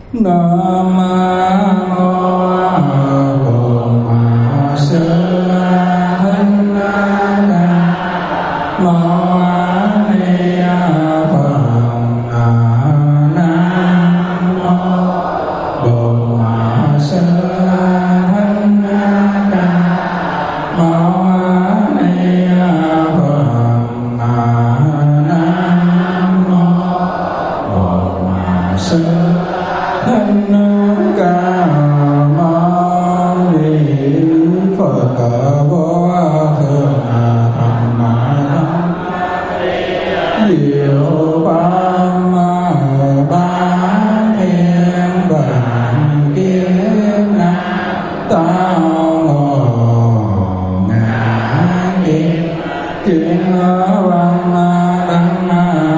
Nam mô Bổn Sư Thích Ca Mâu Ni Phật. Nam mô Bổn Sư Thích Ca Mâu Ni Phật. Nam mô Bổn Sư Thích Ca Mâu Ni Phật. Vô thượng thầm diệu pháp bá thiên vạn kiếp nạn tao ngã kiếp kiến văn đăng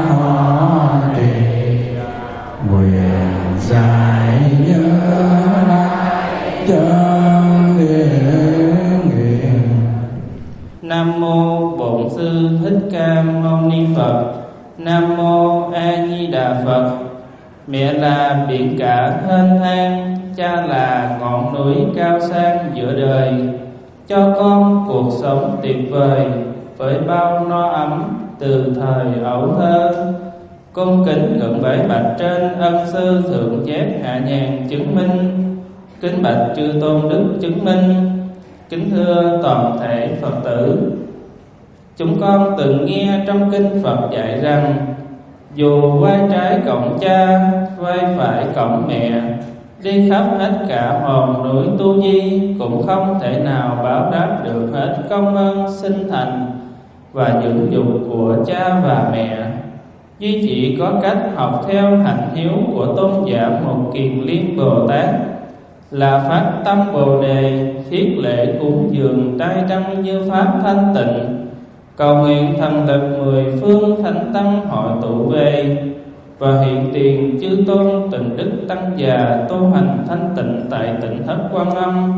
họ trì quyền giải nhớ lại chân nguyện. Nam mô Bổn Sư Thích Ca Mâu Ni Phật. Nam mô A Di Đà Phật. Mẹ là biển cả thênh thang, cha là ngọn núi cao sang giữa đời, cho con cuộc sống tuyệt vời với bao no ấm từ thời ấu thơ. Cung kính ngưỡng bái bạch trên ân sư thượng giác hạ nhàn chứng minh. Kính bạch chư tôn đức chứng minh. Kính thưa toàn thể Phật tử, chúng con từng nghe trong kinh Phật dạy rằng dù vai trái cổng cha, vai phải cổng mẹ, đi khắp hết cả hòn núi Tu Di, cũng không thể nào báo đáp được hết công ơn sinh thành và dưỡng dục của cha và mẹ. Duy chỉ có cách học theo hạnh hiếu của tôn giả Một Kiền Liên Bồ Tát là phát tâm Bồ Đề, thiết lễ cúng dường trai trăng như pháp thanh tịnh, cầu nguyện thần lực mười phương thánh tăng hội tụ về, và hiện tiền chư tôn tịnh đức tăng già tu hành thanh tịnh tại tỉnh Thất Quan Âm.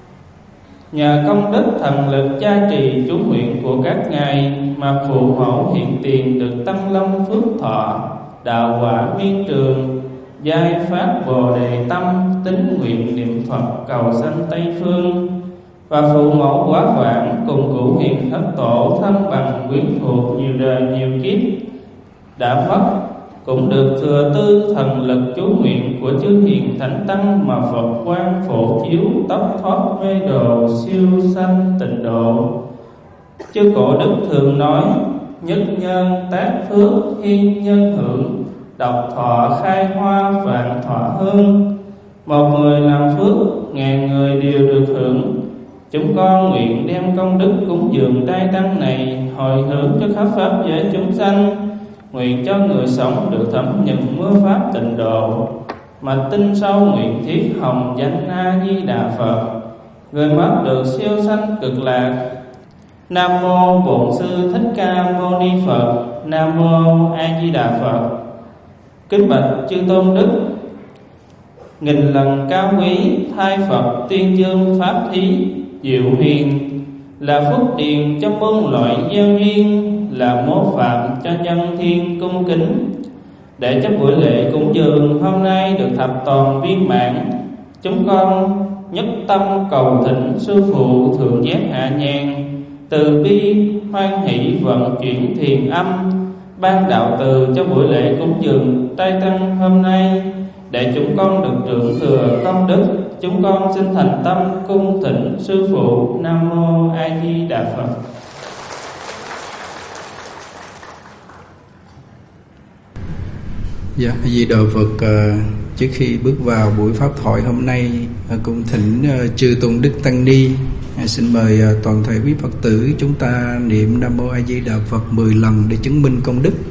Nhờ công đức thần lực gia trì chú nguyện của các ngài mà phụ mẫu hiện tiền được tăng long phước thọ, đạo quả viên trường, giai phát Bồ Đề tâm, tín nguyện niệm Phật cầu sanh Tây Phương. Và phụ mẫu quá vãng cùng cụ hiền thất tổ thân bằng quyến thuộc nhiều đời nhiều kiếp đã mất, cũng được thừa tư thần lực chú nguyện của chư hiền thánh tăng mà Phật quang phổ chiếu, tóc thoát mê đồ, siêu sanh tịnh độ. Chư cổ đức thường nói: nhất nhân tác phước, hiên nhân hưởng, độc thọ khai hoa, vạn thọ hương. Một người làm phước, ngàn người đều được hưởng. Chúng con nguyện đem công đức cúng dường trai tăng này hồi hướng cho khắp pháp giới chúng sanh, nguyện cho người sống được thấm nhận mưa pháp tịnh độ, mà tin sâu nguyện thiết hồng danh A Di Đà Phật, người mất được siêu sanh cực lạc. Nam mô Bổn Sư Thích Ca Mâu Ni Phật. Nam mô A Di Đà Phật. Kính bạch chư tôn đức, nghìn lần cao quý thay Phật tuyên dương pháp thí diệu huyền, là phúc điền cho muôn loại gieo duyên, là mô phạm cho nhân thiên cung kính. Để cho buổi lễ cúng dường hôm nay được thập toàn viên mãn, chúng con nhất tâm cầu thỉnh sư phụ thượng giác hạ nhàn từ bi hoan hỷ vận chuyển thiền âm, ban đạo từ cho buổi lễ cúng dường trai tăng hôm nay, để chúng con được trưởng thừa công đức. Chúng con xin thành tâm cung thỉnh sư phụ. Nam mô A Di Đà Phật. Dạ, A Di Đà Phật. Trước khi bước vào buổi pháp thoại hôm nay, cung thỉnh chư tôn đức tăng ni, xin mời toàn thể quý Phật tử chúng ta niệm Nam mô A Di Đà Phật 10 lần để chứng minh công đức.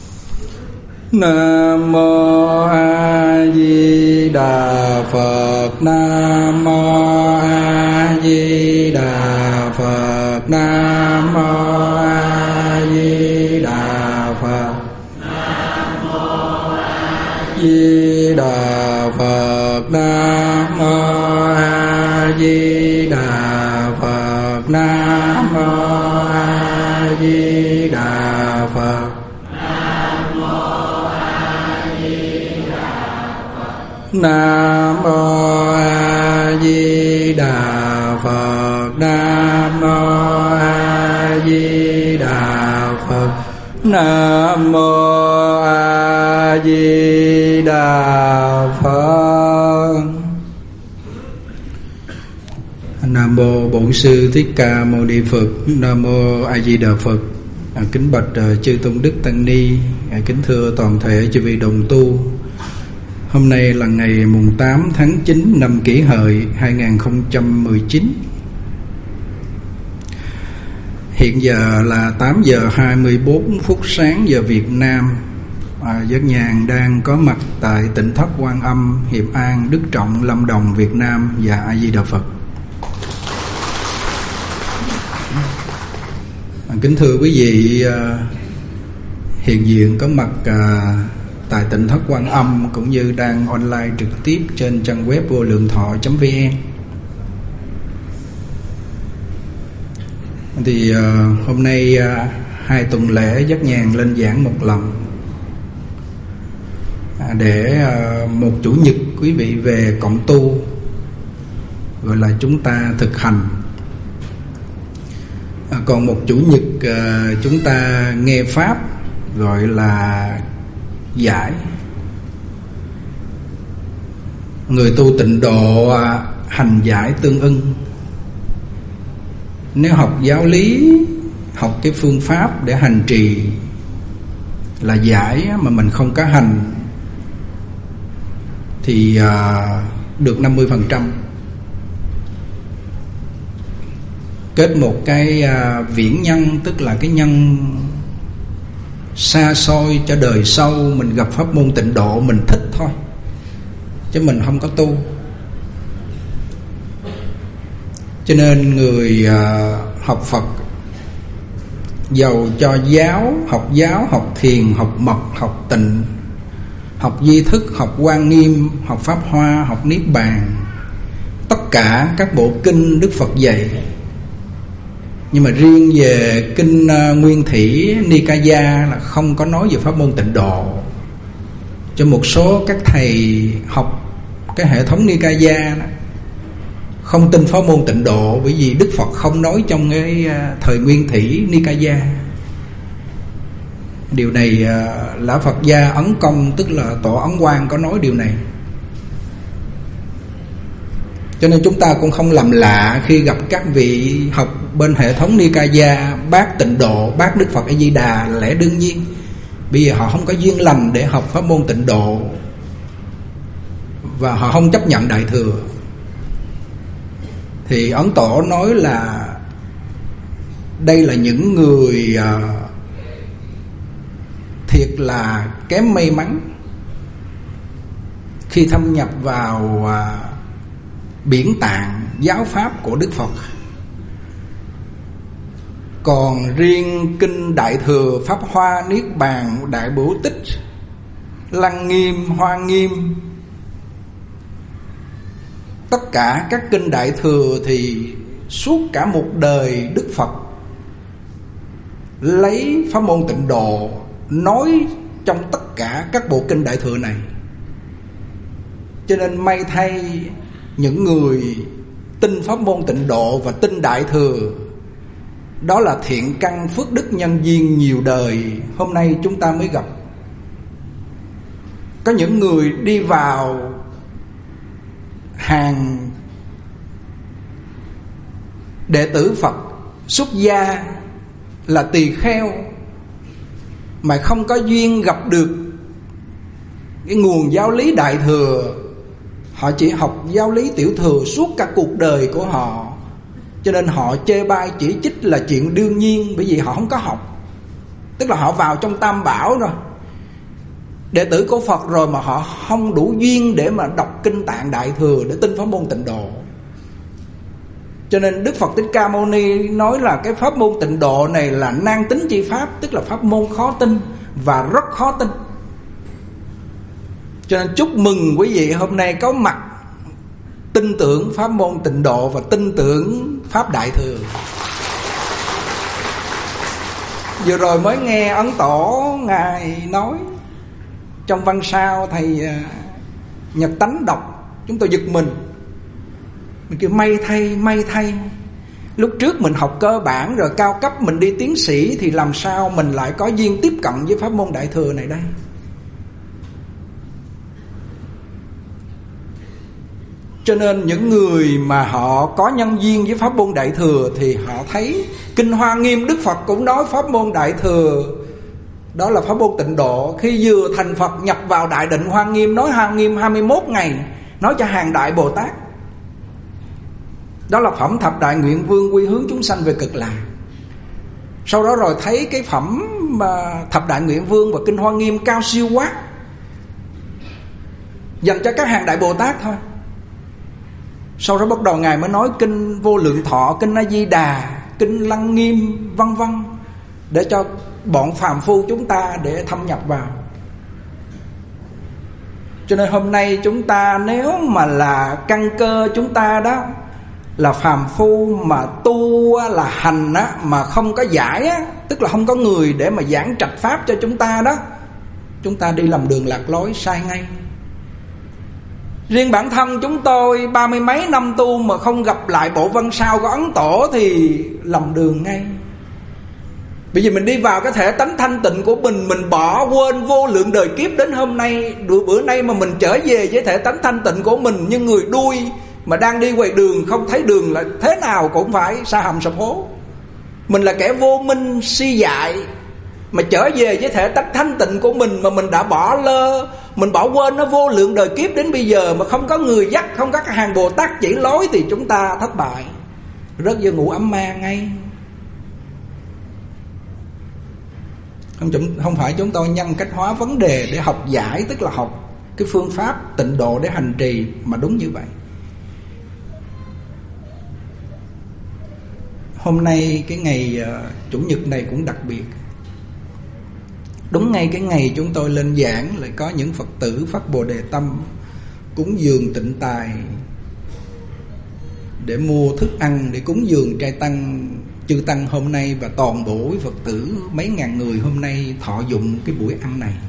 Nam mô A Di Đà Phật. Nam mô A Di Đà Phật. Nam mô A Di Đà Phật. Nam mô A Di Đà Phật. Nam mô A Di Đà Phật. Nam mô A Di Đà Phật. Nam mô A Di Đà Phật. Nam mô A Di Đà Phật. Nam mô A Di Đà Phật. Nam mô Bổn Sư Thích Ca Mâu Ni Phật. Nam mô A Di Đà Phật. Kính bạch chư tôn đức tăng ni, kính thưa toàn thể chư vị đồng tu. Hôm nay là ngày mùng 8 tháng 9 năm Kỷ Hợi 2019. Hiện giờ là 8 giờ 24 phút sáng giờ Việt Nam. Giác Nhàn đang có mặt tại tỉnh thất Quan Âm, Hiệp An, Đức Trọng, Lâm Đồng, Việt Nam. Và A Di Đà Phật. Kính thưa quý vị hiện diện có mặt tại tỉnh thất Quan Âm, cũng như đang online trực tiếp trên trang web vô lượng thọ.vn. Thì hôm nay 2 tuần lễ Giác Nhàn lên giảng một lần, để một chủ nhật quý vị về cộng tu, gọi là chúng ta thực hành. Còn một chủ nhật chúng ta nghe pháp, gọi là giải. Người tu tịnh độ hành giải tương ưng. Nếu học giáo lý, học cái phương pháp để hành trì là giải, mà mình không có hành thì được 50%. Kết một cái viễn nhân, tức là cái nhân xa xôi cho đời sau. Mình gặp pháp môn tịnh độ mình thích thôi, chứ mình không có tu. Cho nên người học Phật, dầu cho giáo, học thiền, học mật, học tịnh, học di thức, học Quan Nghiêm, học Pháp Hoa, học Niết Bàn, tất cả các bộ kinh Đức Phật dạy. Nhưng mà riêng về kinh Nguyên Thủy Nikaya là không có nói về pháp môn tịnh độ. Cho một số các thầy học cái hệ thống Nikaya không tin pháp môn tịnh độ, bởi vì Đức Phật không nói trong cái thời Nguyên Thủy Nikaya. Điều này Lã Phật Gia Ấn Công, tức là Tổ Ấn Quang, có nói điều này. Cho nên chúng ta cũng không làm lạ khi gặp các vị học bên hệ thống Nikaya bác tịnh độ, bác Đức Phật A Di Đà là lẽ đương nhiên. Bây giờ họ không có duyên lành để học pháp môn tịnh độ, và họ không chấp nhận Đại Thừa. Thì Ấn Tổ nói là đây là những người thiệt là kém may mắn khi thâm nhập vào biển tạng giáo pháp của Đức Phật. Còn riêng kinh Đại Thừa, Pháp Hoa, Niết Bàn, Đại Bửu Tích, Lăng Nghiêm, Hoa Nghiêm, tất cả các kinh Đại Thừa thì suốt cả một đời Đức Phật lấy pháp môn tịnh độ nói trong tất cả các bộ kinh Đại Thừa này. Cho nên may thay, những người tin pháp môn tịnh độ và tin Đại Thừa, đó là thiện căn phước đức nhân duyên nhiều đời hôm nay chúng ta mới gặp. Có những người đi vào hàng đệ tử Phật xuất gia là tỳ kheo, mà không có duyên gặp được cái nguồn giáo lý Đại Thừa. Họ chỉ học giáo lý Tiểu Thừa suốt cả cuộc đời của họ, cho nên họ chê bai chỉ trích là chuyện đương nhiên, bởi vì họ không có học. Tức là họ vào trong Tam Bảo rồi, đệ tử của Phật rồi, mà họ không đủ duyên để mà đọc kinh tạng Đại Thừa để tin pháp môn tịnh độ. Cho nên Đức Phật Thích Ca Mâu Ni nói là cái pháp môn tịnh độ này là nan tính chi pháp, tức là pháp môn khó tin và rất khó tin. Cho nên chúc mừng quý vị hôm nay có mặt tin tưởng pháp môn tịnh độ và tin tưởng pháp Đại Thừa. Vừa rồi mới nghe Ấn Tổ Ngài nói trong văn sao, thầy Nhật Tánh đọc chúng tôi giật mình kêu may thay. Lúc trước mình học cơ bản rồi cao cấp mình đi tiến sĩ, thì làm sao mình lại có duyên tiếp cận với pháp môn Đại Thừa này đây? Cho nên những người mà họ có nhân duyên với pháp môn Đại Thừa thì họ thấy Kinh Hoa Nghiêm Đức Phật cũng nói pháp môn Đại Thừa đó là pháp môn tịnh độ. Khi vừa thành Phật nhập vào Đại Định Hoa Nghiêm, nói Hoa Nghiêm 21 ngày, nói cho hàng đại Bồ Tát. Đó là phẩm Thập Đại Nguyện Vương quy hướng chúng sanh về cực lạc. Sau đó rồi thấy cái phẩm Thập Đại Nguyện Vương và Kinh Hoa Nghiêm cao siêu quá, dành cho các hàng đại Bồ Tát thôi. Sau đó bắt đầu Ngài mới nói Kinh Vô Lượng Thọ, Kinh A Di Đà, Kinh Lăng Nghiêm vân vân, để cho bọn phàm phu chúng ta để thâm nhập vào. Cho nên hôm nay chúng ta nếu mà là căn cơ chúng ta đó là phàm phu, mà tu là hành á, mà không có giải á, tức là không có người để mà giảng trạch pháp cho chúng ta đó, chúng ta đi lầm đường lạc lối sai ngay. Riêng bản thân chúng tôi 30 mấy năm tu mà không gặp lại bộ Văn Sao của Ấn Tổ thì lầm đường ngay. Bởi vì mình đi vào cái thể tánh thanh tịnh của mình bỏ quên vô lượng đời kiếp đến hôm nay, bữa nay mà mình trở về với thể tánh thanh tịnh của mình như người đuôi mà đang đi ngoài đường không thấy đường, là thế nào cũng phải sa hầm sập hố. Mình là kẻ vô minh si dại, mà trở về với thể tánh thanh tịnh của mình mà mình đã bỏ lơ, mình bỏ quên nó vô lượng đời kiếp đến bây giờ mà không có người dắt, không có các hàng Bồ Tát chỉ lối thì chúng ta thất bại, rớt vô ngũ ấm ma ngay. Không phải chúng tôi nhân cách hóa vấn đề để học giải, tức là học cái phương pháp tịnh độ để hành trì, mà đúng như vậy. Hôm nay cái ngày Chủ nhật này cũng đặc biệt. Đúng ngay cái ngày chúng tôi lên giảng lại có những Phật tử phát Bồ Đề tâm cúng dường tịnh tài để mua thức ăn để cúng dường trai tăng, chư tăng hôm nay, và toàn bộ Phật tử mấy ngàn người hôm nay thọ dụng cái buổi ăn này.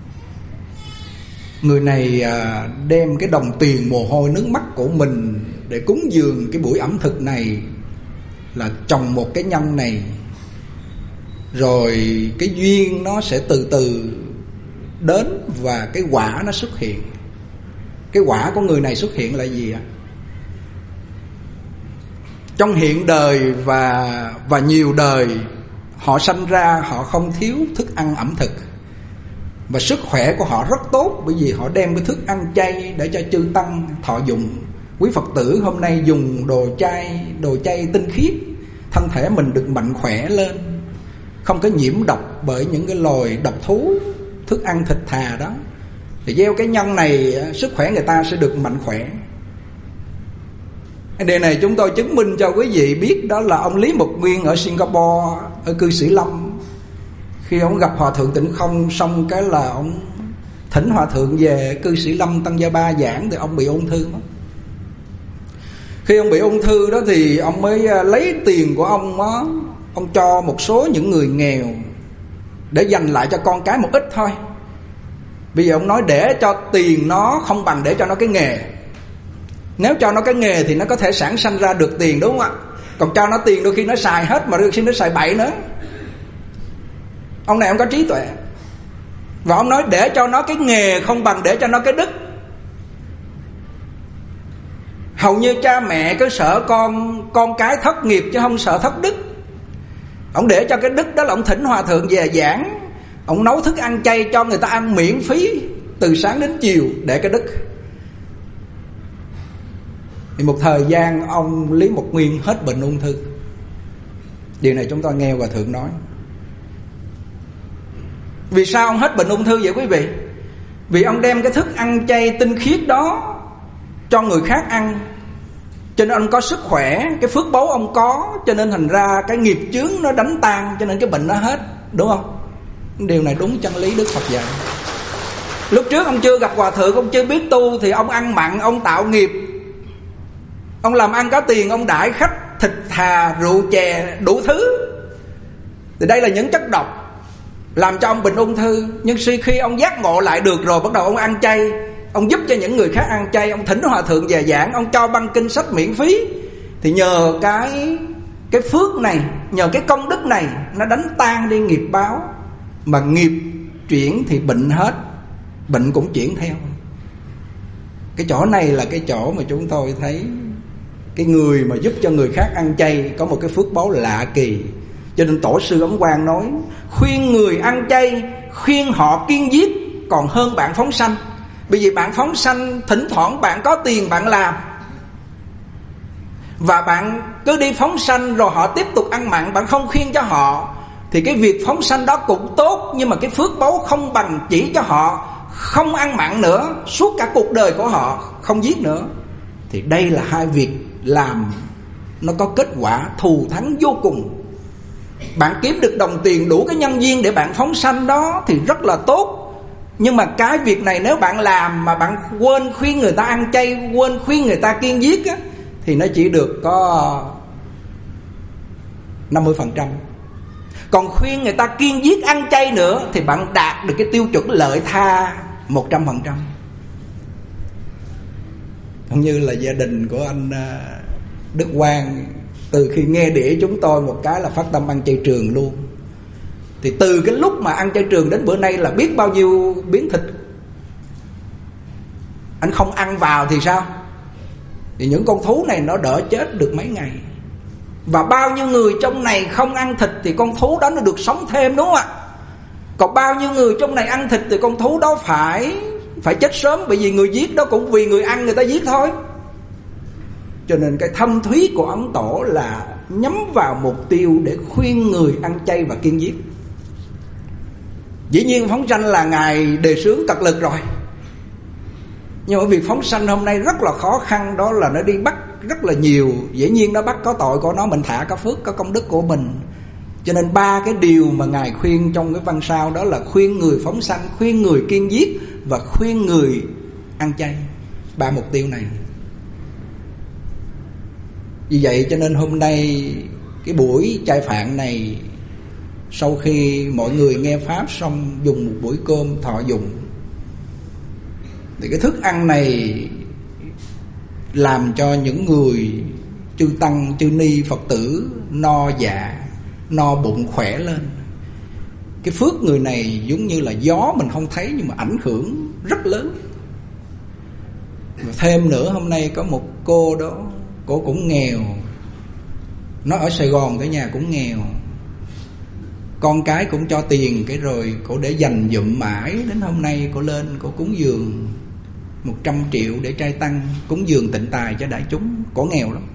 Người này đem cái đồng tiền mồ hôi nước mắt của mình để cúng dường cái buổi ẩm thực này, là trồng một cái nhân này, rồi cái duyên nó sẽ từ từ đến và cái quả nó xuất hiện. Cái quả của người này xuất hiện là gì ạ? Trong hiện đời và nhiều đời, họ sanh ra họ không thiếu thức ăn ẩm thực, và sức khỏe của họ rất tốt, bởi vì họ đem cái thức ăn chay để cho chư tăng thọ dụng. Quý Phật tử hôm nay dùng đồ chay tinh khiết, thân thể mình được mạnh khỏe lên, không có nhiễm độc bởi những cái loài độc thú, thức ăn thịt thà đó. Thì gieo cái nhân này, sức khỏe người ta sẽ được mạnh khỏe. Cái điều này chúng tôi chứng minh cho quý vị biết, đó là ông Lý Mục Nguyên ở Singapore, ở cư Sĩ Lâm. Khi ông gặp Hòa Thượng Tịnh Không xong cái là ông thỉnh Hòa Thượng về cư Sĩ Lâm Tăng Gia Ba giảng, thì ông bị ung thư đó. Khi ông bị ung thư đó thì ông mới lấy tiền của ông đó, ông cho một số những người nghèo để dành lại cho con cái một ít thôi. Bây giờ ông nói để cho tiền nó không bằng để cho nó cái nghề. Nếu cho nó cái nghề thì nó có thể sản sanh ra được tiền, đúng không ạ? Còn cho nó tiền đôi khi nó xài hết, mà đôi khi nó xài bậy nữa. Ông này ông có trí tuệ. Và ông nói để cho nó cái nghề không bằng để cho nó cái đức. Hầu như cha mẹ cứ sợ con cái thất nghiệp chứ không sợ thất đức. Ông để cho cái đức đó là ông thỉnh Hòa Thượng về giảng, ông nấu thức ăn chay cho người ta ăn miễn phí từ sáng đến chiều để cái đức. Thì một thời gian ông Lý Mục Nguyên hết bệnh ung thư. Điều này chúng tôi nghe Hòa Thượng nói. Vì sao ông hết bệnh ung thư vậy quý vị? Vì ông đem cái thức ăn chay tinh khiết đó cho người khác ăn, cho nên ông có sức khỏe, cái phước báu ông có, cho nên thành ra cái nghiệp chướng nó đánh tan, cho nên cái bệnh nó hết, đúng không? Điều này đúng chân lý Đức Phật dạy. Lúc trước ông chưa gặp Hòa Thượng, ông chưa biết tu, thì ông ăn mặn, ông tạo nghiệp, ông làm ăn có tiền, ông đãi khách thịt thà, rượu chè, đủ thứ. Thì đây là những chất độc làm cho ông bệnh ung thư. Nhưng khi ông giác ngộ lại được rồi, bắt đầu ông ăn chay, ông giúp cho những người khác ăn chay, ông thỉnh hòa thượng về giảng, ông cho băng kinh sách miễn phí, thì nhờ cái phước này, nhờ cái công đức này, nó đánh tan đi nghiệp báo. Mà nghiệp chuyển thì bệnh hết, bệnh cũng chuyển theo. Cái chỗ này là cái chỗ mà chúng tôi thấy cái người mà giúp cho người khác ăn chay có một cái phước báu lạ kỳ. Cho nên tổ sư Ấn Quang nói, khuyên người ăn chay, khuyên họ kiêng giết còn hơn bạn phóng sanh. Bởi vì bạn phóng sanh thỉnh thoảng bạn có tiền bạn làm, và bạn cứ đi phóng sanh rồi họ tiếp tục ăn mặn, bạn không khuyên cho họ, thì cái việc phóng sanh đó cũng tốt, nhưng mà cái phước báu không bằng chỉ cho họ không ăn mặn nữa, suốt cả cuộc đời của họ không giết nữa. Thì đây là hai việc làm nó có kết quả thù thắng vô cùng. Bạn kiếm được đồng tiền đủ cái nhân duyên để bạn phóng sanh đó thì rất là tốt. Nhưng mà cái việc này nếu bạn làm mà bạn quên khuyên người ta ăn chay, quên khuyên người ta kiêng giết á, thì nó chỉ được có 50%. Còn khuyên người ta kiêng giết ăn chay nữa thì bạn đạt được cái tiêu chuẩn lợi tha 100%. Cũng như là gia đình của anh Đức Quang, từ khi nghe đĩa chúng tôi một cái là phát tâm ăn chay trường luôn. Thì từ cái lúc mà ăn chay trường đến bữa nay là biết bao nhiêu miếng thịt anh không ăn vào thì sao? Thì những con thú này nó đỡ chết được mấy ngày. Và bao nhiêu người trong này không ăn thịt thì con thú đó nó được sống thêm, đúng không ạ? Còn bao nhiêu người trong này ăn thịt thì con thú đó phải chết sớm. Bởi vì người giết đó cũng vì người ăn người ta giết thôi. Cho nên cái thâm thúy của Ấn Tổ là nhắm vào mục tiêu để khuyên người ăn chay và kiêng giết. Dĩ nhiên phóng sanh là Ngài đề xướng cật lực rồi, nhưng mà việc phóng sanh hôm nay rất là khó khăn. Đó là nó đi bắt rất là nhiều. Dĩ nhiên nó bắt có tội của nó, mình thả có phước, có công đức của mình. Cho nên ba cái điều mà Ngài khuyên trong cái văn sao đó là khuyên người phóng sanh, khuyên người kiêng giết và khuyên người ăn chay. Ba mục tiêu này. Vì vậy cho nên hôm nay cái buổi chay phạn này, sau khi mọi người nghe pháp xong dùng một buổi cơm thọ dụng, thì cái thức ăn này làm cho những người chư tăng, chư ni, Phật tử no dạ, no bụng, khỏe lên. Cái phước người này giống như là gió mình không thấy nhưng mà ảnh hưởng rất lớn. Và thêm nữa, hôm nay có một cô đó, cô cũng nghèo. Nó ở Sài Gòn, cái nhà cũng nghèo, con cái cũng cho tiền, cái rồi cổ để dành dụm mãi. Đến hôm nay cổ lên, cổ cúng dường 100 triệu để trai tăng, cúng dường tịnh tài cho đại chúng. Cổ nghèo lắm.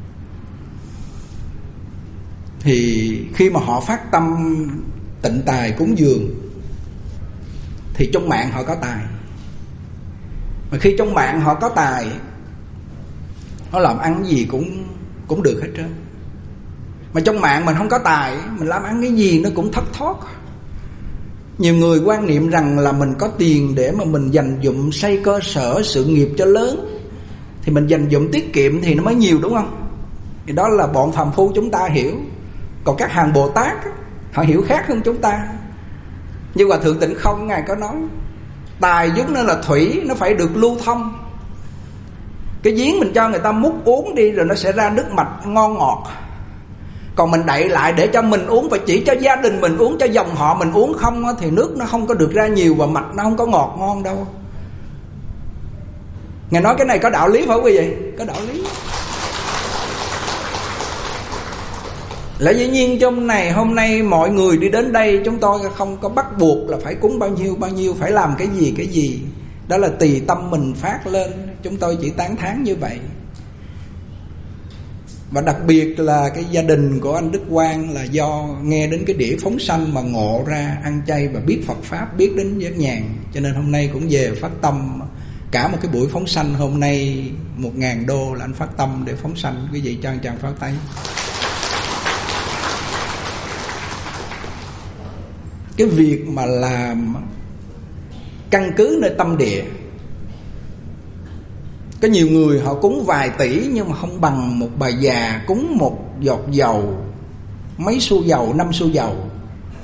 Thì khi mà họ phát tâm tịnh tài cúng dường thì trong mạng họ có tài. Mà khi trong mạng họ có tài, nó làm ăn cái gì cũng được hết trơn. Mà trong mạng mình không có tài, mình làm ăn cái gì nó cũng thất thoát. Nhiều người quan niệm rằng là mình có tiền để mà mình dành dụm xây cơ sở sự nghiệp cho lớn, thì mình dành dụm tiết kiệm thì nó mới nhiều, đúng không? Thì đó là bọn phàm phu chúng ta hiểu. Còn các hàng Bồ Tát họ hiểu khác hơn chúng ta. Như Hòa Thượng Tịnh Không Ngài có nói, tài giống như là thủy, nó phải được lưu thông. Cái giếng mình cho người ta múc uống đi rồi nó sẽ ra nước mạch ngon ngọt. Còn mình đậy lại để cho mình uống, và chỉ cho gia đình mình uống, cho dòng họ mình uống không, thì nước nó không có được ra nhiều và mạch nó không có ngọt ngon đâu. Ngài nói cái này có đạo lý phải không quý vị? Có đạo lý. Lẽ dĩ nhiên trong này hôm nay mọi người đi đến đây, chúng tôi không có bắt buộc là phải cúng bao nhiêu, phải làm cái gì. Đó là tùy tâm mình phát lên. Chúng tôi chỉ tán thán như vậy. Và đặc biệt là cái gia đình của anh Đức Quang là do nghe đến cái đĩa phóng sanh mà ngộ ra ăn chay và biết Phật Pháp, biết đến giác nhàn. Cho nên hôm nay cũng về phát tâm. Cả một cái buổi phóng sanh hôm nay 1.000 đô là anh phát tâm để phóng sanh. Quý vị cho anh chàng phát tay. Cái việc mà làm căn cứ nơi tâm địa. Có nhiều người họ cúng vài tỷ nhưng mà không bằng một bà già cúng một giọt dầu, mấy xu dầu, 5 xu dầu.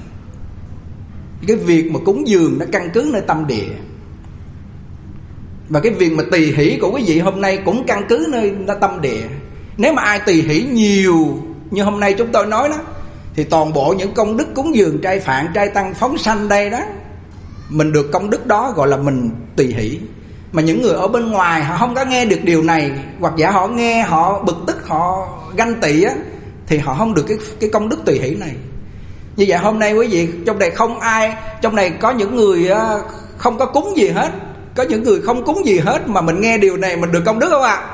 Cái việc mà cúng dường nó căn cứ nơi tâm địa. Và cái việc mà tỳ hỷ của quý vị hôm nay cũng căn cứ nơi tâm địa. Nếu mà ai tỳ hỷ nhiều như hôm nay chúng tôi nói đó, thì toàn bộ những công đức cúng dường trai phạn, trai tăng, phóng sanh đây đó, mình được công đức đó gọi là mình tỳ hỷ. Mà những người ở bên ngoài họ không có nghe được điều này, hoặc giả họ nghe họ bực tức, họ ganh tị á, thì họ không được cái công đức tỳ hỷ này. Như vậy hôm nay quý vị, trong này không ai, trong này có những người không có cúng gì hết, có những người không cúng gì hết, mà mình nghe điều này mình được công đức không ạ?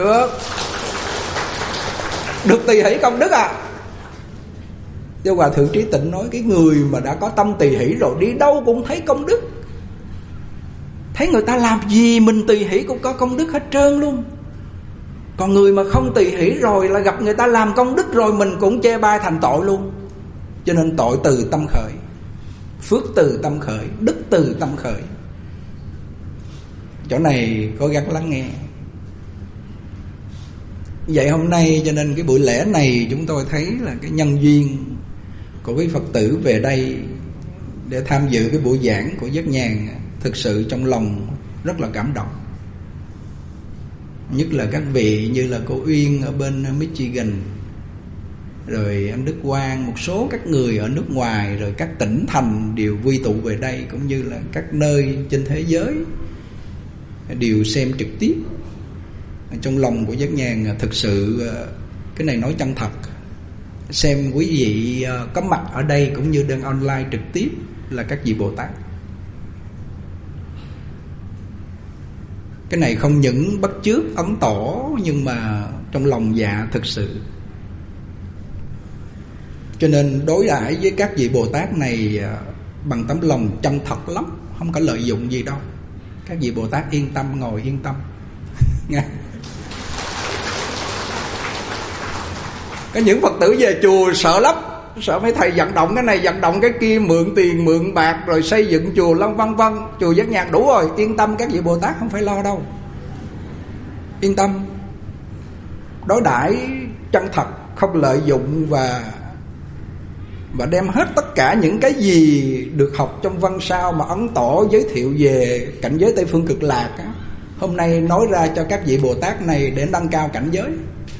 Được tỳ hỷ công đức ạ. Cho Hòa Thượng Trí Tịnh nói, cái người mà đã có tâm tỳ hỷ rồi đi đâu cũng thấy công đức. Thấy người ta làm gì mình tỳ hỷ cũng có công đức hết trơn luôn. Còn người mà không tỳ hỷ rồi là gặp người ta làm công đức rồi mình cũng chê bai thành tội luôn. Cho nên tội từ tâm khởi, phước từ tâm khởi, đức từ tâm khởi. Chỗ này cố gắng lắng nghe. Vậy hôm nay cho nên cái buổi lễ này chúng tôi thấy là cái nhân duyên của quý Phật tử về đây để tham dự cái buổi giảng của Giác Nhàn, thực sự trong lòng rất là cảm động. Nhất là các vị như là cô Uyên ở bên Michigan, rồi anh Đức Quang, một số các người ở nước ngoài, rồi các tỉnh thành đều quy tụ về đây, cũng như là các nơi trên thế giới đều xem trực tiếp. Trong lòng của Giác Nhàn thực sự, cái này nói chân thật, xem quý vị có mặt ở đây cũng như đang online trực tiếp là các vị Bồ Tát. Cái này không những bắt chước ấn tổ, nhưng mà trong lòng dạ thực sự. Cho nên đối đãi với các vị Bồ Tát này bằng tấm lòng chân thật lắm, không có lợi dụng gì đâu. Các vị Bồ Tát yên tâm, ngồi yên tâm. Có những Phật tử về chùa sợ lắm, sợ mấy thầy vận động cái này vận động cái kia, mượn tiền mượn bạc rồi xây dựng chùa lăng vân vân. Chùa Giác Nhàn đủ rồi, yên tâm, các vị Bồ Tát không phải lo đâu. Yên tâm, đối đãi chân thật, không lợi dụng và đem hết tất cả những cái gì được học trong văn sao mà Ấn Tổ giới thiệu về cảnh giới Tây Phương Cực Lạc á, hôm nay nói ra cho các vị Bồ Tát này để nâng cao cảnh giới.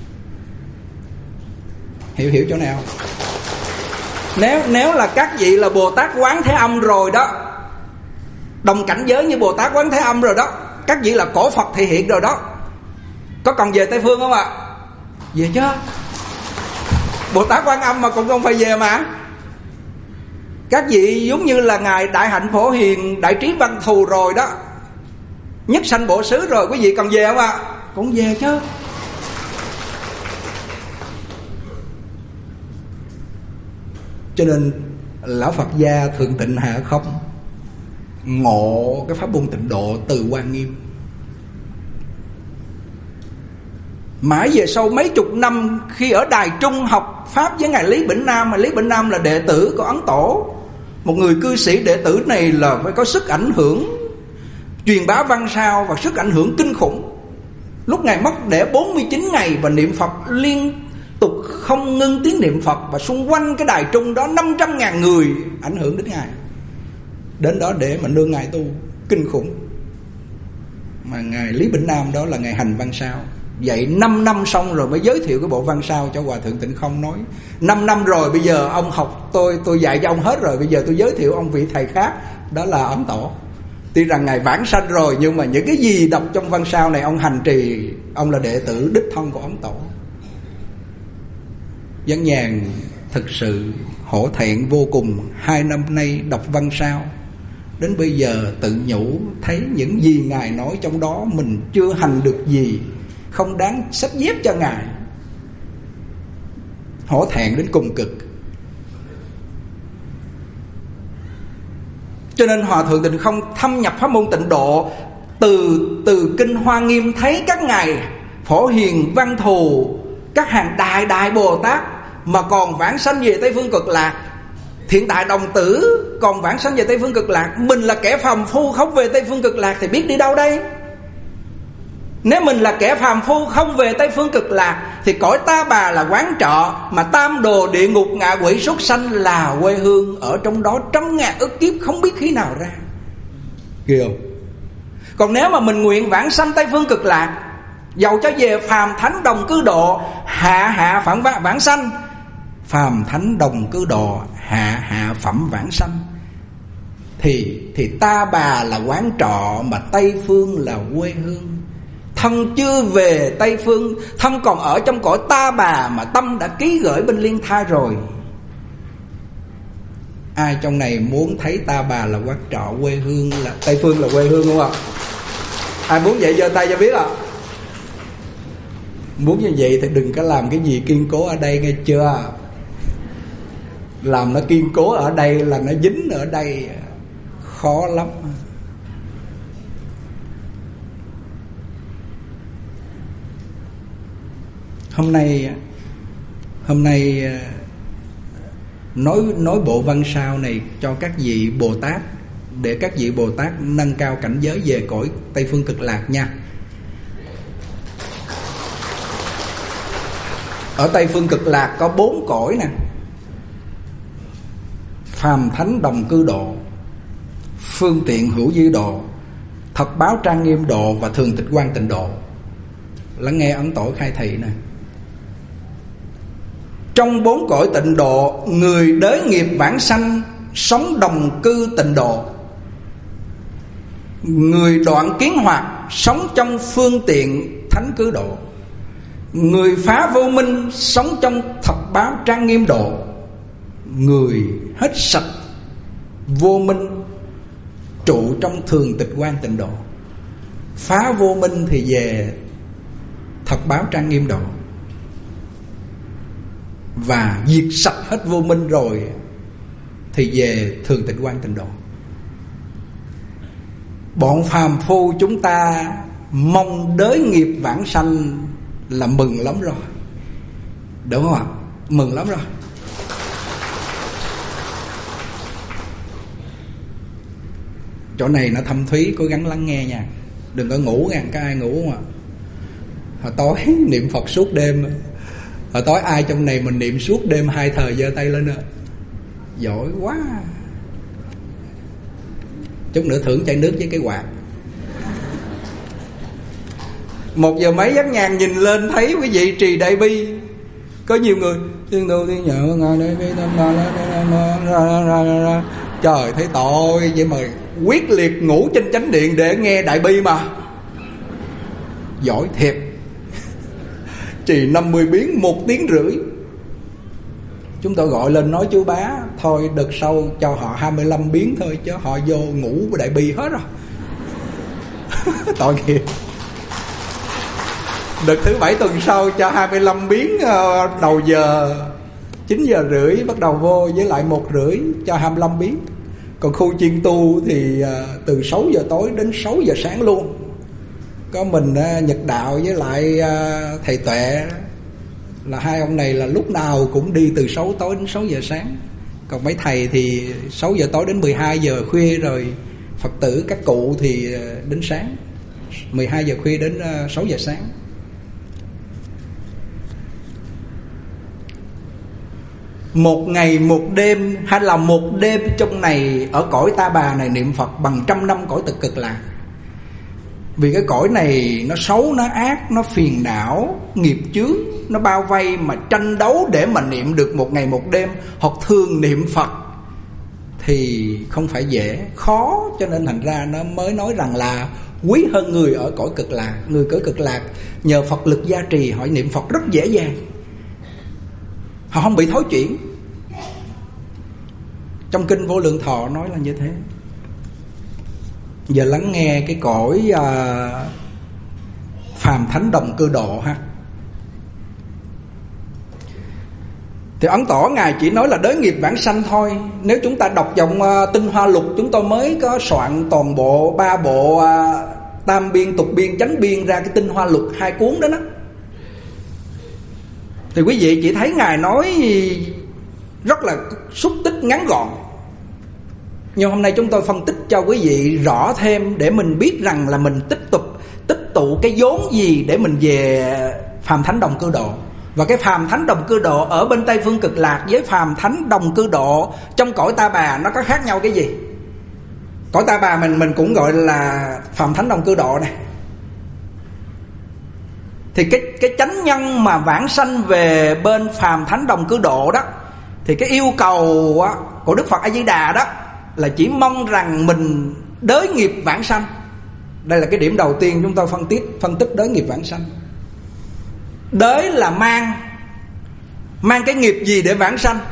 Hiểu chỗ nào? Nếu là các vị là Bồ Tát Quán Thế Âm rồi đó, đồng cảnh giới như Bồ Tát Quán Thế Âm rồi đó, các vị là cổ Phật thể hiện rồi đó, có còn về Tây Phương không ạ? Về chứ. Bồ Tát Quan Âm mà cũng không phải về mà. Các vị giống như là Ngài Đại Hạnh Phổ Hiền, Đại Trí Văn Thù rồi đó, nhất sanh bộ xứ rồi, quý vị còn về không ạ? Cũng về chứ. Cho nên Lão Phật gia Thượng Tịnh Hạ Không ngộ cái pháp môn tịnh độ từ Hoa Nghiêm. Mãi về sau mấy chục năm, khi ở Đài Trung học pháp với Ngài Lý Bỉnh Nam, mà Lý Bỉnh Nam là đệ tử của Ấn Tổ, một người cư sĩ đệ tử này là phải có sức ảnh hưởng truyền bá văn sao và sức ảnh hưởng kinh khủng. Lúc Ngài mất để 49 ngày và niệm Phật liên tục không ngưng tiếng niệm Phật, và xung quanh cái Đài Trung đó 500.000 người ảnh hưởng đến Ngài, đến đó để mà nương Ngài tu kinh khủng. Mà Ngài Lý Bỉnh Nam đó là Ngài hành văn sao. Vậy 5 năm xong rồi mới giới thiệu cái bộ văn sao cho Hòa Thượng Tịnh Không nói. 5 năm rồi, bây giờ ông học tôi dạy cho ông hết rồi, bây giờ tôi giới thiệu ông vị thầy khác, đó là Ấn Tổ. Tuy rằng Ngài vãng sanh rồi, nhưng mà những cái gì đọc trong văn sao này ông hành trì, ông là đệ tử đích thân của Ấn Tổ. Giác Nhàn thực sự hổ thẹn vô cùng. 2 năm nay đọc văn sao, đến bây giờ tự nhủ thấy những gì Ngài nói trong đó mình chưa hành được gì, không đáng xách dép cho Ngài. Hổ thẹn đến cùng cực. Cho nên Hòa Thượng Tịnh Không thâm nhập pháp môn tịnh độ từ kinh Hoa Nghiêm, thấy các ngài Phổ Hiền, Văn Thù, các hàng đại Bồ Tát mà còn vãng sanh về Tây Phương Cực Lạc. Hiện tại đồng tử còn vãng sanh về Tây Phương Cực Lạc, mình là kẻ phàm phu không về Tây Phương Cực Lạc thì biết đi đâu đây? Nếu mình là kẻ phàm phu không về Tây Phương Cực Lạc thì cõi Ta Bà là quán trọ, mà tam đồ địa ngục ngạ quỷ súc sanh là quê hương, ở trong đó trăm ngàn ức kiếp không biết khi nào ra. Ghê không? Còn nếu mà mình nguyện vãng sanh Tây Phương Cực Lạc, dầu cho về phàm thánh đồng cư độ, hạ phẩm vãng sanh, phàm thánh đồng cư độ, hạ phẩm vãng sanh, thì Ta Bà là quán trọ, mà Tây Phương là quê hương. Thân chưa về Tây Phương, thân còn ở trong cõi Ta Bà, mà tâm đã ký gửi bên liên thai rồi. Ai trong này muốn thấy Ta Bà là quán trọ, quê hương là Tây Phương là quê hương không ạ? Ai muốn vậy giơ tay cho biết ạ? Muốn như vậy thì đừng có làm cái gì kiên cố ở đây, nghe chưa? Làm nó kiên cố ở đây là nó dính ở đây, khó lắm. Hôm nay nói bộ văn sao này cho các vị Bồ Tát, để các vị Bồ Tát nâng cao cảnh giới về cõi Tây Phương Cực Lạc nha. Ở Tây Phương Cực Lạc có 4 cõi nè: phàm thánh đồng cư độ, phương tiện hữu dư độ, thật báo trang nghiêm độ và thường tịch quan tịnh độ. Lắng nghe Ấn Tổ khai thị nè. Trong 4 cõi tịnh độ, người đới nghiệp vãng sanh sống đồng cư tịnh độ. Người đoạn kiến hoạt sống trong phương tiện thánh cư độ. Người phá vô minh sống trong thập báo trang nghiêm độ. Người hết sạch vô minh trụ trong thường tịch quan tịnh độ. Phá vô minh thì về thập báo trang nghiêm độ, và diệt sạch hết vô minh rồi thì về thường tịch quan tịnh độ. Bọn phàm phu chúng ta mong đới nghiệp vãng sanh là mừng lắm rồi, đúng không ạ? Mừng lắm rồi. Chỗ này nó thâm thúy, cố gắng lắng nghe nha. Đừng có ngủ nha, có ai ngủ không ạ? Hồi tối niệm Phật suốt đêm. Hồi tối ai trong này mình niệm suốt đêm 2 thời giơ tay lên ạ? Giỏi quá. Chút nữa thưởng chai nước với cái quạt. 1 giờ mấy dắt nhàn nhìn lên thấy quý vị trì đại bi. Có nhiều người thiên tu thiên nhờ ngài đại bi ra. Trời thấy tội, vậy mà quyết liệt ngủ trên chánh điện để nghe đại bi mà. Giỏi thiệt. Trì 50 biến 1 tiếng rưỡi. Chúng tôi gọi lên nói chú bá, thôi đợt sau cho họ 25 biến thôi, chứ họ vô ngủ với đại bi hết rồi. Tội nghiệp. Đợt thứ 7 tuần sau cho 25 biến đầu giờ 9 giờ rưỡi bắt đầu vô, với lại 1 rưỡi cho 25 biến. Còn khu chiên tu thì từ 6 giờ tối đến 6 giờ sáng luôn. Có mình Nhật Đạo với lại thầy Tuệ, là 2 ông này là lúc nào cũng đi từ 6 tối đến 6 giờ sáng. Còn mấy thầy thì 6 giờ tối đến 12 giờ khuya, rồi Phật tử các cụ thì đến sáng 12 giờ khuya đến 6 giờ sáng. Một ngày một đêm, hay là một đêm trong này ở cõi Ta Bà này niệm Phật bằng 100 năm cõi Cực Lạc. Vì cái cõi này nó xấu, nó ác, nó phiền não, nghiệp chướng nó bao vây, mà tranh đấu để mà niệm được một ngày một đêm hoặc thường niệm Phật thì không phải dễ, khó. Cho nên thành ra nó mới nói rằng là quý hơn người ở cõi Cực Lạc. Người cõi Cực Lạc nhờ Phật lực gia trì, họ niệm Phật rất dễ dàng, họ không bị thối chuyển. Trong kinh Vô Lượng Thọ nói là như thế. Giờ lắng nghe cái cõi phàm thánh đồng cư độ ha. Thì Ấn Tổ Ngài chỉ nói là đới nghiệp vãng sanh thôi. Nếu chúng ta đọc dòng Tinh Hoa Lục, chúng tôi mới có soạn toàn bộ 3 bộ tam biên, tục biên, chánh biên ra cái Tinh Hoa Lục 2 cuốn đó đó. Thì quý vị chỉ thấy Ngài nói rất là xúc tích ngắn gọn. Nhưng hôm nay chúng tôi phân tích cho quý vị rõ thêm, để mình biết rằng là mình tích tụ cái vốn gì để mình về phàm thánh đồng cư độ. Và cái phàm thánh đồng cư độ ở bên Tây Phương Cực Lạc với phàm thánh đồng cư độ trong cõi Ta Bà nó có khác nhau cái gì? Cõi Ta Bà mình cũng gọi là Phạm Thánh Đồng Cư Độ này. Thì cái chánh nhân mà vãng sanh về bên Phàm Thánh Đồng Cư Độ đó, thì cái yêu cầu của Đức Phật A Di Đà đó là chỉ mong rằng mình đới nghiệp vãng sanh. Đây là cái điểm đầu tiên chúng tôi phân tích đới nghiệp vãng sanh. Đới là mang cái nghiệp gì để vãng sanh?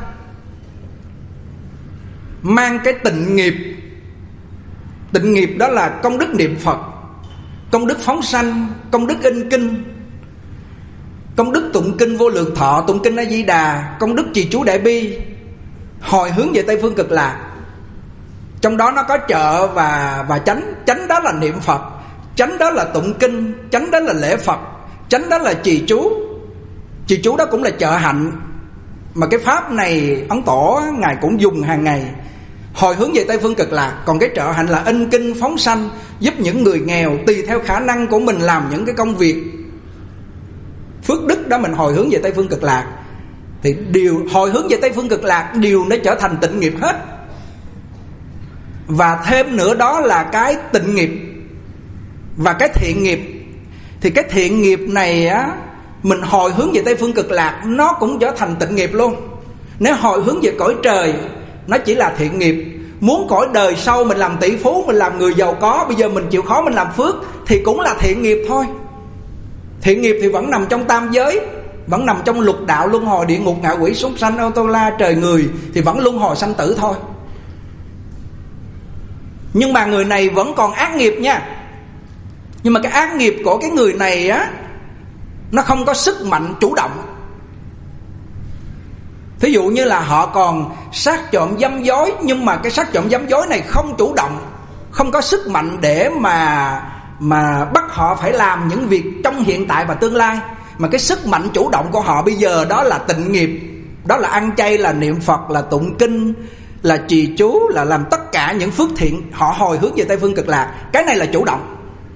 Mang cái tịnh nghiệp. Tịnh nghiệp đó là công đức niệm Phật, công đức phóng sanh, công đức in kinh, công đức tụng kinh Vô Lượng Thọ, tụng kinh A Di Đà, công đức trì chú Đại Bi, hồi hướng về Tây Phương Cực Lạc. Trong đó nó có trợ và chánh. Chánh đó là niệm Phật, chánh đó là tụng kinh, chánh đó là lễ Phật, chánh đó là trì chú. Trì chú đó cũng là trợ hạnh, mà cái pháp này Ấn Tổ Ngài cũng dùng hàng ngày. Hồi hướng về Tây Phương Cực Lạc. Còn cái trợ hạnh là in kinh phóng sanh, giúp những người nghèo tùy theo khả năng của mình làm những cái công việc phước đức đó, mình hồi hướng về Tây Phương Cực Lạc. Thì điều hồi hướng về Tây Phương Cực Lạc điều nó trở thành tịnh nghiệp hết. Và thêm nữa đó là cái tịnh nghiệp và cái thiện nghiệp. Thì cái thiện nghiệp này á, mình hồi hướng về Tây Phương Cực Lạc nó cũng trở thành tịnh nghiệp luôn. Nếu hồi hướng về cõi trời nó chỉ là thiện nghiệp. Muốn cõi đời sau mình làm tỷ phú, mình làm người giàu có, bây giờ mình chịu khó mình làm phước, thì cũng là thiện nghiệp thôi. Thiện nghiệp thì vẫn nằm trong tam giới, vẫn nằm trong lục đạo luân hồi, địa ngục, ngạ quỷ, súc sanh, ô tô la, trời người, thì vẫn luân hồi sanh tử thôi. Nhưng mà người này vẫn còn ác nghiệp nha. Nhưng mà cái ác nghiệp của cái người này á, nó không có sức mạnh chủ động. Thí dụ như là họ còn sát trộm dâm dối, nhưng mà cái sát trộm dâm dối này không chủ động, không có sức mạnh để mà bắt họ phải làm những việc trong hiện tại và tương lai. Mà cái sức mạnh chủ động của họ bây giờ đó là tịnh nghiệp, đó là ăn chay, là niệm Phật, là tụng kinh, là trì chú, là làm tất cả những phước thiện. Họ hồi hướng về Tây Phương Cực Lạc. Cái này là chủ động.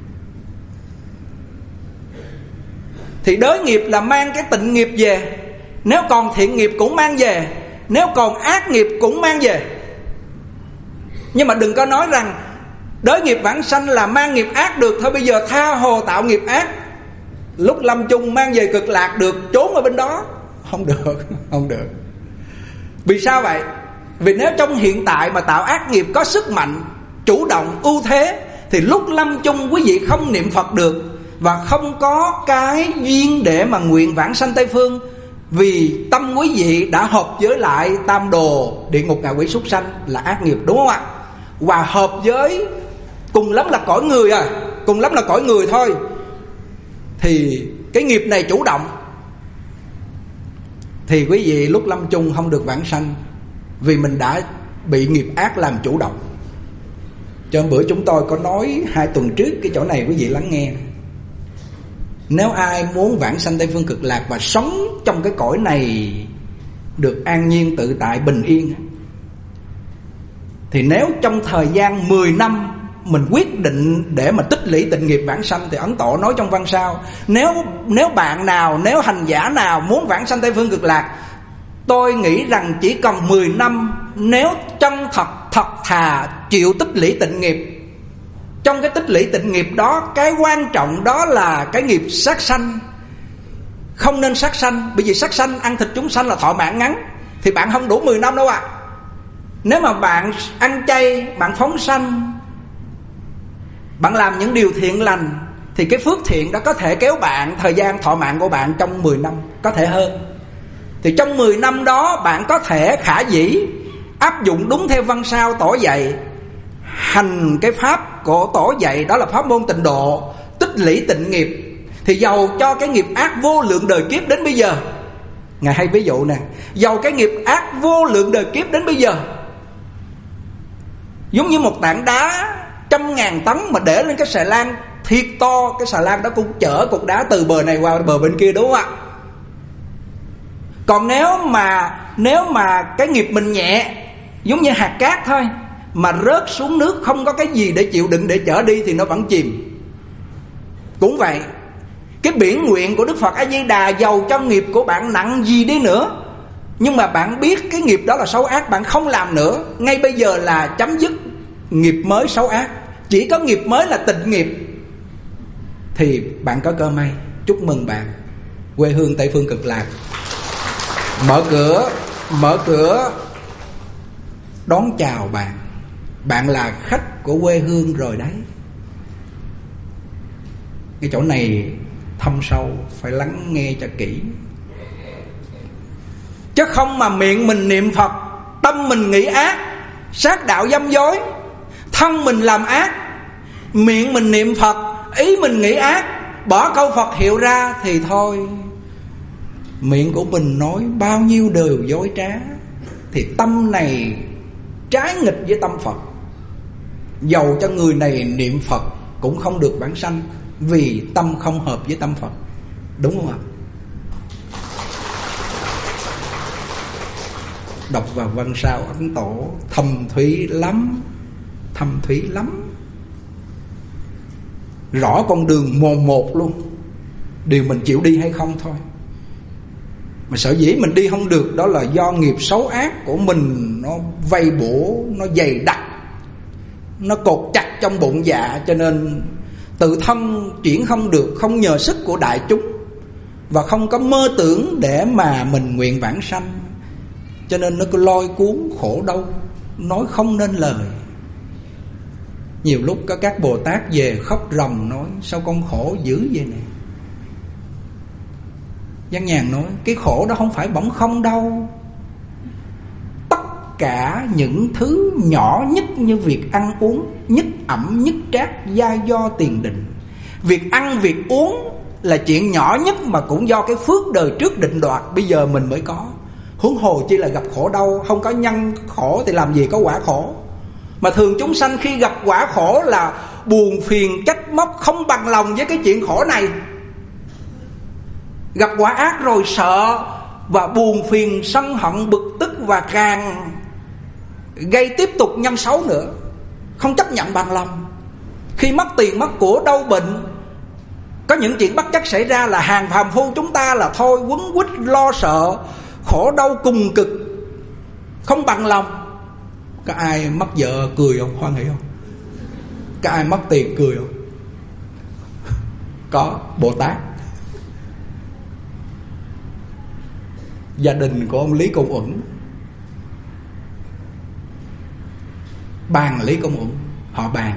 Thì đới nghiệp là mang cái tịnh nghiệp về. Nếu còn thiện nghiệp cũng mang về, nếu còn ác nghiệp cũng mang về. Nhưng mà đừng có nói rằng đới nghiệp vãng sanh là mang nghiệp ác được, thôi bây giờ tha hồ tạo nghiệp ác, lúc lâm chung mang về Cực Lạc được, trốn ở bên đó. Không được, không được. Vì sao vậy? Vì nếu trong hiện tại mà tạo ác nghiệp có sức mạnh, chủ động, ưu thế, thì lúc lâm chung quý vị không niệm Phật được, và không có cái duyên để mà nguyện vãng sanh Tây Phương. Vì tâm quý vị đã hợp với lại tam đồ, địa ngục, ngạ quỷ, súc sanh là ác nghiệp, đúng không ạ? Và hợp với cùng lắm là cõi người à, cùng lắm là cõi người thôi. Thì cái nghiệp này chủ động, thì quý vị lúc lâm chung không được vãng sanh, vì mình đã bị nghiệp ác làm chủ động. Cho bữa chúng tôi có nói 2 tuần trước cái chỗ này, quý vị lắng nghe. Nếu ai muốn vãng sanh Tây Phương Cực Lạc và sống trong cái cõi này được an nhiên, tự tại, bình yên, thì nếu trong thời gian 10 năm mình quyết định để mà tích lũy tịnh nghiệp vãng sanh, thì Ấn Tổ nói trong văn sau, nếu bạn nào, nếu hành giả nào muốn vãng sanh Tây Phương Cực Lạc, tôi nghĩ rằng chỉ cần 10 năm, nếu chân thật thà chịu tích lũy tịnh nghiệp. Trong cái tích lũy tịnh nghiệp đó, cái quan trọng đó là cái nghiệp sát sanh. Không nên sát sanh, bởi vì sát sanh ăn thịt chúng sanh là thọ mạng ngắn, thì bạn không đủ 10 năm đâu ạ. Nếu mà bạn ăn chay, bạn phóng sanh, bạn làm những điều thiện lành, thì cái phước thiện đó có thể kéo bạn thời gian thọ mạng của bạn trong 10 năm, có thể hơn. Thì trong 10 năm đó bạn có thể khả dĩ áp dụng đúng theo văn sao Tổ dạy, hành cái pháp của Tổ dạy, đó là pháp môn tịnh độ, tích lũy tịnh nghiệp. Thì dầu cho cái nghiệp ác vô lượng đời kiếp đến bây giờ, Ngài hay ví dụ nè, dầu cái nghiệp ác vô lượng đời kiếp đến bây giờ, giống như một tảng đá 100.000 tấn mà để lên cái xà lan thiệt to, cái xà lan đó cũng chở cục đá từ bờ này qua bờ bên kia, đúng không ạ? Còn nếu mà cái nghiệp mình nhẹ, giống như hạt cát thôi, mà rớt xuống nước không có cái gì để chịu đựng để chở đi, thì nó vẫn chìm. Cũng vậy, cái biển nguyện của Đức Phật A Di Đà, dầu cho nghiệp của bạn nặng gì đi nữa, nhưng mà bạn biết cái nghiệp đó là xấu ác, bạn không làm nữa, ngay bây giờ là chấm dứt nghiệp mới xấu ác. Chỉ có nghiệp mới là tịnh nghiệp thì bạn có cơ may. Chúc mừng bạn, quê hương Tây Phương Cực Lạc mở cửa đón chào bạn. Bạn là khách của quê hương rồi đấy. Cái chỗ này thâm sâu, phải lắng nghe cho kỹ. Chứ không mà miệng mình niệm Phật, tâm mình nghĩ ác, sát đạo dâm dối, thân mình làm ác. Miệng mình niệm Phật, ý mình nghĩ ác, bỏ câu Phật hiệu ra thì thôi, miệng của mình nói bao nhiêu đều dối trá, thì tâm này trái nghịch với tâm Phật. Dầu cho người này niệm Phật cũng không được vãng sanh, vì tâm không hợp với tâm Phật. Đúng không ạ? Đọc vào văn sao Ấn Tổ thâm thúy lắm, thâm thúy lắm, rõ con đường mồn một luôn. Điều mình chịu đi hay không thôi. Mà sở dĩ mình đi không được, đó là do nghiệp xấu ác của mình nó vây bủa, nó dày đặc, nó cột chặt trong bụng dạ, cho nên tự thân chuyển không được, không nhờ sức của đại chúng, và không có mơ tưởng để mà mình nguyện vãng sanh. Cho nên nó cứ lôi cuốn khổ đau, nói không nên lời. Nhiều lúc có các Bồ Tát về khóc ròng nói: sao con khổ dữ vậy nè. Văn Nhàn nói: cái khổ đó không phải bỗng không đâu. Tất cả những thứ nhỏ nhất như việc ăn uống, nhất ẩm nhất trác, gia do tiền định. Việc ăn việc uống là chuyện nhỏ nhất mà cũng do cái phước đời trước định đoạt, bây giờ mình mới có. Huống hồ chi là gặp khổ đau. Không có nhân khổ thì làm gì có quả khổ. Mà thường chúng sanh khi gặp quả khổ là buồn phiền, trách móc, không bằng lòng với cái chuyện khổ này. Gặp quả ác rồi sợ và buồn phiền, sân hận, bực tức, và càng gây tiếp tục nhân xấu nữa, không chấp nhận bằng lòng. Khi mất tiền mất của, đau bệnh, có những chuyện bất trắc xảy ra là hàng phàm phu chúng ta là thôi quấn quýt lo sợ, khổ đau cùng cực, không bằng lòng. Có ai mất vợ cười không? Hoan hỷ không? Có ai mất tiền cười không? Có. Bồ Tát. Gia đình của ông Lý Công Uẩn, Bàn Lý Công Uẩn, họ Bàn,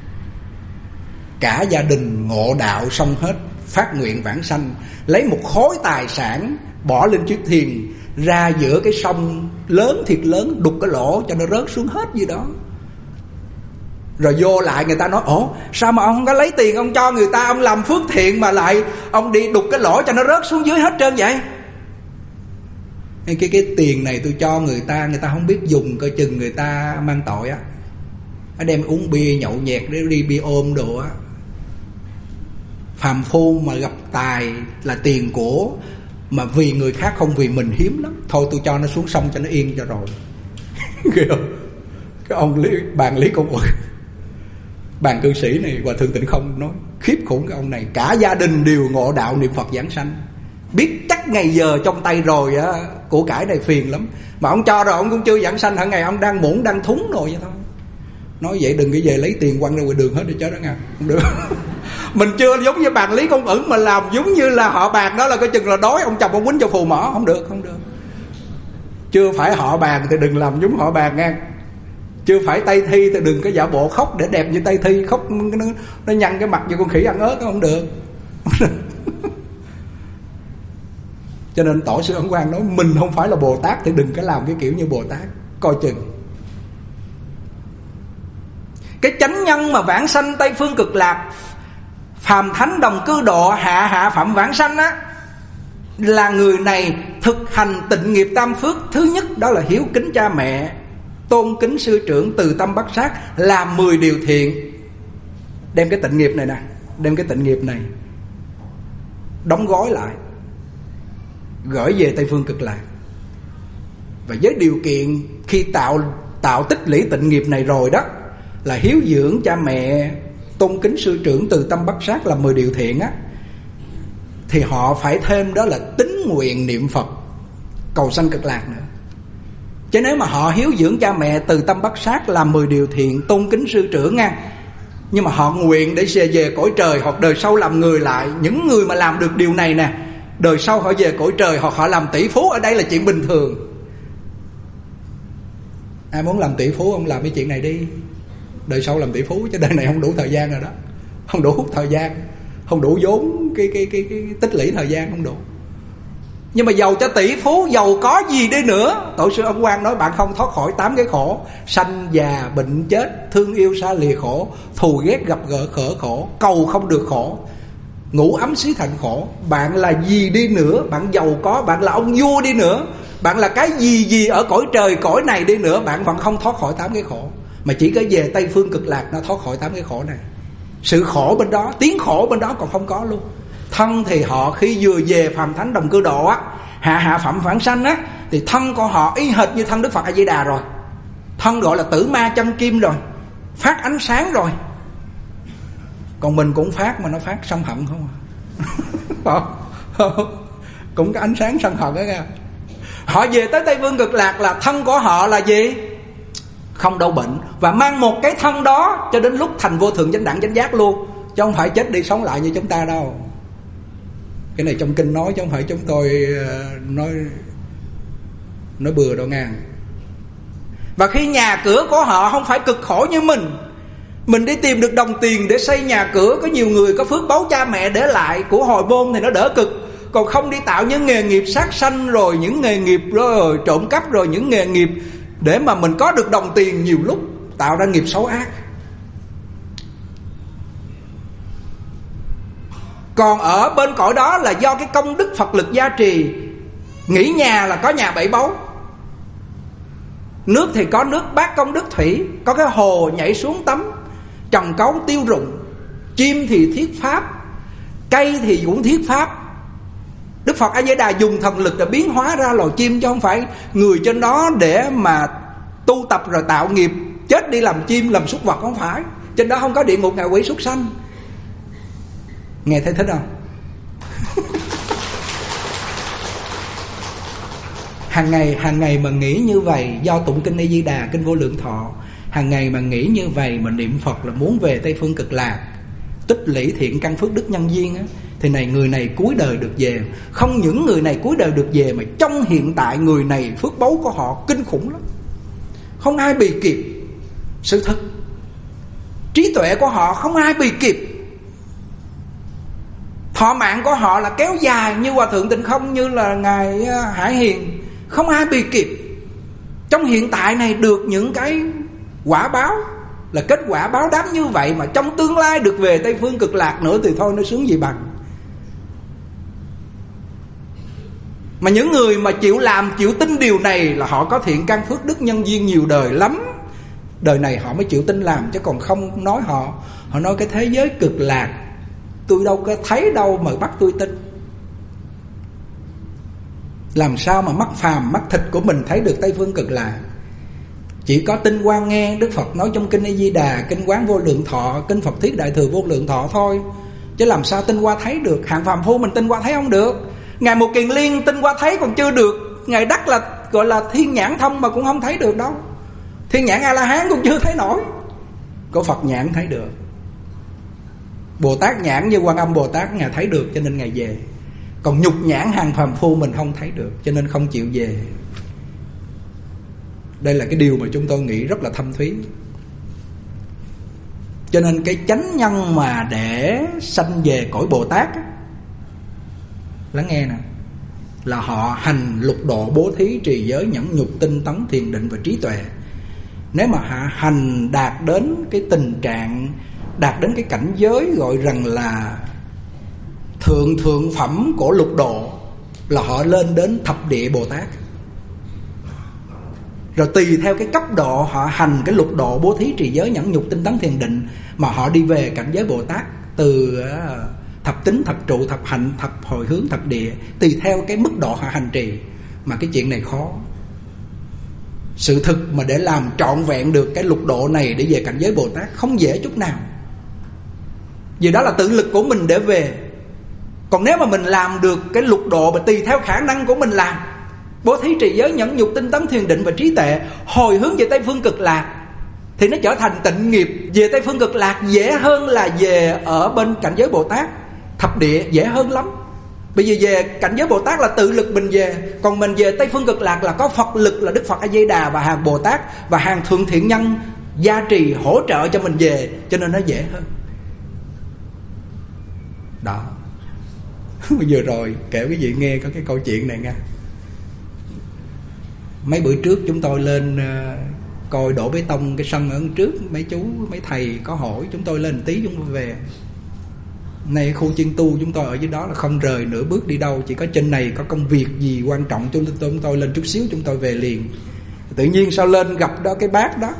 cả gia đình ngộ đạo xong hết, phát nguyện vãng sanh, lấy một khối tài sản bỏ lên chiếc thuyền ra giữa cái sông lớn thiệt lớn, đục cái lỗ cho nó rớt xuống hết gì đó. Rồi vô lại người ta nói: ủa sao mà ông không có lấy tiền ông cho người ta, ông làm phước thiện mà lại ông đi đục cái lỗ cho nó rớt xuống dưới hết trơn vậy? Cái tiền này tôi cho người ta không biết dùng, coi chừng người ta mang tội á. Nó đem uống bia nhậu nhẹt để đi bia ôm đồ á. Phàm phu mà gặp tài là tiền của, mà vì người khác không vì mình hiếm lắm. Thôi tôi cho nó xuống sông cho nó yên cho rồi. Cái ông Bàn Lý Công Uẩn, Bàn cư sĩ này, Hòa Thượng Tịnh Không nói khiếp khủng. Cái ông này cả gia đình đều ngộ đạo niệm Phật giảng sanh, biết chắc ngày giờ trong tay rồi á, của cải này phiền lắm. Mà ông cho rồi ông cũng chưa giảng sanh, hả ngày ông đang muỗng đang thúng rồi vậy thôi. Nói vậy đừng có về lấy tiền quăng ra ngoài đường hết để chết đó nha, không được. Mình chưa giống như Bàn Lý Công Uẩn mà làm giống như là họ Bàn đó, là coi chừng là đói ông chồng ông quýnh cho phù mỏ. Không được. Chưa phải họ Bàn thì đừng làm giống họ Bàn nha. Chưa phải Tây Thi thì đừng có giả bộ khóc để đẹp như Tây Thi. Khóc nó nhăn cái mặt như con khỉ ăn ớt, không được. Cho nên Tổ sư Ấn Quang nói mình không phải là Bồ Tát thì đừng có làm cái kiểu như Bồ Tát, coi chừng. Cái chánh nhân mà vãng sanh Tây Phương Cực Lạc, phàm thánh đồng cư độ, hạ phẩm vãng sanh á, là người này thực hành tịnh nghiệp tam phước. Thứ nhất đó là hiếu kính cha mẹ, tôn kính sư trưởng, từ tâm bất sát, làm 10 điều thiện. Đem cái tịnh nghiệp này nè, đem cái tịnh nghiệp này đóng gói lại, gửi về Tây Phương Cực Lạc. Và với điều kiện khi tạo tích lũy tịnh nghiệp này rồi đó, là hiếu dưỡng cha mẹ, tôn kính sư trưởng, từ tâm bất sát, là 10 điều thiện á, thì họ phải thêm đó là tín nguyện niệm Phật cầu sanh Cực Lạc nữa. Chứ nếu mà họ hiếu dưỡng cha mẹ, từ tâm bắt sát, làm 10 điều thiện, tôn kính sư trưởng nha, nhưng mà họ nguyện để về cõi trời hoặc đời sau làm người lại. Những người mà làm được điều này nè, đời sau họ về cõi trời hoặc họ làm tỷ phú, ở đây là chuyện bình thường. Ai muốn làm tỷ phú, ông làm cái chuyện này đi, đời sau làm tỷ phú. Chứ đời này không đủ thời gian rồi đó, không đủ thời gian, không đủ vốn, cái tích lũy thời gian không đủ. Nhưng mà giàu cho tỷ phú, giàu có gì đi nữa, tổ sư Ân Quang nói bạn không thoát khỏi 8 cái khổ: sanh già bệnh chết, thương yêu xa lìa khổ, thù ghét gặp gỡ khổ, cầu không được khổ, ngủ ấm xí thành khổ. Bạn là gì đi nữa, bạn giàu có, bạn là ông vua đi nữa, bạn là cái gì ở cõi trời cõi này đi nữa, bạn vẫn không thoát khỏi 8 cái khổ. Mà chỉ có về Tây Phương Cực Lạc nó thoát khỏi 8 cái khổ này. Sự khổ bên đó, tiếng khổ bên đó còn không có luôn. Thân thì họ khi vừa về phàm thánh đồng cư độ á, hạ phẩm vãng sanh á, thì thân của họ y hệt như thân Đức Phật A Di Đà rồi. Thân gọi là tử ma chân kim rồi, phát ánh sáng rồi. Còn mình cũng phát, mà nó phát sân hận không à. Cũng có ánh sáng sân hận đó nha. Họ về tới Tây Phương Cực Lạc là thân của họ là gì? Không đau bệnh, và mang một cái thân đó cho đến lúc thành vô thượng chánh đẳng chánh giác luôn, chứ không phải chết đi sống lại như chúng ta đâu. Cái này trong kinh nói chứ không phải chúng tôi nói bừa đâu nha. Và khi nhà cửa của họ không phải cực khổ như mình đi tìm được đồng tiền để xây nhà cửa. Có nhiều người có phước báu cha mẹ để lại của hồi môn thì nó đỡ cực. Còn không đi tạo những nghề nghiệp sát sanh, rồi những nghề nghiệp rồi trộm cắp, rồi những nghề nghiệp để mà mình có được đồng tiền, nhiều lúc tạo ra nghiệp xấu ác. Còn ở bên cõi đó là do cái công đức Phật lực gia trì. Nghỉ nhà là có nhà bảy báu, nước thì có nước bát công đức thủy, có cái hồ nhảy xuống tắm, trồng cấu tiêu rụng, chim thì thiết pháp, cây thì cũng thiết pháp. Đức Phật A Di Đà dùng thần lực để biến hóa ra loài chim, chứ không phải người trên đó để mà tu tập rồi tạo nghiệp chết đi làm chim làm súc vật, không phải. Trên đó không có địa ngục ngạ quỷ súc sanh. Nghe thấy thích không? Hàng ngày mà nghĩ như vậy, do tụng kinh A Di Đà, kinh Vô Lượng Thọ, hàng ngày mà nghĩ như vậy mà niệm Phật là muốn về Tây Phương Cực Lạc, tích lũy thiện căn phước đức nhân duyên á, thì người này cuối đời được về. Không những người này cuối đời được về, mà trong hiện tại người này phước báu của họ kinh khủng lắm, không ai bì kịp. Sự thật, trí tuệ của họ không ai bì kịp. Thọ mạng của họ là kéo dài như Hòa Thượng Tịnh Không, như là Ngài Hải Hiền, không ai bì kịp. Trong hiện tại này được những cái quả báo, là kết quả báo đáp như vậy, mà trong tương lai được về Tây Phương Cực Lạc nữa thì thôi, nó sướng gì bằng. Mà những người mà chịu làm, chịu tin điều này là họ có thiện căn phước đức nhân duyên nhiều đời lắm. Đời này họ mới chịu tin làm, chứ còn không nói họ nói cái thế giới cực lạc tôi đâu có thấy đâu mà bắt tôi tin. Làm sao mà mắt phàm, mắt thịt của mình thấy được Tây Phương Cực Lạc? Chỉ có tinh quang nghe Đức Phật nói trong kinh A Di Đà, kinh Quán Vô Lượng Thọ, kinh Phật Thuyết Đại Thừa Vô Lượng Thọ thôi. Chứ làm sao tinh qua thấy được? Hạng phàm phu mình tinh qua thấy không được. Ngài Một Kiền Liên tinh qua thấy còn chưa được, Ngài Đắc là gọi là thiên nhãn thông mà cũng không thấy được đâu. Thiên nhãn A-la-hán cũng chưa thấy nổi, có Phật nhãn thấy được. Bồ Tát nhãn như Quan Âm Bồ Tát Ngài thấy được cho nên Ngài về. Còn nhục nhãn hàng phàm phu mình không thấy được, cho nên không chịu về. Đây là cái điều mà chúng tôi nghĩ rất là thâm thúy. Cho nên cái chánh nhân mà để sanh về cõi Bồ Tát á, lắng nghe nè, là họ hành lục độ, bố thí, trì giới, nhẫn nhục, tinh tấn, thiền định và trí tuệ. Nếu mà họ hành đạt đến cái tình trạng, đạt đến cái cảnh giới gọi rằng là thượng phẩm của lục độ, là họ lên đến thập địa Bồ Tát. Rồi tùy theo cái cấp độ họ hành cái lục độ, bố thí, trì giới, nhẫn nhục, tinh tấn, thiền định, mà họ đi về cảnh giới Bồ Tát. Từ thập tính, thập trụ, thập hạnh, thập hồi hướng, thập địa, tùy theo cái mức độ họ hành trì. Mà cái chuyện này khó. Sự thực mà để làm trọn vẹn được cái lục độ này để về cảnh giới Bồ Tát không dễ chút nào. Vì đó là tự lực của mình để về. Còn nếu mà mình làm được cái lục độ mà tùy theo khả năng của mình làm, bố thí trì giới nhẫn nhục tinh tấn thiền định và trí tuệ, hồi hướng về Tây Phương Cực Lạc, thì nó trở thành tịnh nghiệp. Về Tây Phương Cực Lạc dễ hơn là về ở bên cảnh giới Bồ Tát thập địa, dễ hơn lắm. Bây giờ về cảnh giới Bồ Tát là tự lực mình về, còn mình về Tây Phương Cực Lạc là có Phật lực là Đức Phật A Di Đà và hàng Bồ Tát và hàng thượng thiện nhân gia trì hỗ trợ cho mình về, cho nên nó dễ hơn. Đó. Vừa rồi kể quý vị nghe có cái câu chuyện này nha. Mấy bữa trước chúng tôi lên coi đổ bê tông cái sân ở trước, mấy chú mấy thầy có hỏi chúng tôi lên tí chúng tôi về. Này khu chuyên tu chúng tôi ở dưới đó là không rời nửa bước đi đâu, chỉ có trên này có công việc gì quan trọng chúng tôi lên chút xíu chúng tôi về liền. Tự nhiên sao lên gặp đó cái bác đó,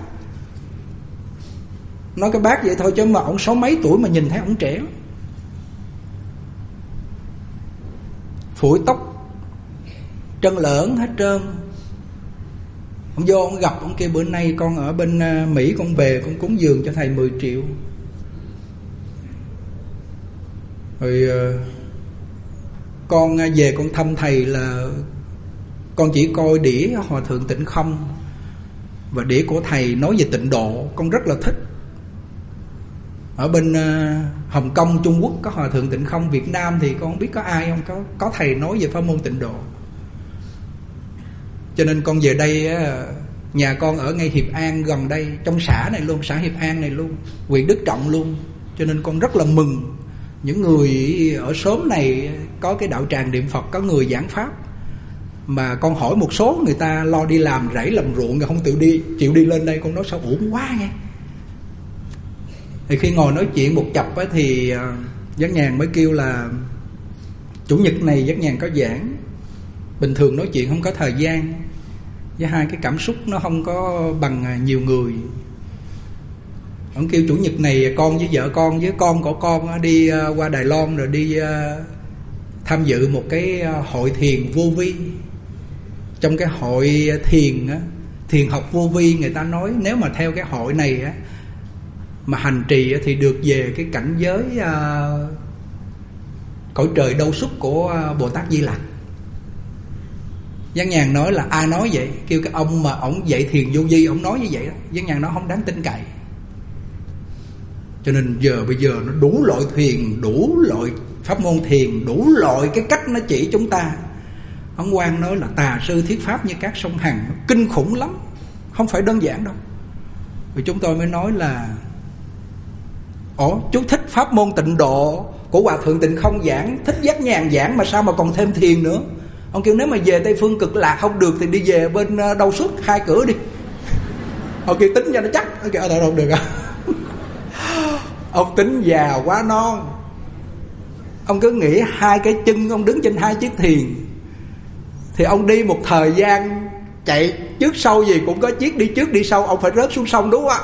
nói cái bác vậy thôi chứ mà ổng 60 mấy tuổi mà nhìn thấy ổng trẻ, phủi tóc trơn lởn hết trơn. Ông vô ông gặp ông kêu bữa nay con ở bên Mỹ con về con cúng dường cho thầy 10 triệu. Rồi con về con thăm thầy là con chỉ coi đĩa Hòa Thượng Tịnh Không và đĩa của thầy nói về tịnh độ, con rất là thích. Ở bên Hồng Kông Trung Quốc có Hòa Thượng Tịnh Không, Việt Nam thì con không biết có ai không, có thầy nói về pháp môn tịnh độ. Cho nên con về đây, nhà con ở ngay Hiệp An gần đây, trong xã này luôn, xã Hiệp An này luôn, huyện Đức Trọng luôn. Cho nên con rất là mừng những người ở xóm này có cái đạo tràng niệm Phật, có người giảng pháp. Mà con hỏi một số người ta lo đi làm rẫy làm ruộng không chịu đi lên đây, con nói sao uổng quá nghe. Thì khi ngồi nói chuyện một chập thì Giác Nhàn mới kêu là chủ nhật này Giác Nhàn có giảng. Bình thường nói chuyện không có thời gian, với hai cái cảm xúc nó không có bằng nhiều người. Ông kêu chủ nhật này con với vợ con với con của con đi qua Đài Loan rồi đi tham dự một cái hội thiền vô vi. Trong cái hội thiền học vô vi, người ta nói nếu mà theo cái hội này mà hành trì thì được về cái cảnh giới cõi trời đâu xuất của Bồ Tát Di Lặc. Giác Nhàn nói là ai nói vậy? Kêu cái ông mà ổng dạy thiền vô vi, ổng nói như vậy đó. Giác Nhàn nói không đáng tin cậy. Cho nên bây giờ nó đủ loại thiền, đủ loại pháp môn thiền, đủ loại cái cách nó chỉ chúng ta. Ông Quang nói là tà sư thuyết pháp như các sông Hằng, kinh khủng lắm, không phải đơn giản đâu. Rồi chúng tôi mới nói là chú thích pháp môn tịnh độ của Hòa Thượng Tịnh Không giảng, thích Giác Nhàn giảng mà sao mà còn thêm thiền nữa. Ông kêu nếu mà về Tây Phương Cực Lạc không được thì đi về bên đâu xuất 2 cửa đi. Ông kêu tính cho nó chắc. Ông kêu đâu được à. Ông tính già quá non. Ông cứ nghĩ 2 cái chân ông đứng trên 2 chiếc thiền, thì ông đi một thời gian chạy trước sau gì cũng có chiếc đi trước đi sau, ông phải rớt xuống sông đúng không ạ?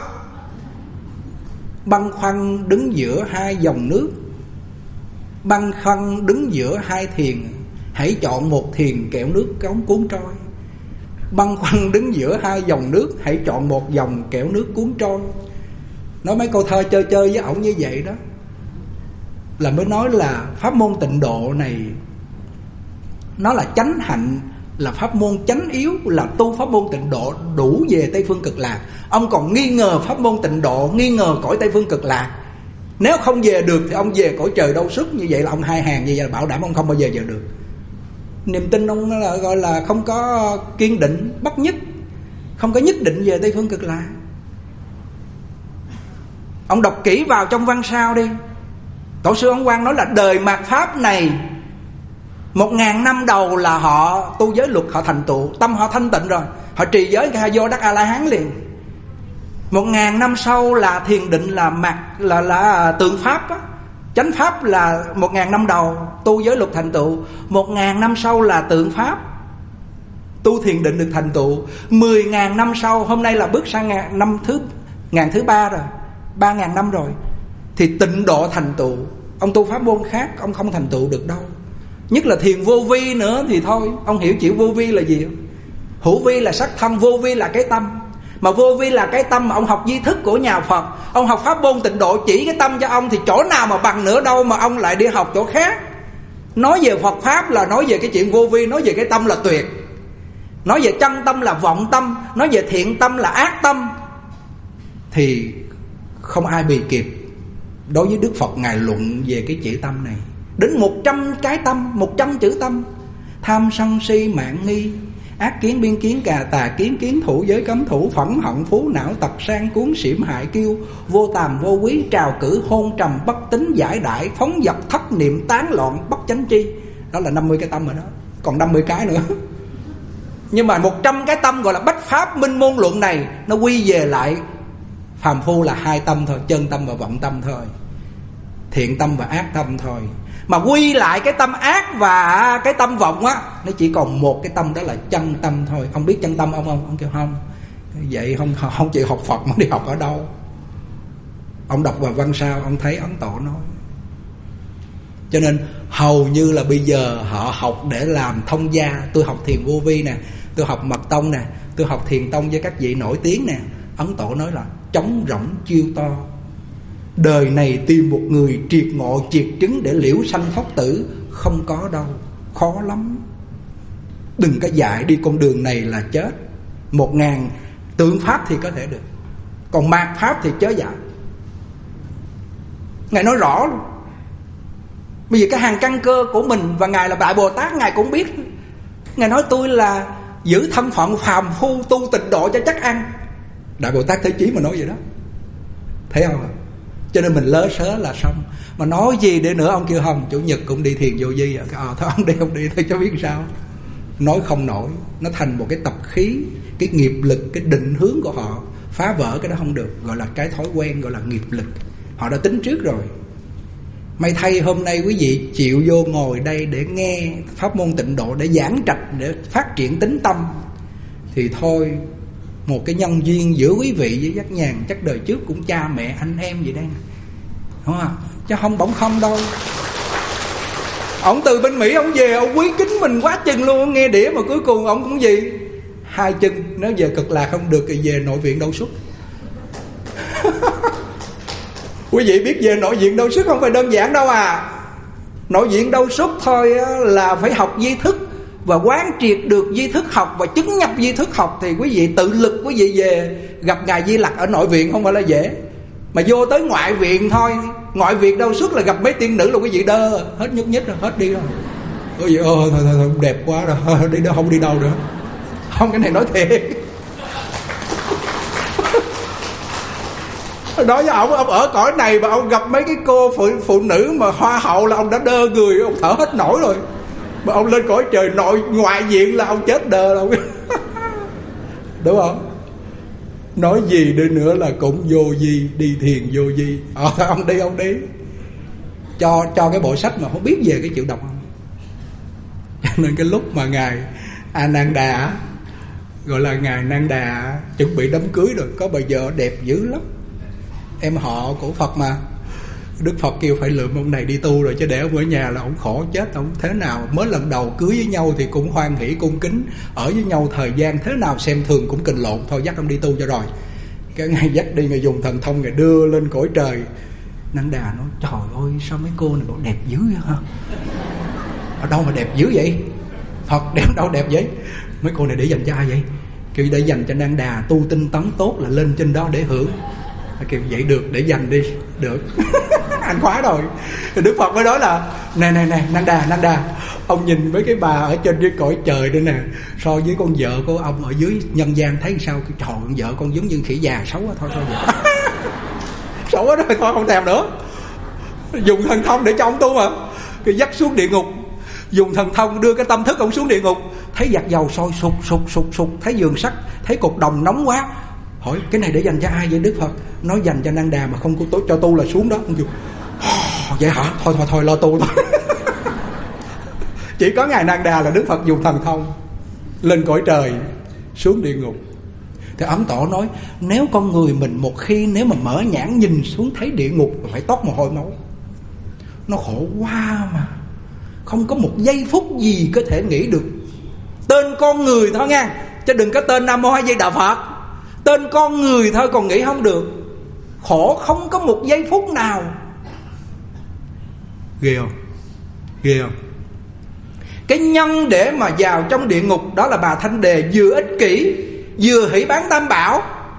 Băn khoăn đứng giữa 2 dòng nước, băn khoăn đứng giữa 2 thiền, hãy chọn một thiền kẻo nước cống cuốn trôi. Băn khoăn đứng giữa 2 dòng nước, hãy chọn một dòng kẻo nước cuốn trôi. Nói mấy câu thơ chơi với ổng như vậy đó, là mới nói là pháp môn tịnh độ này nó là chánh hạnh, là pháp môn chánh yếu, là tu pháp môn tịnh độ đủ về Tây Phương Cực Lạc. Ông còn nghi ngờ pháp môn tịnh độ, nghi ngờ cõi Tây Phương Cực Lạc. Nếu không về được thì ông về cõi trời đâu xuất. Như vậy là ông hai hàng, như vậy là bảo đảm ông không bao giờ về được. Niềm tin ông là gọi là không có kiên định, bất nhất, không có nhất định về Tây Phương Cực Lạc. Ông đọc kỹ vào trong văn sao đi. Tổ sư Ấn Quang nói là đời mạt Pháp này 1000 năm đầu là họ tu giới luật, họ thành tựu, tâm họ thanh tịnh rồi, họ trì giới cái vô đắc A-la-hán liền. 1000 năm sau là thiền định, là tượng pháp á. Chánh pháp là 1000 năm đầu tu giới luật thành tựu, 1000 năm sau là tượng pháp, tu thiền định được thành tựu. 10.000 năm sau, hôm nay là bước sang ngàn thứ 3 rồi, 3.000 năm rồi, thì tịnh độ thành tựu. Ông tu pháp môn khác ông không thành tựu được đâu. Nhất là thiền vô vi nữa thì thôi. Ông hiểu chịu vô vi là gì không? Hữu vi là sắc thân, vô vi là cái tâm. Mà vô vi là cái tâm mà ông học di thức của nhà Phật, ông học pháp môn tịnh độ chỉ cái tâm cho ông, thì chỗ nào mà bằng nữa đâu mà ông lại đi học chỗ khác. Nói về Phật Pháp là nói về cái chuyện vô vi, nói về cái tâm là tuyệt. nói về chân tâm là vọng tâm, nói về thiện tâm là ác tâm, thì không ai bì kịp đối với Đức Phật. Ngài luận về cái chữ tâm này đến 100 cái tâm, 100 chữ tâm: tham sân si mạn nghi, ác kiến biên kiến cà tà kiến, kiến thủ giới cấm thủ, phẫn hận phú não tập sang cuốn xỉm hại kiêu, vô tàm vô quý trào cử hôn trầm bất tín giải đại, phóng dật thất niệm tán loạn bất chánh tri. Đó là 50 cái tâm rồi đó, còn 50 cái nữa. Nhưng mà 100 cái tâm gọi là bách pháp minh môn luận này, nó quy về lại phàm phu là 2 tâm thôi, chân tâm và vọng tâm thôi, thiện tâm và ác tâm thôi. Mà quy lại cái tâm ác và cái tâm vọng á, nó chỉ còn một cái tâm, đó là chân tâm thôi. Ông biết chân tâm ông không? Ông kêu không. Vậy không chịu học Phật mà đi học ở đâu? Ông đọc vào văn sao ông thấy Ấn Tổ nói. Cho nên hầu như là bây giờ họ học để làm thông gia. Tôi học thiền vô vi nè, tôi học mật tông nè, tôi học thiền tông với các vị nổi tiếng nè. Ấn Tổ nói là trống rỗng chiêu to. Đời này tìm một người triệt ngộ triệt chứng để liễu sanh thoát tử không có đâu, khó lắm. Đừng có dạy đi con đường này là chết. 1000 tượng pháp thì có thể được, còn mạt pháp thì chớ dạy. Ngài nói rõ luôn. Bây giờ cái hàng căn cơ của mình, và Ngài là Đại Bồ Tát, Ngài cũng biết. Ngài nói tôi là giữ thân phận phàm phu tu tịnh độ cho chắc ăn. Đại Bồ Tát Thế Chí mà nói vậy đó, thấy không? Cho nên mình lớ sớ là xong. Mà nói gì để nữa ông kêu không, Chủ nhật cũng đi thiền vô vi. Thôi ông đi thôi cho biết sao. Nói không nổi. Nó thành một cái tập khí, cái nghiệp lực, cái định hướng của họ. Phá vỡ cái đó không được. Gọi là cái thói quen, gọi là nghiệp lực. Họ đã tính trước rồi. May thay hôm nay quý vị chịu vô ngồi đây để nghe pháp môn tịnh độ, để giảng trạch, để phát triển tính tâm, thì thôi, một cái nhân duyên giữa quý vị với Giác Nhàn chắc đời trước cũng cha mẹ anh em gì đây, đúng không? Chứ không bỗng không đâu. Ông từ bên Mỹ ông về, ông quý kính mình quá chừng luôn, ông nghe đĩa mà cuối cùng ông cũng gì 2 chân. Nếu về Cực Lạc không được thì về nội viện Đâu Xuất. Quý vị biết về nội viện Đâu Xuất không phải đơn giản đâu à. Nội viện Đâu Xuất thôi là phải học di thức và quán triệt được di thức học và chứng nhập di thức học, thì quý vị tự lực quý vị về gặp Ngài Di Lặc ở nội viện không phải là dễ. Mà vô tới ngoại viện thôi, ngoại viện Đâu Xuất là gặp mấy tiên nữ là quý vị đơ hết, nhúc nhích rồi, hết đi rồi. Quý vị thôi đẹp quá rồi, đi đâu không đi đâu nữa. Không, cái này nói thiệt. Nói với ông ở cõi này mà ông gặp mấy cái cô phụ nữ mà hoa hậu là ông đã đơ người, ông thở hết nổi rồi. Mà ông lên cõi trời ngoại viện là ông chết đơ đâu. Đúng không? Nói gì đi nữa là cũng vô vi, đi thiền vô vi. Ông đi cho cái bộ sách mà không biết về cái chịu đọc không. Nên cái lúc mà ngài Ananda, gọi là ngài Nanda, chuẩn bị đám cưới rồi, có bà vợ đẹp dữ lắm, em họ của Phật mà. Đức Phật kêu phải lượm ông này đi tu rồi, chứ để ông ở nhà là ông khổ chết. Ông thế nào mới lần đầu cưới với nhau thì cũng hoan hỷ cung kính, ở với nhau thời gian thế nào xem thường cũng kình lộn. Thôi dắt ông đi tu cho rồi. Cái ngày dắt đi, ngày dùng thần thông, ngày đưa lên cõi trời. Nanda nói trời ơi sao mấy cô này đẹp dữ vậy hả? Ở đâu mà đẹp dữ vậy? Phật đẹp đâu đẹp vậy? Mấy cô này để dành cho ai vậy? Kêu để dành cho Nanda, tu tinh tấn tốt là lên trên đó để hưởng. Kêu vậy được, để dành đi. Được. Anh khóa rồi. Đức Phật mới nói là Nè Nanda, ông nhìn mấy cái bà ở trên dưới cõi trời đây nè, so với con vợ của ông ở dưới nhân gian thấy sao? Trời, con vợ con giống như khỉ già, xấu quá. Thôi vậy. Xấu quá rồi, thôi không thèm nữa. Dùng thần thông để cho ông tu mà. Cái dắt xuống địa ngục, dùng thần thông đưa cái tâm thức ông xuống địa ngục. Thấy giặt dầu sôi sục, thấy giường sắt, thấy cục đồng nóng quá. Hỏi cái này để dành cho ai vậy Đức Phật? Nói dành cho Nanda mà không cho tu là xuống đó. Ông kêu vậy hả? Thôi lo tu thôi. Chỉ có ngài Nanda là Đức Phật dùng thần thông lên cõi trời, xuống địa ngục. Thì Ấn Tổ nói nếu con người mình một khi nếu mà mở nhãn nhìn xuống thấy địa ngục phải toát mồ hôi máu. Nó khổ quá mà không có một giây phút gì có thể nghĩ được. Tên con người thôi nha, chứ đừng có tên Nam Mô A Di Đà Phật. Tên con người thôi còn nghĩ không được. Khổ không có một giây phút nào. Ghê không? Cái nhân để mà vào trong địa ngục đó là bà Thanh Đề vừa ích kỷ, vừa hỷ bán tam bảo,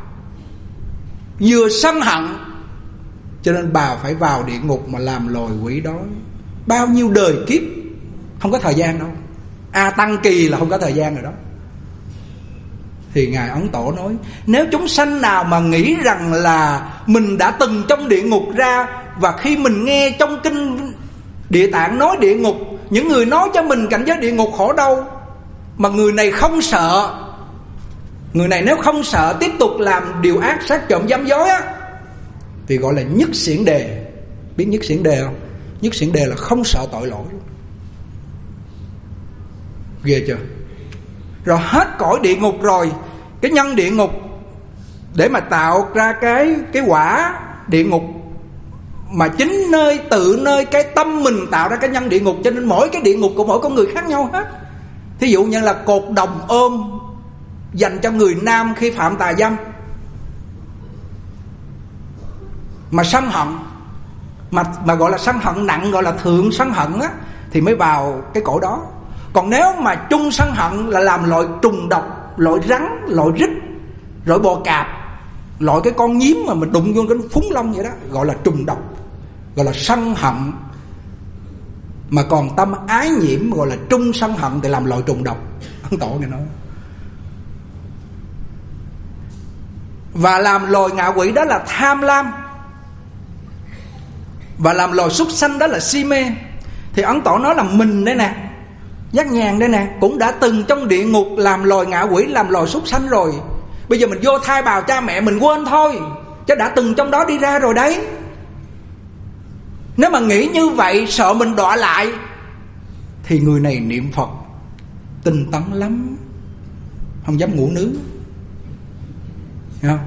vừa sân hận, cho nên bà phải vào địa ngục mà làm loài quỷ đói bao nhiêu đời kiếp. Không có thời gian đâu, A Tăng Kỳ là không có thời gian rồi đó. Thì Ngài Ấn Tổ nói, nếu chúng sanh nào mà nghĩ rằng là mình đã từng trong địa ngục ra, và khi mình nghe trong kinh Địa Tạng nói địa ngục, những người nói cho mình cảnh giới địa ngục khổ đau, mà người này không sợ, người này nếu không sợ tiếp tục làm điều ác, sát trộm dám dối á, thì gọi là nhất xiển đề. Biết nhất xiển đề không? Nhất xiển đề là không sợ tội lỗi. Ghê chưa? Rồi hết cõi địa ngục rồi, cái nhân địa ngục để mà tạo ra cái quả địa ngục, mà chính tự nơi cái tâm mình tạo ra cái nhân địa ngục. Cho nên mỗi cái địa ngục của mỗi con người khác nhau hết. Thí dụ như là cột đồng ôm dành cho người nam khi phạm tà dâm, mà sân hận, mà gọi là sân hận nặng, gọi là thượng sân hận á, thì mới vào cái cõi đó. Còn nếu mà trung sân hận là làm loại trùng độc, loại rắn, loại rít, loại bò cạp, loại cái con nhím mà mình đụng vô cái phúng lông vậy đó, gọi là trùng độc, gọi là sân hận. Mà còn tâm ái nhiễm gọi là trung sân hận, thì làm loại trùng độc. Ấn Tổ nghe nói. Và làm loài ngạ quỷ đó là tham lam, và làm loài súc sanh đó là si mê. Thì Ấn Tổ nói là mình đây nè, Giác Nhàn đây nè, cũng đã từng trong địa ngục làm loài ngạ quỷ, làm loài súc sanh rồi. Bây giờ mình vô thai bào cha mẹ mình quên thôi, chứ đã từng trong đó đi ra rồi đấy. Nếu mà nghĩ như vậy, sợ mình đọa lại, thì người này niệm Phật tinh tấn lắm, không dám ngủ nướng. Thấy không?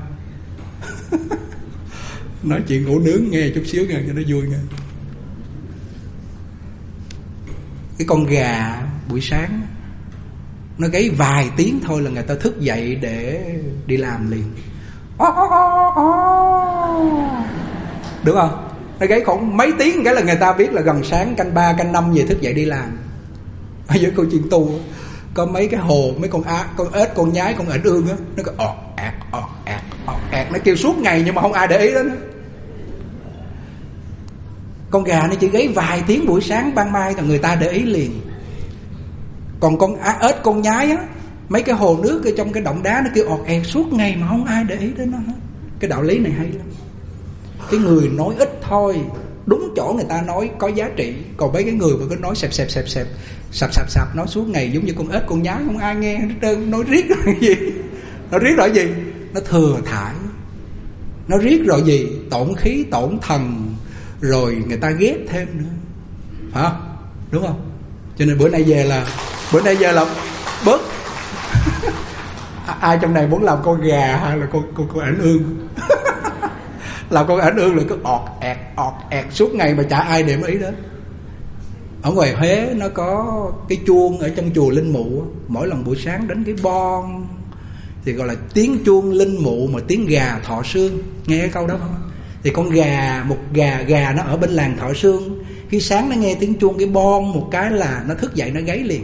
Nói chuyện ngủ nướng nghe chút xíu nghe cho nó vui nghe. Cái con gà buổi sáng nó gáy vài tiếng thôi là người ta thức dậy để đi làm liền. Đúng không? Nó gáy khoảng mấy tiếng cái là người ta biết là gần sáng, canh 3, canh 5 về thức dậy đi làm. Ở dưới câu chuyện tu có mấy cái hồ, mấy con ếch, con nhái, con ảnh ương á, nó có ọt ạt, nó kêu suốt ngày nhưng mà không ai để ý đến nó. Con gà nó chỉ gáy vài tiếng buổi sáng ban mai là người ta để ý liền. Còn con ếch, con nhái á, mấy cái hồ nước ở trong cái động đá nó kêu ọt ẹt suốt ngày mà không ai để ý đến nó hết. Cái đạo lý này hay lắm. Cái người nói ít thôi, đúng chỗ người ta nói có giá trị. Còn mấy cái người mà cứ nói sạp nói suốt ngày giống như con ếch, con nhái, không ai nghe hết trơn. Nói riết rồi gì? Nó riết rồi gì? Nó thừa thải. Nó riết rồi gì? Tổn khí, tổn thần, rồi người ta ghét thêm nữa. Hả? Đúng không? Cho nên bữa nay về là bớt. Ai trong này muốn làm con gà hay là con ảnh ương? Làm con ảnh ương là cứ ọt ẹt suốt ngày mà chả ai để ý đến. Ở ngoài Huế nó có cái chuông ở trong chùa Linh Mụ, mỗi lần buổi sáng đánh cái bon thì gọi là tiếng chuông Linh Mụ, mà tiếng gà thọ xương. Nghe cái câu đó không? Thì con gà, một gà nó ở bên làng Thọ Xương, khi sáng nó nghe tiếng chuông cái bon một cái là nó thức dậy, nó gáy liền.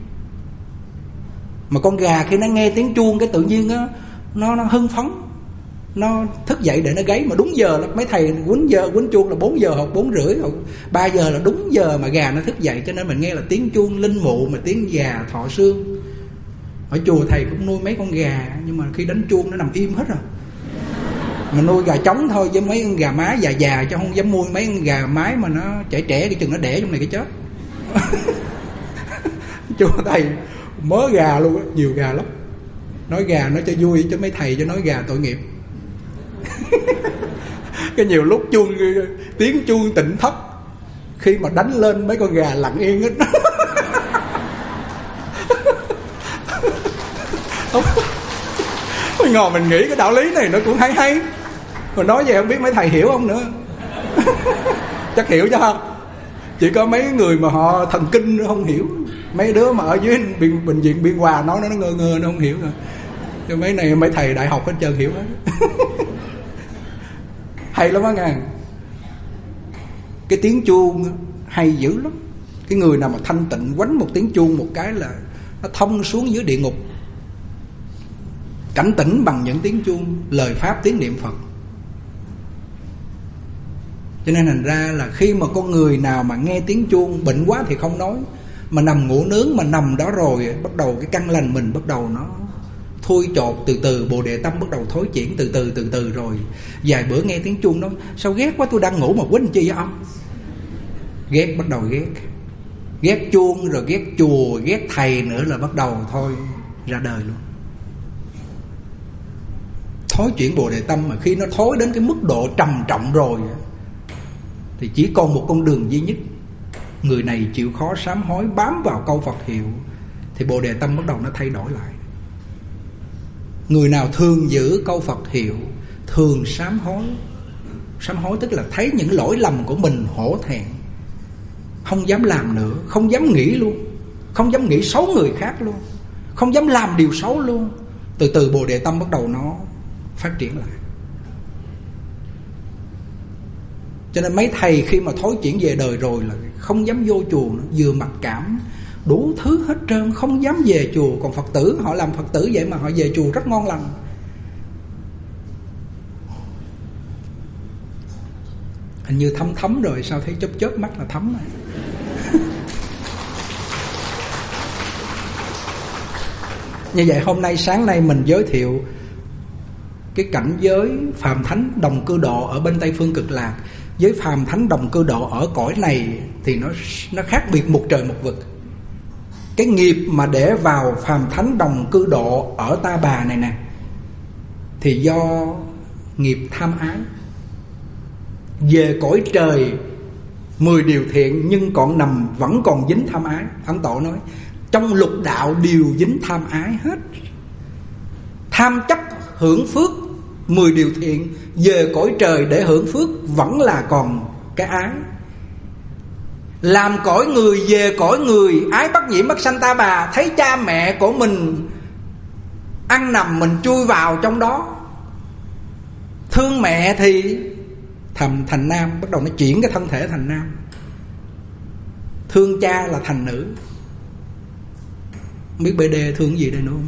Mà con gà khi nó nghe tiếng chuông cái tự nhiên nó hưng phấn, nó thức dậy để nó gáy. Mà đúng giờ lắm, mấy thầy quýnh chuông là 4 giờ hoặc 4 rưỡi hoặc 3 giờ là đúng giờ mà gà nó thức dậy. Cho nên mình nghe là tiếng chuông Linh Mụ mà tiếng gà Thọ Xương. Ở chùa thầy cũng nuôi mấy con gà, nhưng mà khi đánh chuông nó nằm im hết rồi. Mình nuôi gà trống thôi, với mấy con gà mái già chứ không dám nuôi mấy con gà mái mà nó trẻ cái chừng nó đẻ trong này cái chết. Chùa thầy mớ gà luôn á, nhiều gà lắm. Nói gà nói cho vui chứ mấy thầy cho nói gà tội nghiệp. Cái nhiều lúc tiếng chuông tỉnh thất, khi mà đánh lên mấy con gà lặng yên hết. Mình ngồi mình nghĩ cái đạo lý này nó cũng hay. Mà nói vậy không biết mấy thầy hiểu không nữa. Chắc hiểu chứ không? Chỉ có mấy người mà họ thần kinh nó không hiểu. Mấy đứa mà ở dưới bệnh viện Biên Hòa nói nó ngơ nó không hiểu rồi. Chứ mấy này mấy thầy đại học hết trơn hiểu hết. Hay lắm á ngàn. Cái tiếng chuông hay dữ lắm. Cái người nào mà thanh tịnh quánh một tiếng chuông một cái là nó thông xuống dưới địa ngục. Cảnh tỉnh bằng những tiếng chuông, lời pháp, tiếng niệm Phật. Cho nên thành ra là khi mà con người nào mà nghe tiếng chuông, bệnh quá thì không nói, mà nằm ngủ nướng, mà nằm đó rồi bắt đầu cái căn lành mình bắt đầu nó thui chột, từ từ Bồ Đề tâm bắt đầu thối chuyển từ từ rồi. Vài bữa nghe tiếng chuông nói sao ghét quá, tôi đang ngủ mà quýnh chi vậy ông? Ghét, bắt đầu ghét. Ghét chuông rồi ghét chùa, ghét thầy nữa là bắt đầu thôi ra đời luôn. Thối chuyển Bồ Đề tâm mà khi nó thối đến cái mức độ trầm trọng rồi thì chỉ còn một con đường duy nhất. Người này chịu khó sám hối, bám vào câu Phật hiệu thì Bồ Đề tâm bắt đầu nó thay đổi lại. Người nào thường giữ câu Phật hiệu, thường sám hối. Sám hối tức là thấy những lỗi lầm của mình hổ thẹn, không dám làm nữa, không dám nghĩ luôn, không dám nghĩ xấu người khác luôn, không dám làm điều xấu luôn. Từ từ Bồ Đề tâm bắt đầu nó phát triển lại. Cho nên mấy thầy khi mà thối chuyển về đời rồi là không dám vô chùa nữa, vừa mặc cảm đủ thứ hết trơn, không dám về chùa. Còn Phật tử họ làm Phật tử vậy mà họ về chùa rất ngon lành. Hình như thấm rồi, sao thấy chớp mắt là thấm rồi. Như vậy hôm nay, sáng nay mình giới thiệu cái cảnh giới phàm thánh đồng cư độ ở bên Tây Phương Cực Lạc với phàm thánh đồng cư độ ở cõi này thì nó khác biệt một trời một vực. Cái nghiệp mà để vào phàm thánh đồng cư độ ở Ta Bà này nè thì do nghiệp tham ái. Về cõi trời 10 điều thiện nhưng vẫn còn dính tham ái. Ấn Tổ nói trong lục đạo đều dính tham ái hết. Tham chấp hưởng phước 10 điều thiện, về cõi trời để hưởng phước vẫn là còn cái ái. Làm cõi người, về cõi người, ái bất nhiễm bất sanh Ta Bà. Thấy cha mẹ của mình ăn nằm mình chui vào trong đó. Thương mẹ thì thành nam, bắt đầu nó chuyển cái thân thể thành nam. Thương cha là thành nữ. Không biết BD thương cái gì đây nữa không?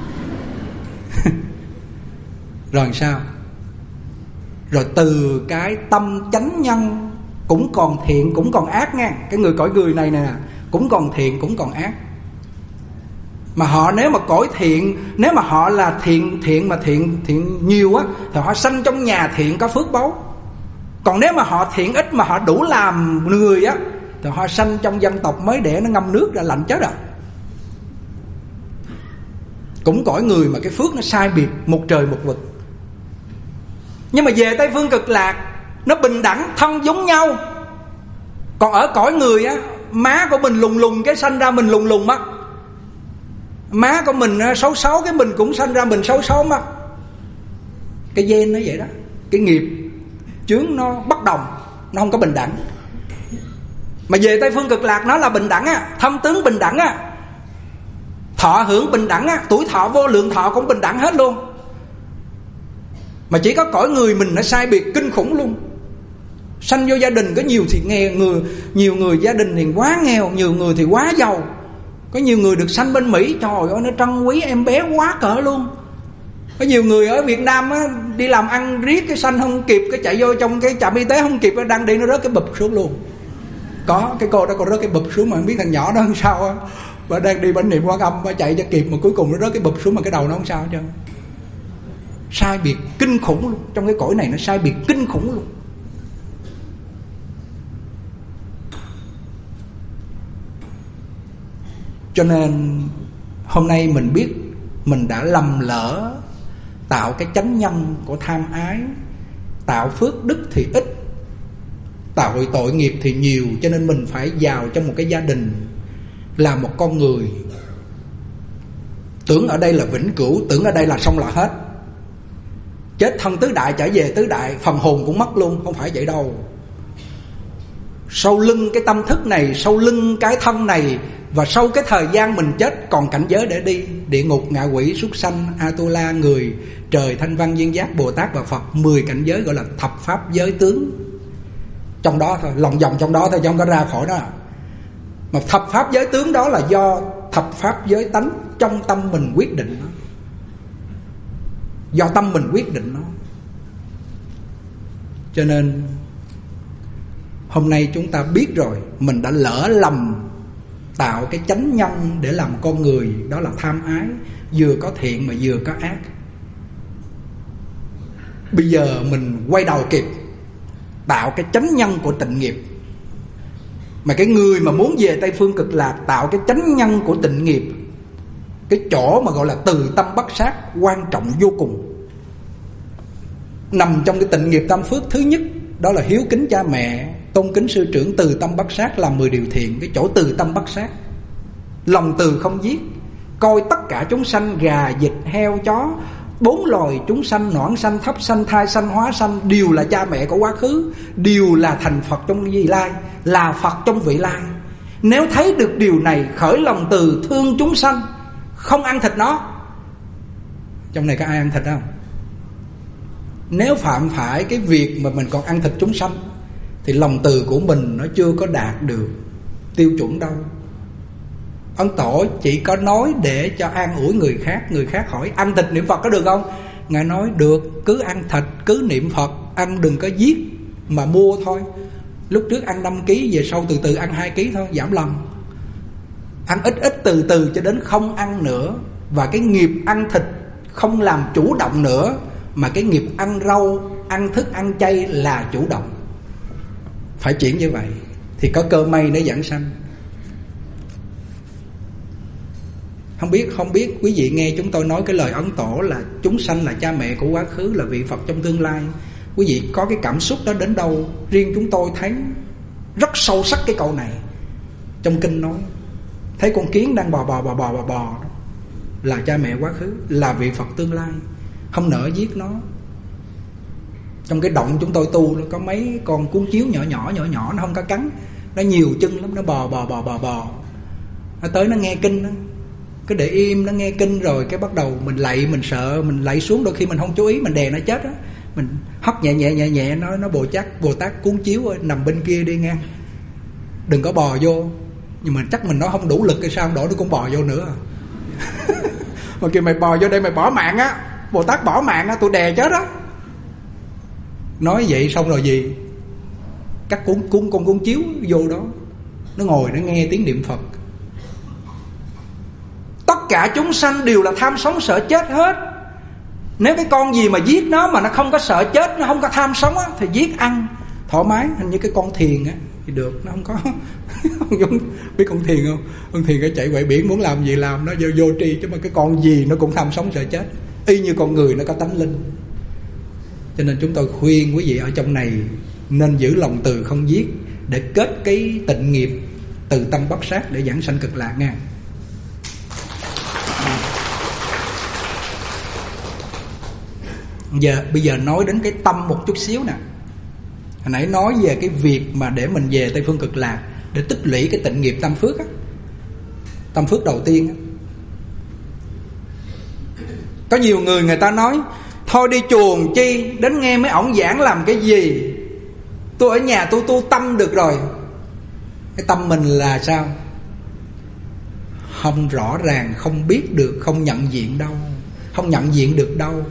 Rồi sao? Rồi từ cái tâm chánh nhân cũng còn thiện cũng còn ác nha. Cái người cõi người này nè cũng còn thiện cũng còn ác. Mà họ nếu mà cõi thiện, nếu mà họ là thiện mà thiện nhiều á thì họ sanh trong nhà thiện có phước báu. Còn nếu mà họ thiện ít mà họ đủ làm người á thì họ sanh trong dân tộc mới đẻ nó ngâm nước ra lạnh chết rồi. Cũng cõi người mà cái phước nó sai biệt một trời một vực. Nhưng mà về Tây Phương Cực Lạc nó bình đẳng thân giống nhau. Còn ở cõi người á, má của mình lùng cái sanh ra mình lùng mắt. Má của mình xấu cái mình cũng sanh ra mình xấu mắt. Cái gen nó vậy đó. Cái nghiệp chướng nó bất đồng, nó không có bình đẳng. Mà về Tây Phương Cực Lạc nó là bình đẳng á, thâm tướng bình đẳng á, thọ hưởng bình đẳng á, tuổi thọ vô lượng thọ cũng bình đẳng hết luôn. Mà chỉ có cõi người mình nó sai biệt kinh khủng luôn. Sanh vô gia đình có nhiều thì nhiều người gia đình thì quá nghèo, nhiều người thì quá giàu. Có nhiều người được sanh bên Mỹ, trời ơi nó trân quý em bé quá cỡ luôn. Có nhiều người ở Việt Nam á, đi làm ăn riết cái sanh không kịp, cái chạy vô trong cái trạm y tế không kịp, đang đi nó rớt cái bụp xuống luôn. Có cái cô đó còn rớt cái bụp xuống mà không biết thằng nhỏ đó làm sao á. Bà đang đi bánh niệm Quan Âm, bà chạy cho kịp mà cuối cùng nó rớt cái bụp xuống mà cái đầu nó không sao hết trơn. Sai biệt kinh khủng luôn. Trong cái cõi này nó sai biệt kinh khủng luôn. Cho nên hôm nay mình biết mình đã lầm lỡ tạo cái chánh nhân của tham ái, tạo phước đức thì ít, tạo tội nghiệp thì nhiều. Cho nên mình phải vào trong một cái gia đình, là một con người. Tưởng ở đây là vĩnh cửu, tưởng ở đây là xong là hết. Chết thân tứ đại trở về tứ đại, phần hồn cũng mất luôn. Không phải vậy đâu. Sau lưng cái tâm thức này, sau lưng cái thân này, và sau cái thời gian mình chết còn cảnh giới để đi. Địa ngục, ngạ quỷ, súc sanh, Atula, người, trời, thanh văn, duyên giác, Bồ Tát và Phật. 10 cảnh giới gọi là thập pháp giới tướng. Trong đó thôi, lòng vòng trong đó thôi chứ không có ra khỏi đó. Mà thập pháp giới tướng đó là do thập pháp giới tánh trong tâm mình quyết định nó. Do tâm mình quyết định nó. Cho nên hôm nay chúng ta biết rồi, mình đã lỡ lầm tạo cái chánh nhân để làm con người, đó là tham ái, vừa có thiện mà vừa có ác. Bây giờ mình quay đầu kịp, tạo cái chánh nhân của tịnh nghiệp. Mà cái người mà muốn về Tây Phương Cực Lạc tạo cái chánh nhân của tịnh nghiệp, cái chỗ mà gọi là từ tâm bất sát quan trọng vô cùng. Nằm trong cái tịnh nghiệp tam phước, thứ nhất đó là hiếu kính cha mẹ, tôn kính sư trưởng, từ tâm bất sát, làm 10 điều thiện. Cái chỗ từ tâm bất sát, lòng từ không giết, coi tất cả chúng sanh, gà, vịt, heo, chó, 4 loài chúng sanh, noãn sanh, thấp sanh, thai sanh, hóa sanh, đều là cha mẹ của quá khứ, đều là thành Phật trong vị lai, là Phật trong vị lai. Nếu thấy được điều này, khởi lòng từ thương chúng sanh, không ăn thịt nó. Trong này có ai ăn thịt không? Nếu phạm phải cái việc mà mình còn ăn thịt chúng sanh thì lòng từ của mình nó chưa có đạt được tiêu chuẩn đâu. Ấn Tổ chỉ có nói để cho an ủi người khác. Người khác hỏi ăn thịt niệm Phật có được không? Ngài nói được, cứ ăn thịt, cứ niệm Phật, ăn đừng có giết mà mua thôi. Lúc trước ăn 5 kg, về sau từ từ ăn 2 kg thôi, giảm lòng. Ăn ít ít từ từ cho đến không ăn nữa. Và cái nghiệp ăn thịt không làm chủ động nữa, mà cái nghiệp ăn rau, ăn thức ăn chay là chủ động. Phải chuyển như vậy thì có cơ may để giảng sanh. Không biết quý vị nghe chúng tôi nói cái lời Ấn Tổ là chúng sanh là cha mẹ của quá khứ, là vị Phật trong tương lai, quý vị có cái cảm xúc đó đến đâu? Riêng chúng tôi thấy rất sâu sắc cái câu này. Trong kinh nói thấy con kiến đang bò là cha mẹ quá khứ, là vị Phật tương lai, không nỡ giết nó. Trong cái động chúng tôi tu nó có mấy con cuốn chiếu nhỏ, nó không có cắn, nó nhiều chân lắm, nó bò. Nó tới nó nghe kinh đó, cứ để im nó nghe kinh rồi cái bắt đầu mình lạy, mình sợ, mình lạy xuống, đôi khi mình không chú ý mình đè nó chết á, mình hất nhẹ nó Bồ Tát cuốn chiếu ơi, nằm bên kia đi nghe, đừng có bò vô. Nhưng mà chắc mình nói không đủ lực hay sao, đổ nó cũng bò vô nữa. Mà kêu mày bò vô đây mày bỏ mạng á, Bồ Tát bỏ mạng á, tôi đè chết á. Nói vậy xong rồi gì, cắt cuốn chiếu vô đó, nó ngồi nó nghe tiếng niệm Phật. Tất cả chúng sanh đều là tham sống sợ chết hết. Nếu cái con gì mà giết nó mà nó không có sợ chết, nó không có tham sống á, thì giết ăn thoải mái. Hình như cái con thiền á thì được, nó không có. Biết con thiền không? Con thiền cái chạy quậy biển, muốn làm gì làm, nó vô tri. Chứ mà cái con gì nó cũng tham sống sợ chết, y như con người nó có tánh linh. Cho nên chúng tôi khuyên quý vị ở trong này nên giữ lòng từ không giết, để kết cái tịnh nghiệp từ tâm bất sát để giảng sanh cực lạc nha. Bây giờ nói đến cái tâm một chút xíu nè. Hồi nãy nói về cái việc mà để mình về Tây Phương Cực Lạc, để tích lũy cái tịnh nghiệp tam phước á. Tam phước đầu tiên á. Có nhiều người ta nói thôi đi chùa chi, đến nghe mấy ổng giảng làm cái gì, tôi ở nhà tôi tu tâm được rồi. Cái tâm mình là sao? Không rõ ràng, không biết được, không nhận diện đâu, không nhận diện được đâu.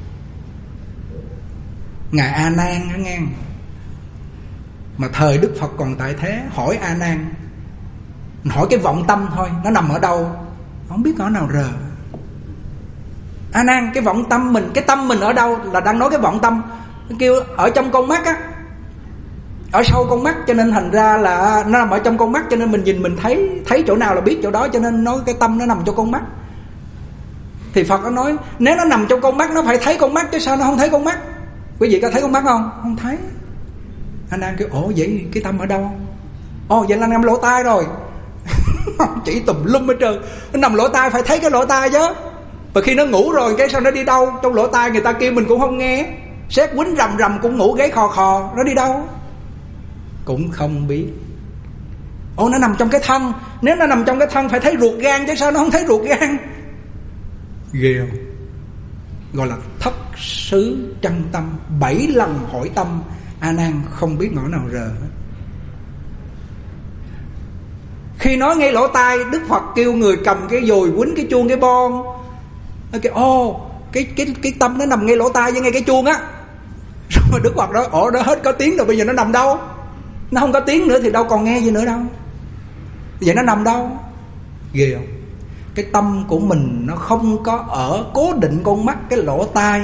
Ngài A Nan á nghe, mà thời Đức Phật còn tại thế, hỏi A Nan, hỏi cái vọng tâm thôi, nó nằm ở đâu, không biết ở nào rờ. A Nan, cái vọng tâm mình, cái tâm mình ở đâu, là đang nói cái vọng tâm. Nó kêu ở trong con mắt á, ở sâu con mắt, cho nên thành ra là nó nằm ở trong con mắt, cho nên mình nhìn mình thấy chỗ nào là biết chỗ đó, cho nên nói cái tâm nó nằm trong con mắt. Thì Phật nó nói nếu nó nằm trong con mắt nó phải thấy con mắt chứ sao nó không thấy con mắt. Quý vị có thấy con mắt không? Không thấy. A Nan kêu ồ vậy cái tâm ở đâu? Ồ vậy là nằm lỗ tai rồi. Chỉ tùm lum hết trơn. Nó nằm lỗ tai phải thấy cái lỗ tai chứ. Và khi nó ngủ rồi cái sao nó đi đâu? Trong lỗ tai người ta kêu mình cũng không nghe, sét quýnh rầm rầm cũng ngủ gáy khò khò, nó đi đâu? Cũng không biết. Ồ nó nằm trong cái thân. Nếu nó nằm trong cái thân phải thấy ruột gan chứ sao nó không thấy ruột gan? Ghê không? Gọi là thất xứ chân tâm. 7 lần hỏi tâm, A Nan không biết ngõ nào rờ. Khi nói ngay lỗ tai, Đức Phật kêu người cầm cái dùi quýnh cái chuông cái bon. Cái tâm nó nằm ngay lỗ tai với ngay cái chuông á. Rồi mà Đức Phật nói đó hết có tiếng rồi, bây giờ nó nằm đâu? Nó không có tiếng nữa thì đâu còn nghe gì nữa đâu. Vậy nó nằm đâu? Ghê không? Cái tâm của mình nó không có ở cố định con mắt, cái lỗ tai,